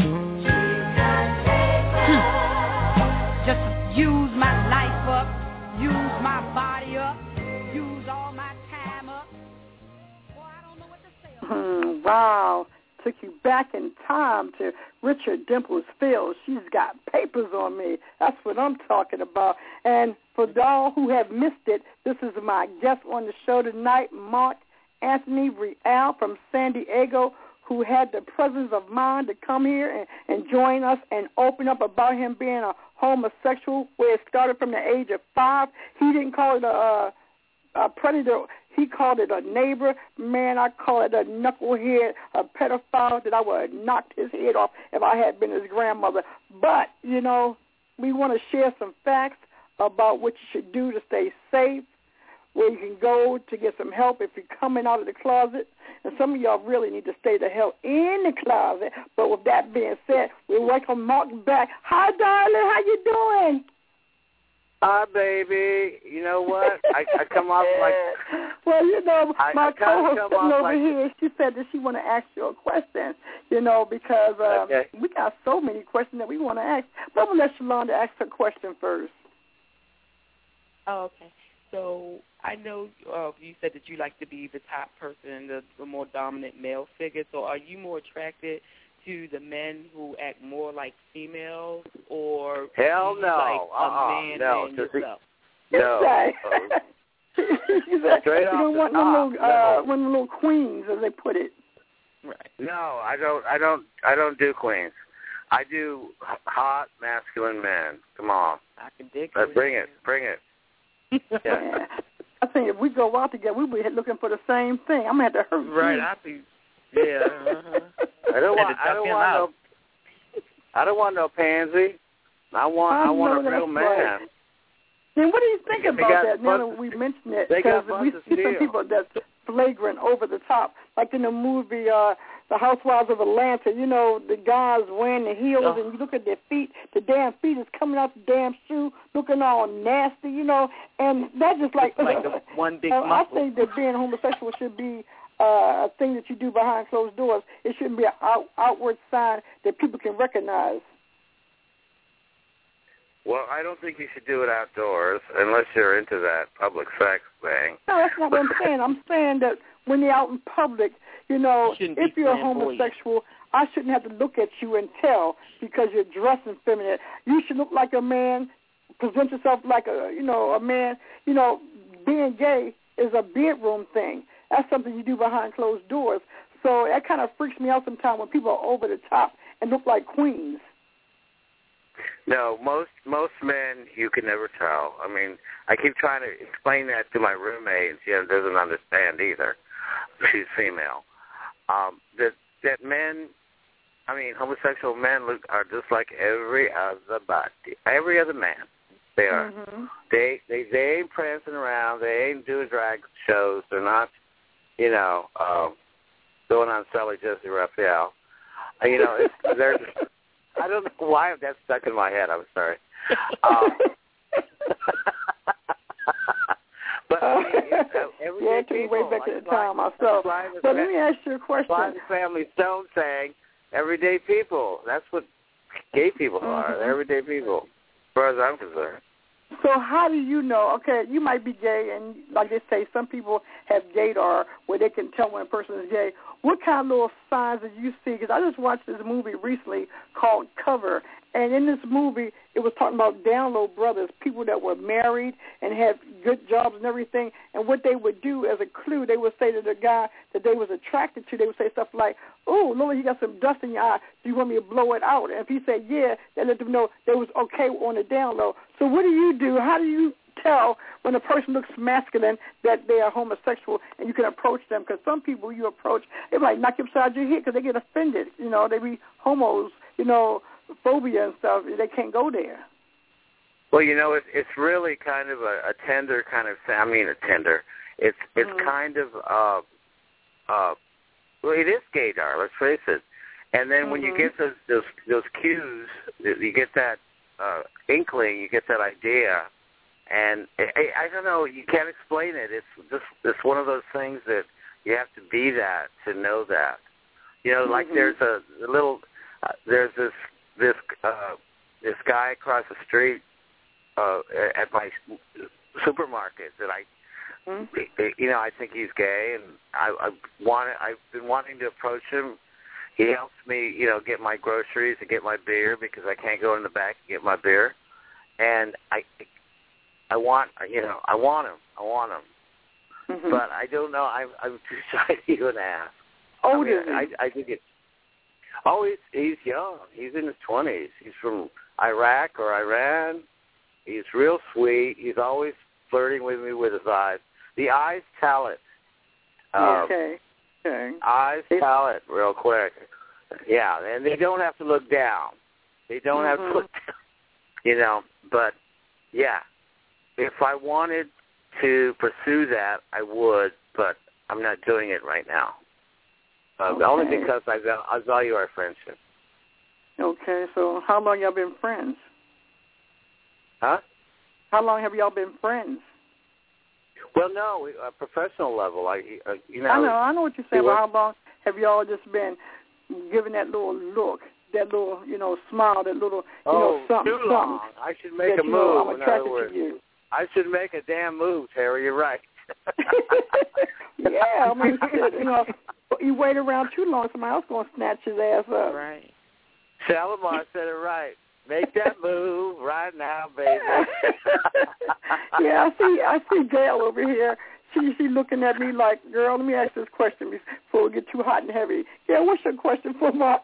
A: Just use my life up, use my body up, use all my time up. Boy, I don't know what to say.
E: Mm, wow. Took you back in time to Richard Dimples Fields. She's got papers on me. That's what I'm talking about. And for all who have missed it, this is my guest on the show tonight, Mark Anthony Real from San Diego, who had the presence of mind to come here and, and join us and open up about him being a homosexual, where it started from the age of five. He didn't call it a, a predator. He called it a neighbor. Man, I call it a knucklehead, a pedophile that I would have knocked his head off if I had been his grandmother. But, you know, we want to share some facts about what you should do to stay safe, where you can go to get some help if you're coming out of the closet. And some of y'all really need to stay the hell in the closet. But with that being said, we welcome Mark back. Hi, darling. How you doing?
F: Hi, baby. You know what? I, I come off like...
E: Well, you know,
F: I,
E: my
F: I
E: co-host sitting over
F: like,
E: here, she said that she want to ask you a question, you know, because um,
F: okay.
E: we got so many questions that we want to ask. But we'll let Shalonda ask her question first.
G: Oh, okay. So I know uh, you said that you like to be the top person, the, the more dominant male figure. So are you more attracted to the men who act more like females, or
F: hell no,
G: like
F: uh-uh,
G: a man
F: no,
G: and yourself?
F: No.
E: She said,
F: Straight
E: you
F: off
E: don't
F: the
E: want
F: top,
E: one little, uh,
F: no.
E: one little queens, as they put it.
G: Right.
F: No, I don't. I don't. I don't do queens. I do hot, masculine men. Come on.
G: I can dig
F: uh,
G: it.
F: Bring it. Bring it. Yeah.
E: Yeah. That's think if we go out together, we be looking for the same thing. I'm gonna have to hurt
K: right,
E: you.
K: I be. Yeah. Uh-huh.
F: I don't want.
K: I
F: I don't want
K: out.
F: no. I don't want no pansy. I want.
E: I
F: I want
E: know
F: a real
E: that's
F: man.
E: right. Then what do you think
F: They
E: about
F: got
E: that? Now
F: bunch
E: that
F: of-
E: we mentioned it,
F: they got
E: because we
F: bunch of
E: see some
F: steel.
E: people that's flagrant, over the top, like in the movie uh, The Housewives of Atlanta. You know, the guys wearing the heels,
K: Oh.
E: and you look at their feet. The damn feet is coming out the damn shoe, looking all nasty. You know, and that's just like,
K: like the one big
E: uh, I
K: muscle.
E: think that being homosexual should be uh, a thing that you do behind closed doors. It shouldn't be an out, outward sign that people can recognize.
F: Well, I don't think you should do it outdoors unless you're into that public sex thing.
E: No, that's not what I'm saying. I'm saying that when you're out in public, you know,
K: You shouldn't
E: if
K: be
E: you're a
K: flamboyant.
E: homosexual, I shouldn't have to look at you and tell because you're dressing feminine. You should look like a man, present yourself like a, you know, a man. You know, being gay is a bedroom thing. That's something you do behind closed doors. So that kind of freaks me out sometimes when people are over the top and look like queens.
F: No, most most men you can never tell. I mean, I keep trying to explain that to my roommate, and she doesn't understand either. She's female. Um, that that men, I mean, homosexual men look are just like every other body, every other man. They are.
E: Mm-hmm.
F: They they they ain't prancing around. They ain't doing drag shows. They're not, you know, um, going on Sally Jesse Raphael. Uh, You know, it's, they're. I don't know why that's stuck in my head. I'm sorry. Um, but I mean, it's, uh, everyday
E: yeah, it took me
F: people,
E: way back
F: like
E: at the time
F: Blind-
E: myself.
F: Blind
E: But let me ask you a question.
F: Blind Family Stone saying, everyday people. That's what gay people are.
E: Mm-hmm.
F: They're everyday people, as far as I'm concerned.
E: So how do you know, okay, you might be gay, and like they say, some people have gaydar where they can tell when a person is gay. What kind of little signs did you see? Because I just watched this movie recently called Cover, and in this movie, it was talking about download brothers, people that were married and had good jobs and everything, and what they would do as a clue, they would say to the guy that they was attracted to, they would say stuff like, oh, Lord, you got some dust in your eye. Do you want me to blow it out? And if he said yeah, they let them know they was okay on the download. So what do you do? How do you tell when a person looks masculine that they are homosexual and you can approach them? Because some people you approach, they might knock you upside your head because they get offended. You know, they be homos, you know, phobia and stuff. They can't go there.
F: Well, you know, it, it's really kind of a, a tender kind of thing. I mean, a tender. It's it's
E: Mm-hmm.
F: kind of, uh, uh, well, it is gaydar, let's face it. And then when you
E: Mhm.
F: get those, those those cues, you get that uh, inkling, you get that idea, and I, I don't know, you can't explain it. It's just it's one of those things that you have to be that to know that. You know, like
E: Mhm.
F: there's a, a little, uh, there's this this uh, this guy across the street uh, at my supermarket that I.
E: Mm-hmm.
F: You know, I think he's gay, and I, I want. I've been wanting to approach him. He helps me, you know, get my groceries and get my beer because I can't go in the back and get my beer. And I, I want, you know, I want him. I want him.
E: Mm-hmm.
F: But I don't know. I'm, I'm too shy to even ask.
E: Oh,
F: I mean,
E: is he?
F: I, I think it. Oh, he's he's young. He's in his twenties. He's from Iraq or Iran. He's real sweet. He's always flirting with me with his eyes. The eyes tell it. Um,
E: okay. Okay.
F: Eyes tell it real quick. Yeah, and they don't have to look down. They don't have
E: Mhm.
F: to look down. You know, but, yeah, if I wanted to pursue that, I would, but I'm not doing it right now. Uh,
E: Okay.
F: Only because I, val- I value our friendship.
E: Okay, so how long y'all been friends?
F: Huh?
E: How long have y'all been friends?
F: Well, no, we, uh, professional level. I, uh, you know.
E: I know, I know what you're saying,
F: we
E: but
F: work-
E: how long have y'all just been giving that little look, that little, you know, smile, that little, you
F: oh,
E: know, something,
F: too long.
E: something
F: I should make
E: that,
F: a
E: you
F: move.
E: know, I'm
F: in
E: attracted
F: other words.
E: to you.
F: I should make a damn move, Terry. You're right.
E: Yeah, I mean, shit, you know, you wait around too long, somebody else going to snatch his ass up.
K: Right.
F: Shalimar said it right. Make that move right now, baby.
E: Yeah, I see. I see Gail over here. She she looking at me like, girl, let me ask this question before we get too hot and heavy. Gail, what's your question for Mark?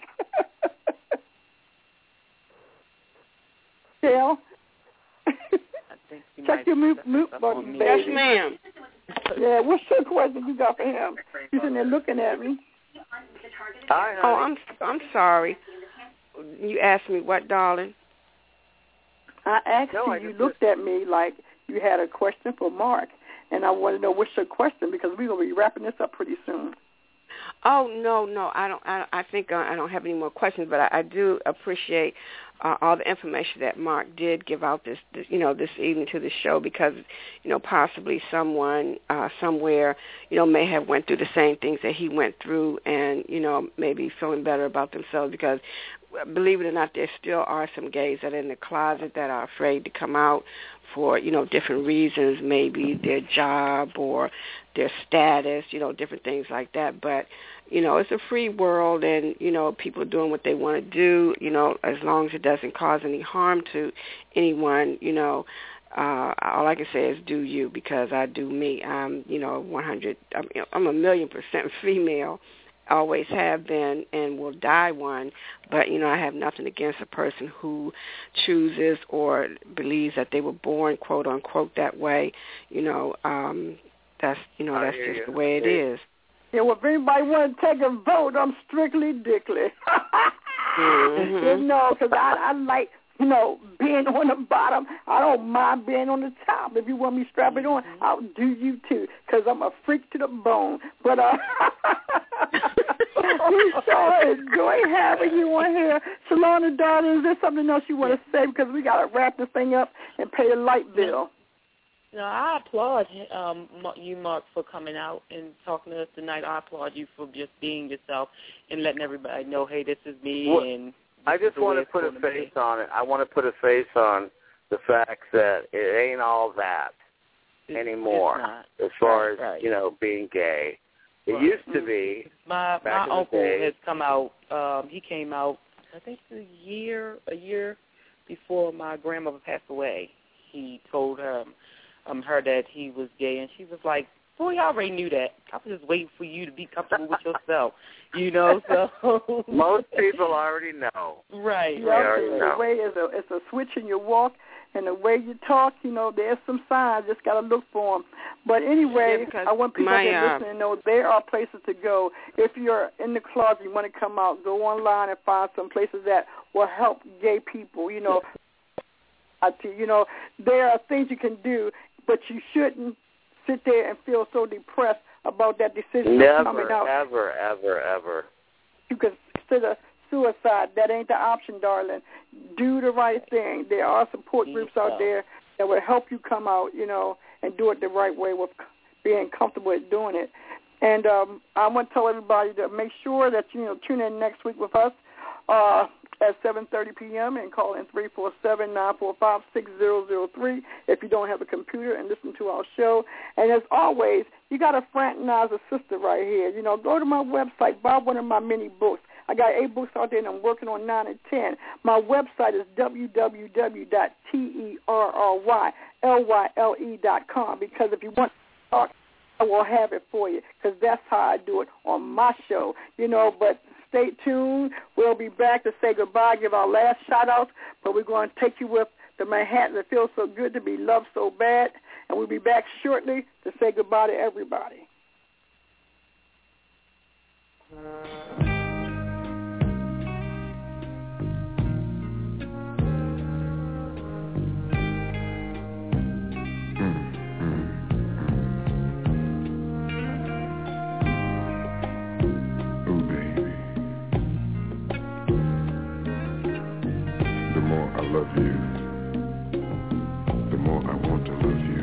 E: Gail,
K: I think you
E: check
K: might
E: your mute
K: set
E: mute
K: stuff
E: button,
K: on me.
E: baby.
J: Yes, ma'am.
E: Yeah, what's your question you got for him? He's in there looking at me.
F: Hi, honey.
J: Oh, I'm I'm sorry. You asked me what, darling?
E: I asked
F: No,
E: you,
F: I
E: you
F: just-
E: looked at me like you had a question for Mark, and I want to know what's your question because we're going to be wrapping this up pretty soon.
J: Oh no, no, I don't. I, I think uh, I don't have any more questions, but I, I do appreciate uh, all the information that Mark did give out this, this, you know, this evening to the show because, you know, possibly someone uh, somewhere, you know, may have went through the same things that he went through, and you know, maybe feeling better about themselves because, believe it or not, there still are some gays that are in the closet that are afraid to come out for, you know, different reasons, maybe their job or their status, you know, different things like that. But, you know, it's a free world and, you know, people are doing what they want to do, you know, as long as it doesn't cause any harm to anyone, you know. Uh, all I can say is do you because I do me. I'm, you know, one hundred, I'm, I'm a million percent female. Always have been and will die one, but, you know, I have nothing against a person who chooses or believes that they were born, quote, unquote, that way. You know, um, that's, you know, that's just the way it is.
E: Yeah, well, if anybody want to take a vote, I'm strictly Dickley.
J: mm-hmm.
E: You know, because I, I like, you know, being on the bottom. I don't mind being on the top. If you want me strap it on, I'll do you too, because I'm a freak to the bone. But uh, we sure enjoy having you on here. Shalana, darling, is there something else you want to say? Because we got to wrap this thing up and pay a light bill.
K: No, I applaud um, you, Mark, for coming out and talking to us tonight. I applaud you for just being yourself and letting everybody know, hey, this is me.
F: Well,
K: and
F: I just want to put a face on it. I want to put a face on the fact that it ain't all that anymore as far as,
K: right.
F: you know, being gay. It
K: Right.
F: used to be.
K: My
F: back
K: my
F: in
K: uncle
F: the day.
K: has come out. Um, he came out, I think, a year a year before my grandmother passed away. He told her, um, her that he was gay, and she was like, "Boy, I already knew that. I was just waiting for you to be comfortable with yourself." You know, so
F: most people already know.
K: Right.
E: Yeah,
F: already
E: the
F: know.
E: way is a it's a switch in your walk. And the way you talk, you know, there's some signs. Just got to look for them. But anyway,
J: Yeah,
E: I want people
J: my,
E: that
J: uh,
E: are listening to know there are places to go. If you're in the closet, you want to come out, go online and find some places that will help gay people. You know, I tell you, you know, there are things you can do, but you shouldn't sit there and feel so depressed about that decision
F: Never,
E: coming out.
F: ever, ever, ever.
E: You can consider suicide. That ain't the option, darling. Do the right thing. There are support groups out there that will help you come out, you know, and do it the right way with being comfortable at doing it. And um, I want to tell everybody to make sure that, you know, tune in next week with us uh, at seven thirty p.m. and call in three four seven, nine four five, six zero zero three if you don't have a computer and listen to our show. And as always, you got to fraternize a sister right here. You know, go to my website, buy one of my many books. I got eight books out there, and I'm working on nine and ten. My website is w w w dot terryle dot com because if you want to talk, I will have it for you because that's how I do it on my show. You know, but stay tuned. We'll be back to say goodbye, give our last shout-outs, but we're going to take you with the Manhattan that feels so good to be loved so bad, and we'll be back shortly to say goodbye to everybody.
L: I love you, the more I want to love you.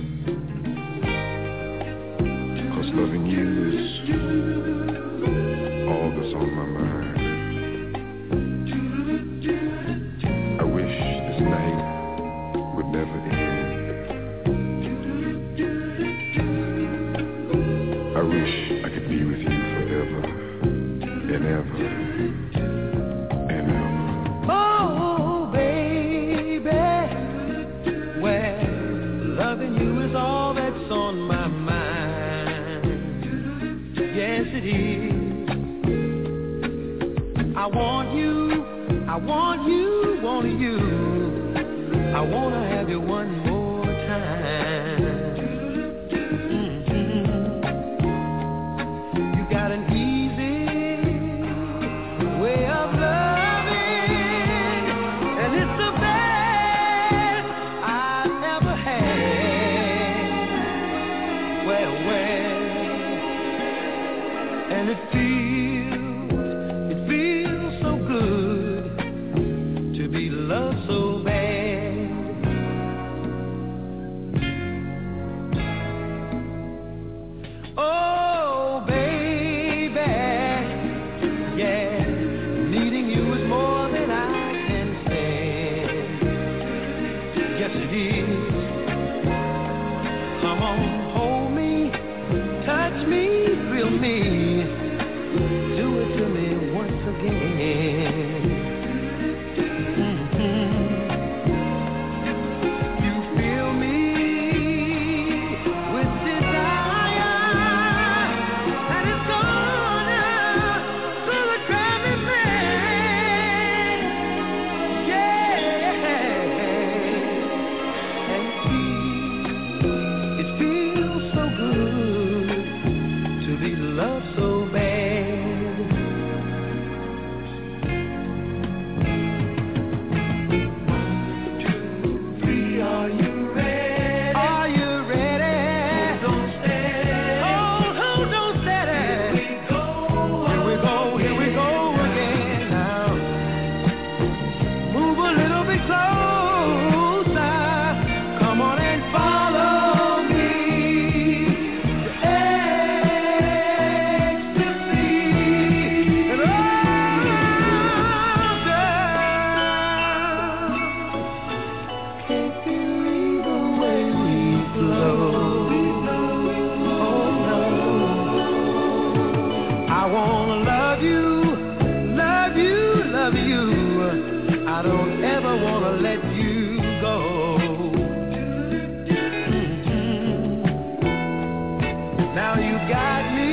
L: 'Cause loving you is all that's on my mind. I wish this night would never end. I wish I could be with you forever and ever.
I: All that's on my mind. Yes, it is. I want you, I want you, want you. I want to have you one more time. Mm-hmm. it feels, it feels so good to be loved so bad. Oh, baby, yeah, needing you is more than I can stand. Yes, it is. Come on, hold me, touch me, feel me, do it to me once again. Mm-hmm. You fill me with desire that is gonna fill a driving man. Yeah, and it feels so good to be loved so bad. Two, three, are you ready? Are you ready? Hold on steady. Hold, hold on steady. Here we go. Here we go. Here we go again now. Move a little bit closer. Come on and follow me. Ecstasy. And oh, girl, can't believe the way we flow. Oh, no. I wanna love you, love you, love you. I don't ever wanna let you go. Mhm. Now you got me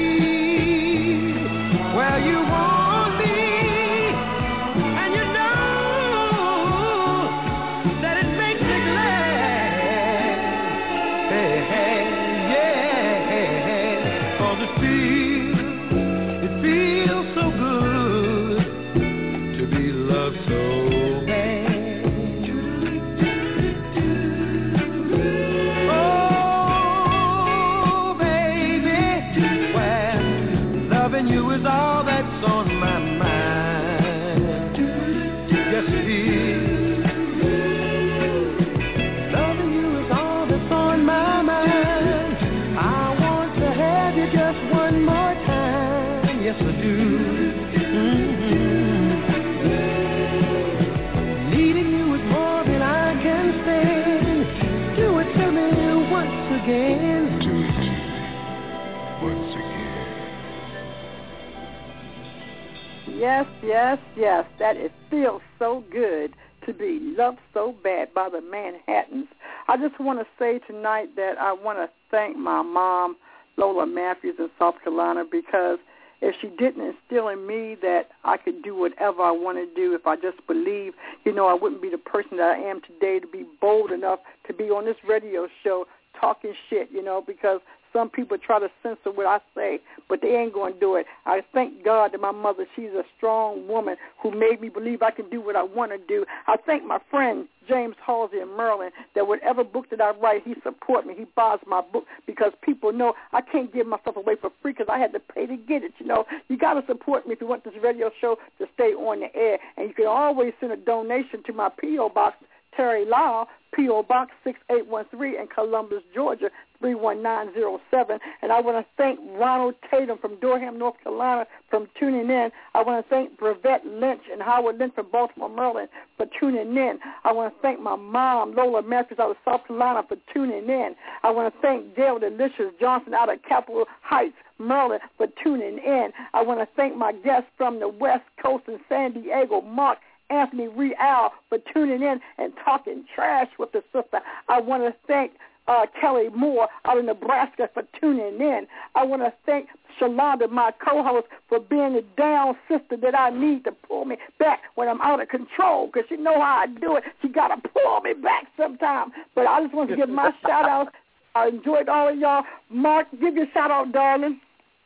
I: where you want me, and you know that it makes me glad. Hey, hey, yeah, 'cause it feels, it feels so good to be loved so bad. Oh, baby, well, loving you is all that's on my mind. Yes, it is. Loving you is all that's on my mind. I want to have you just one more time. Yes, I do. Mhm. Needing you is more than I can stand. Do it to me once again.
L: Do it once again.
E: Yes, yes, yes. That it feels so good to be loved so bad by the Manhattans. I just want to say tonight that I want to thank my mom, Lola Matthews in South Carolina, because if she didn't instill in me that I could do whatever I want to do, if I just believe, you know, I wouldn't be the person that I am today to be bold enough to be on this radio show talking shit, you know, because some people try to censor what I say, but they ain't going to do it. I thank God that my mother, she's a strong woman who made me believe I can do what I want to do. I thank my friend James Halsey in Maryland that whatever book that I write, he supports me. He buys my book because people know I can't give myself away for free because I had to pay to get it, you know. You got to support me if you want this radio show to stay on the air. And you can always send a donation to my P O. Box, Terry Lyle, P O. Box six eight one three in Columbus, Georgia, three one nine zero seven. And I want to thank Ronald Tatum from Durham, North Carolina, from tuning in. I want to thank Brevette Lynch and Howard Lynch from Baltimore, Maryland, for tuning in. I want to thank my mom, Lola Matthews, out of South Carolina, for tuning in. I want to thank Dale Delicious Johnson out of Capitol Heights, Maryland, for tuning in. I want to thank my guests from the West Coast in San Diego, Mark Anthony Real, for tuning in and talking trash with the sister. I want to thank uh, Kelly Moore out of Nebraska for tuning in. I want to thank Shalonda, my co-host, for being the down sister that I need to pull me back when I'm out of control, because she know how I do it. She got to pull me back sometime. But I just want to give my shout-out. I enjoyed all of y'all. Mark, give your shout-out, darling.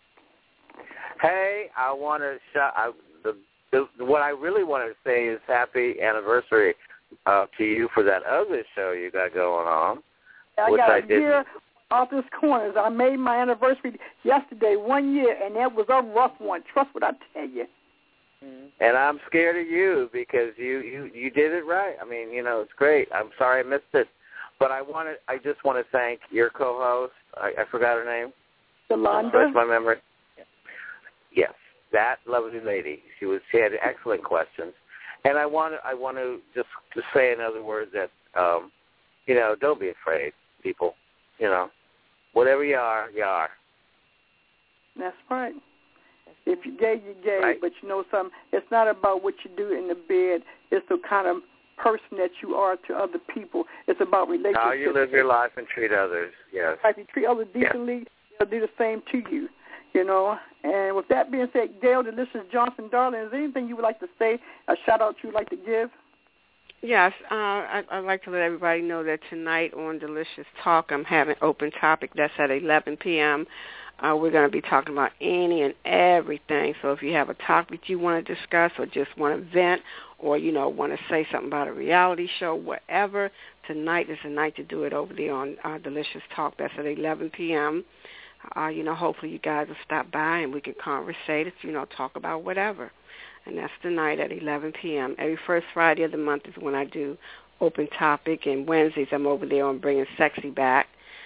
F: Hey, I want to shout I, the, the what I really want to say is happy anniversary uh, to you for that other show you got going on.
E: I
F: which
E: got
F: I
E: a year Author's Corners. I made my anniversary yesterday, one year, and that was a rough one. Trust what I tell you.
F: And I'm scared of you because you, you, you did it right. I mean, you know, it's great. I'm sorry I missed it. But I wanted, I just want to thank your co-host. I, I forgot her name.
E: Yolanda.
F: Refresh my memory. Yes, that lovely lady. She was. She had excellent questions. And I want to, I want to just, just say in other words that, um, you know, don't be afraid, people. You know, whatever you are, you are.
E: That's right. If you're gay, you're gay.
F: Right.
E: But you know something? It's not about what you do in the bed. It's the kind of person that you are to other people. It's about relationships.
F: How you live your life and treat others, yes.
E: If you treat others decently, yes. They'll do the same to you, you know. And with that being said, Gail Delicious Johnson, darling, is there anything you would like to say, a shout-out you would like to give?
J: Yes, uh, I, I'd like to let everybody know that tonight on Delicious Talk, I'm having open topic. That's at eleven p.m. Uh, we're going to be talking about any and everything. So if you have a topic you want to discuss or just want to vent or, you know, want to say something about a reality show, whatever, tonight is the night to do it over there on uh, Delicious Talk. That's at eleven p.m. Uh, you know, hopefully you guys will stop by and we can conversate, you know, talk about whatever. And that's tonight at eleven p.m. Every first Friday of the month is when I do open topic, and Wednesdays I'm over there on Bringing Sexy Back.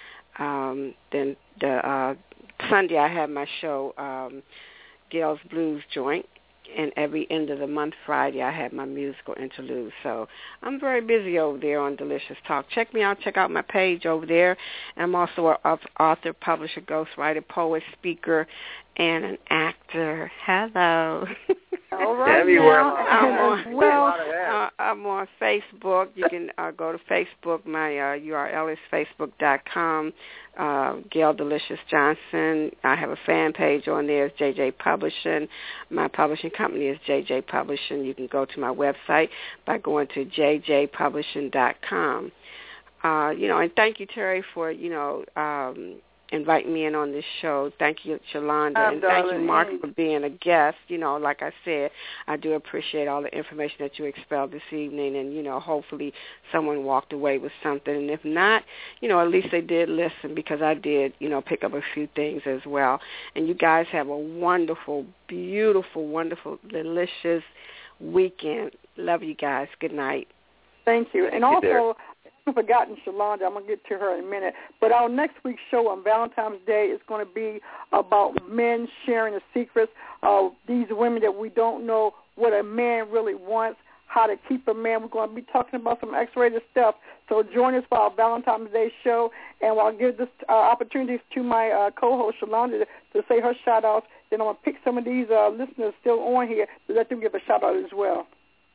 J: Um, then the uh, Sunday I have my show, um, Gail's Blues Joint, and every end of the month Friday I have my musical interlude. So I'm very busy over there on Delicious Talk. Check me out. Check out my page over there. I'm also an author, publisher, ghostwriter, poet, speaker, and an actor. Hello.
E: All right.
F: Now,
J: I'm on, well, uh, I'm on Facebook. You can uh, go to Facebook. My uh, U R L is facebook dot com. Uh, Gail Delicious Johnson. I have a fan page on there. It's J J Publishing. My publishing company is J J Publishing. You can go to my website by going to j j publishing dot com. Uh, you know, and thank you, Terry, for, you know, um, inviting me in on this show. Thank you, Shalonda,
E: I'm
J: and thank
E: darling.
J: you, Mark, for being a guest. You know, like I said, I do appreciate all the information that you expelled this evening, and, you know, hopefully someone walked away with something. And if not, you know, at least they did listen, because I did, you know, pick up a few things as well. And you guys have a wonderful, beautiful, wonderful, delicious weekend. Love you guys. Good night.
E: Thank you. And
F: Thank you,
E: also, I've forgotten Shalonda. I'm going to get to her in a minute. But our next week's show on Valentine's Day is going to be about men sharing the secrets of these women that we don't know what a man really wants, how to keep a man. We're going to be talking about some X-rated stuff. So join us for our Valentine's Day show. And I'll give this uh, opportunity to my uh, co-host, Shalonda, to, to say her shout-outs. Then I'm going to pick some of these uh, listeners still on here to let them give a shout-out as well.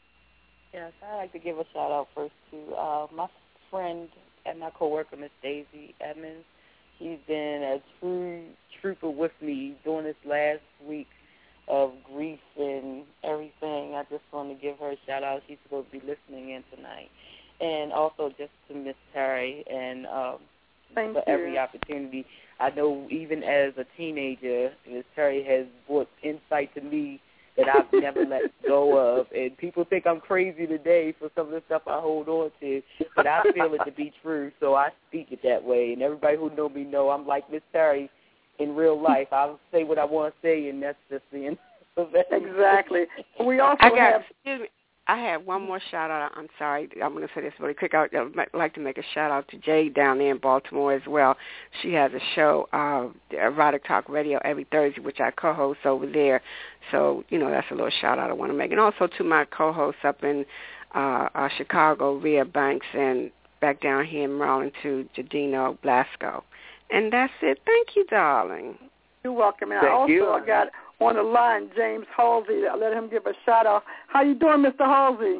K: Yes, I'd like to give a shout-out first to uh, my friend and my coworker, Miss Daisy Edmonds. She's been a true trooper with me during this last week of grief and everything. I just want to give her a shout-out. She's supposed to be listening in tonight. And also just to Miss Terry and um,
E: Thank
K: for
E: you.
K: every opportunity. I know even as a teenager, Miss Terry has brought insight to me that I've never let go of. And people think I'm crazy today for some of the stuff I hold on to, but I feel it to be true, so I speak it that way. And everybody who know me know I'm like Miss Terry in real life. I'll say what I want to say, and that's just the end of that.
E: Exactly. We also
J: I got,
E: have...
J: excuse me, I have one more shout-out. I'm sorry. I'm going to say this really quick. I would like to make a shout-out to Jade down there in Baltimore as well. She has a show, uh, Erotic Talk Radio, every Thursday, which I co-host over there. So, you know, that's a little shout-out I want to make. And also to my co-hosts up in uh, uh, Chicago, Rhea Banks, and back down here in Maryland to Jadino Blasco. And that's it. Thank you, darling.
E: You're welcome. And
F: Thank
E: I also
F: you.
E: I got on the line James Halsey. I'll let him give a shout-out. How you doing, Mister Halsey?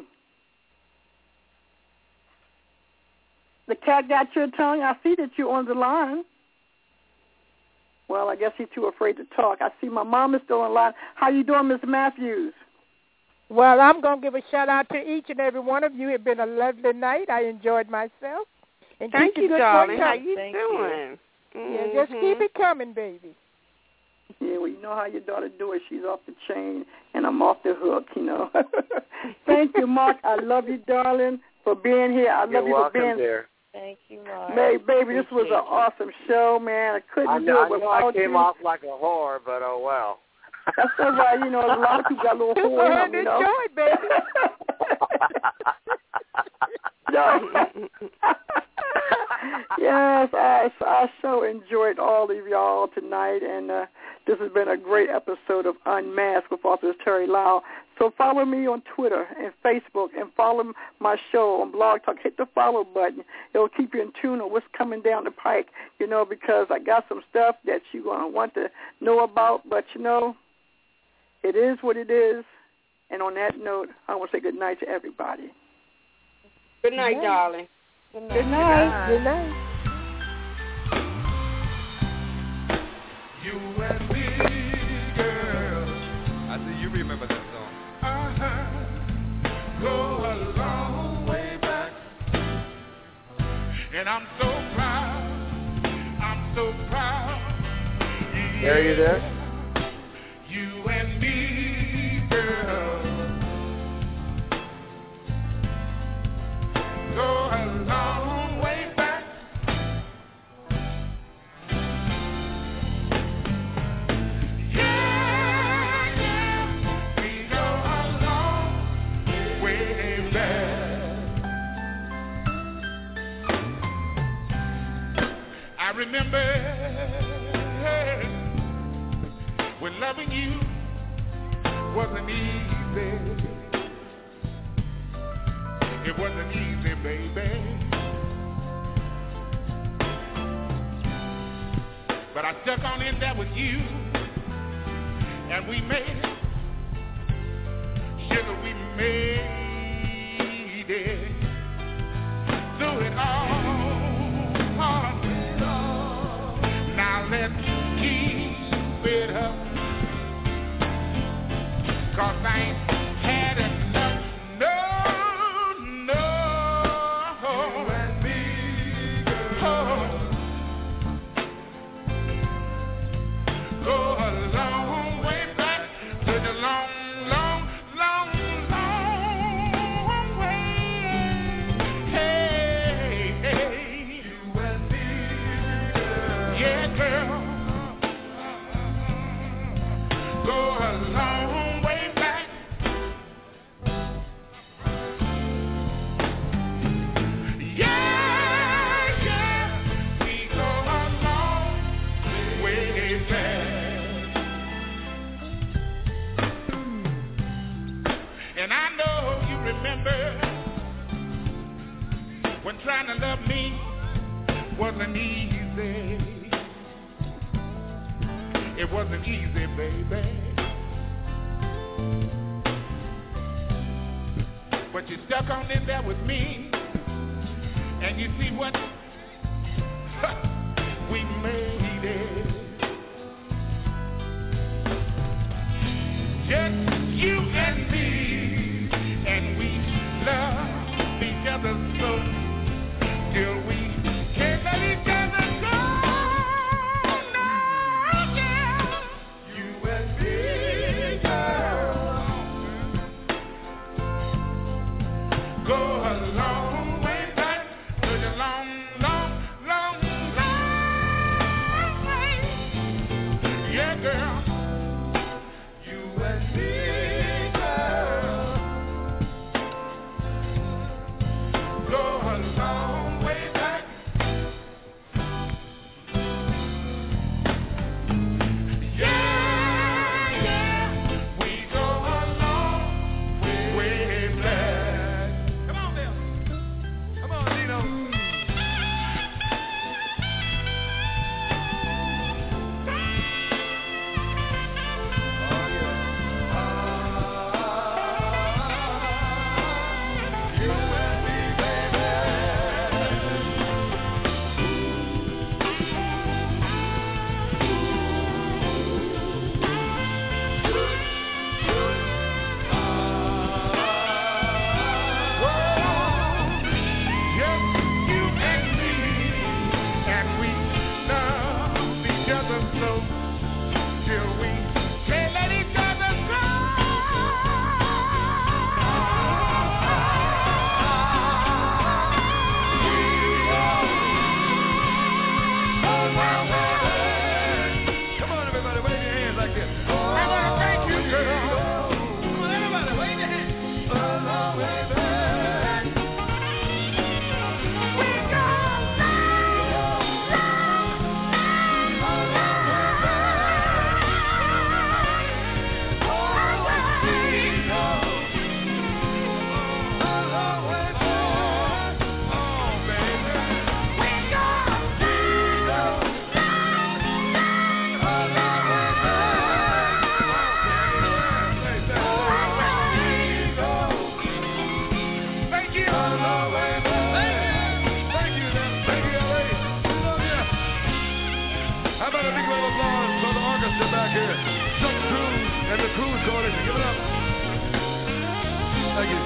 E: The cat got your tongue? I see that you're on the line. Well, I guess he's too afraid to talk. I see my mom is still on the line. How you doing, Miss Matthews?
H: Well, I'm going to give a shout-out to each and every one of you. It's been a lovely night. I enjoyed myself. And
J: Thank
H: keep
J: you,
H: the good
J: darling.
H: work
J: How
H: coming.
J: you
K: Thank
J: doing?
H: Yeah,
J: Mm-hmm.
H: just keep it coming, baby.
E: Yeah, well, you know how your daughter do it. She's off the chain, and I'm off the hook, you know. Thank you, Mark. I love you, darling, for being here. I love
F: You're
E: you
F: welcome,
E: for being
F: dear.
K: Thank you, Mark.
E: May, baby, this was an awesome show, man. I couldn't
F: I
E: do
F: know,
E: it
F: I know
E: without
F: I came
E: you.
F: off like a whore, but oh well.
E: That's all right. You know, a lot of people got a little whore in them, you know.
K: Enjoy, baby.
E: No. Yes, I, I so enjoyed all of y'all tonight, and uh, this has been a great episode of Unmasked with Author Terry Lau. So follow me on Twitter and Facebook, and follow my show on Blog Talk. Hit the follow button. It'll keep you in tune on what's coming down the pike, you know, because I got some stuff that you're going to want to know about, but, you know, it is what it is. And on that note, I want to say good night to everybody.
J: Good night, good night. darling.
E: Good night. Good night.
K: Good night.
L: You and me, girl. I see you remember that song. Uh-huh. Go a long way back. And I'm so proud. I'm so proud.
F: Yeah. Are you there?
L: You and me, girl. Go a long way back. Yeah, yeah, we go a long way back. I remember when loving you wasn't easy. It wasn't easy, baby. But I stuck on in there with you, and we made it. Sugar, we made it. Through it all. Now let's keep it up. 'Cause I ain't had enough. No. Go a long way back to the long, long, long, long way. Hey, hey, you and me, girl. Yeah, girl. Go a long way back. Yeah, yeah, we go a long way back. And I know you remember when trying to love me wasn't easy. It wasn't easy, baby. But you stuck on in there with me. And you see what? We made it. Just you and me. And we love each other so till we can't let each other go. No, yeah. You and me, girl. Go a long way back to the long a big round of applause for the orchestra back here. Chuck Cruz and the Cruz Coalition. Give it up. Thank you.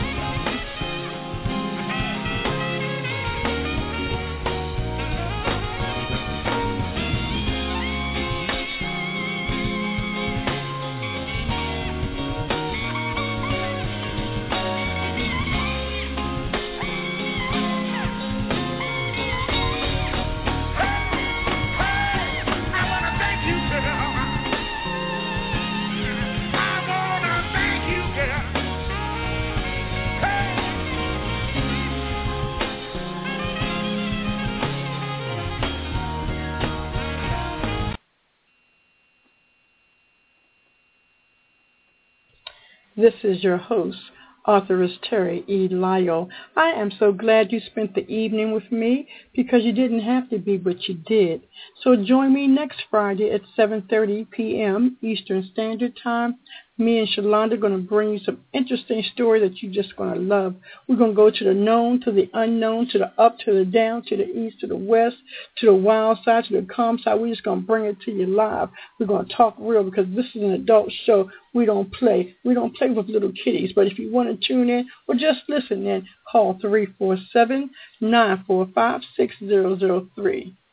M: This is your host, authoress Terry E. Lyle. I am so glad you spent the evening with me because you didn't have to be, but you did. So join me next Friday at seven thirty p.m. Eastern Standard Time. Me and Shalonda are going to bring you some interesting stories that you're just going to love. We're going to go to the known, to the unknown, to the up, to the down, to the east, to the west, to the wild side, to the calm side. We're just going to bring it to you live. We're going to talk real because this is an adult show. We don't play. We don't play with little kiddies. But if you want to tune in or just listen in, call three four seven, nine four five, six zero zero three.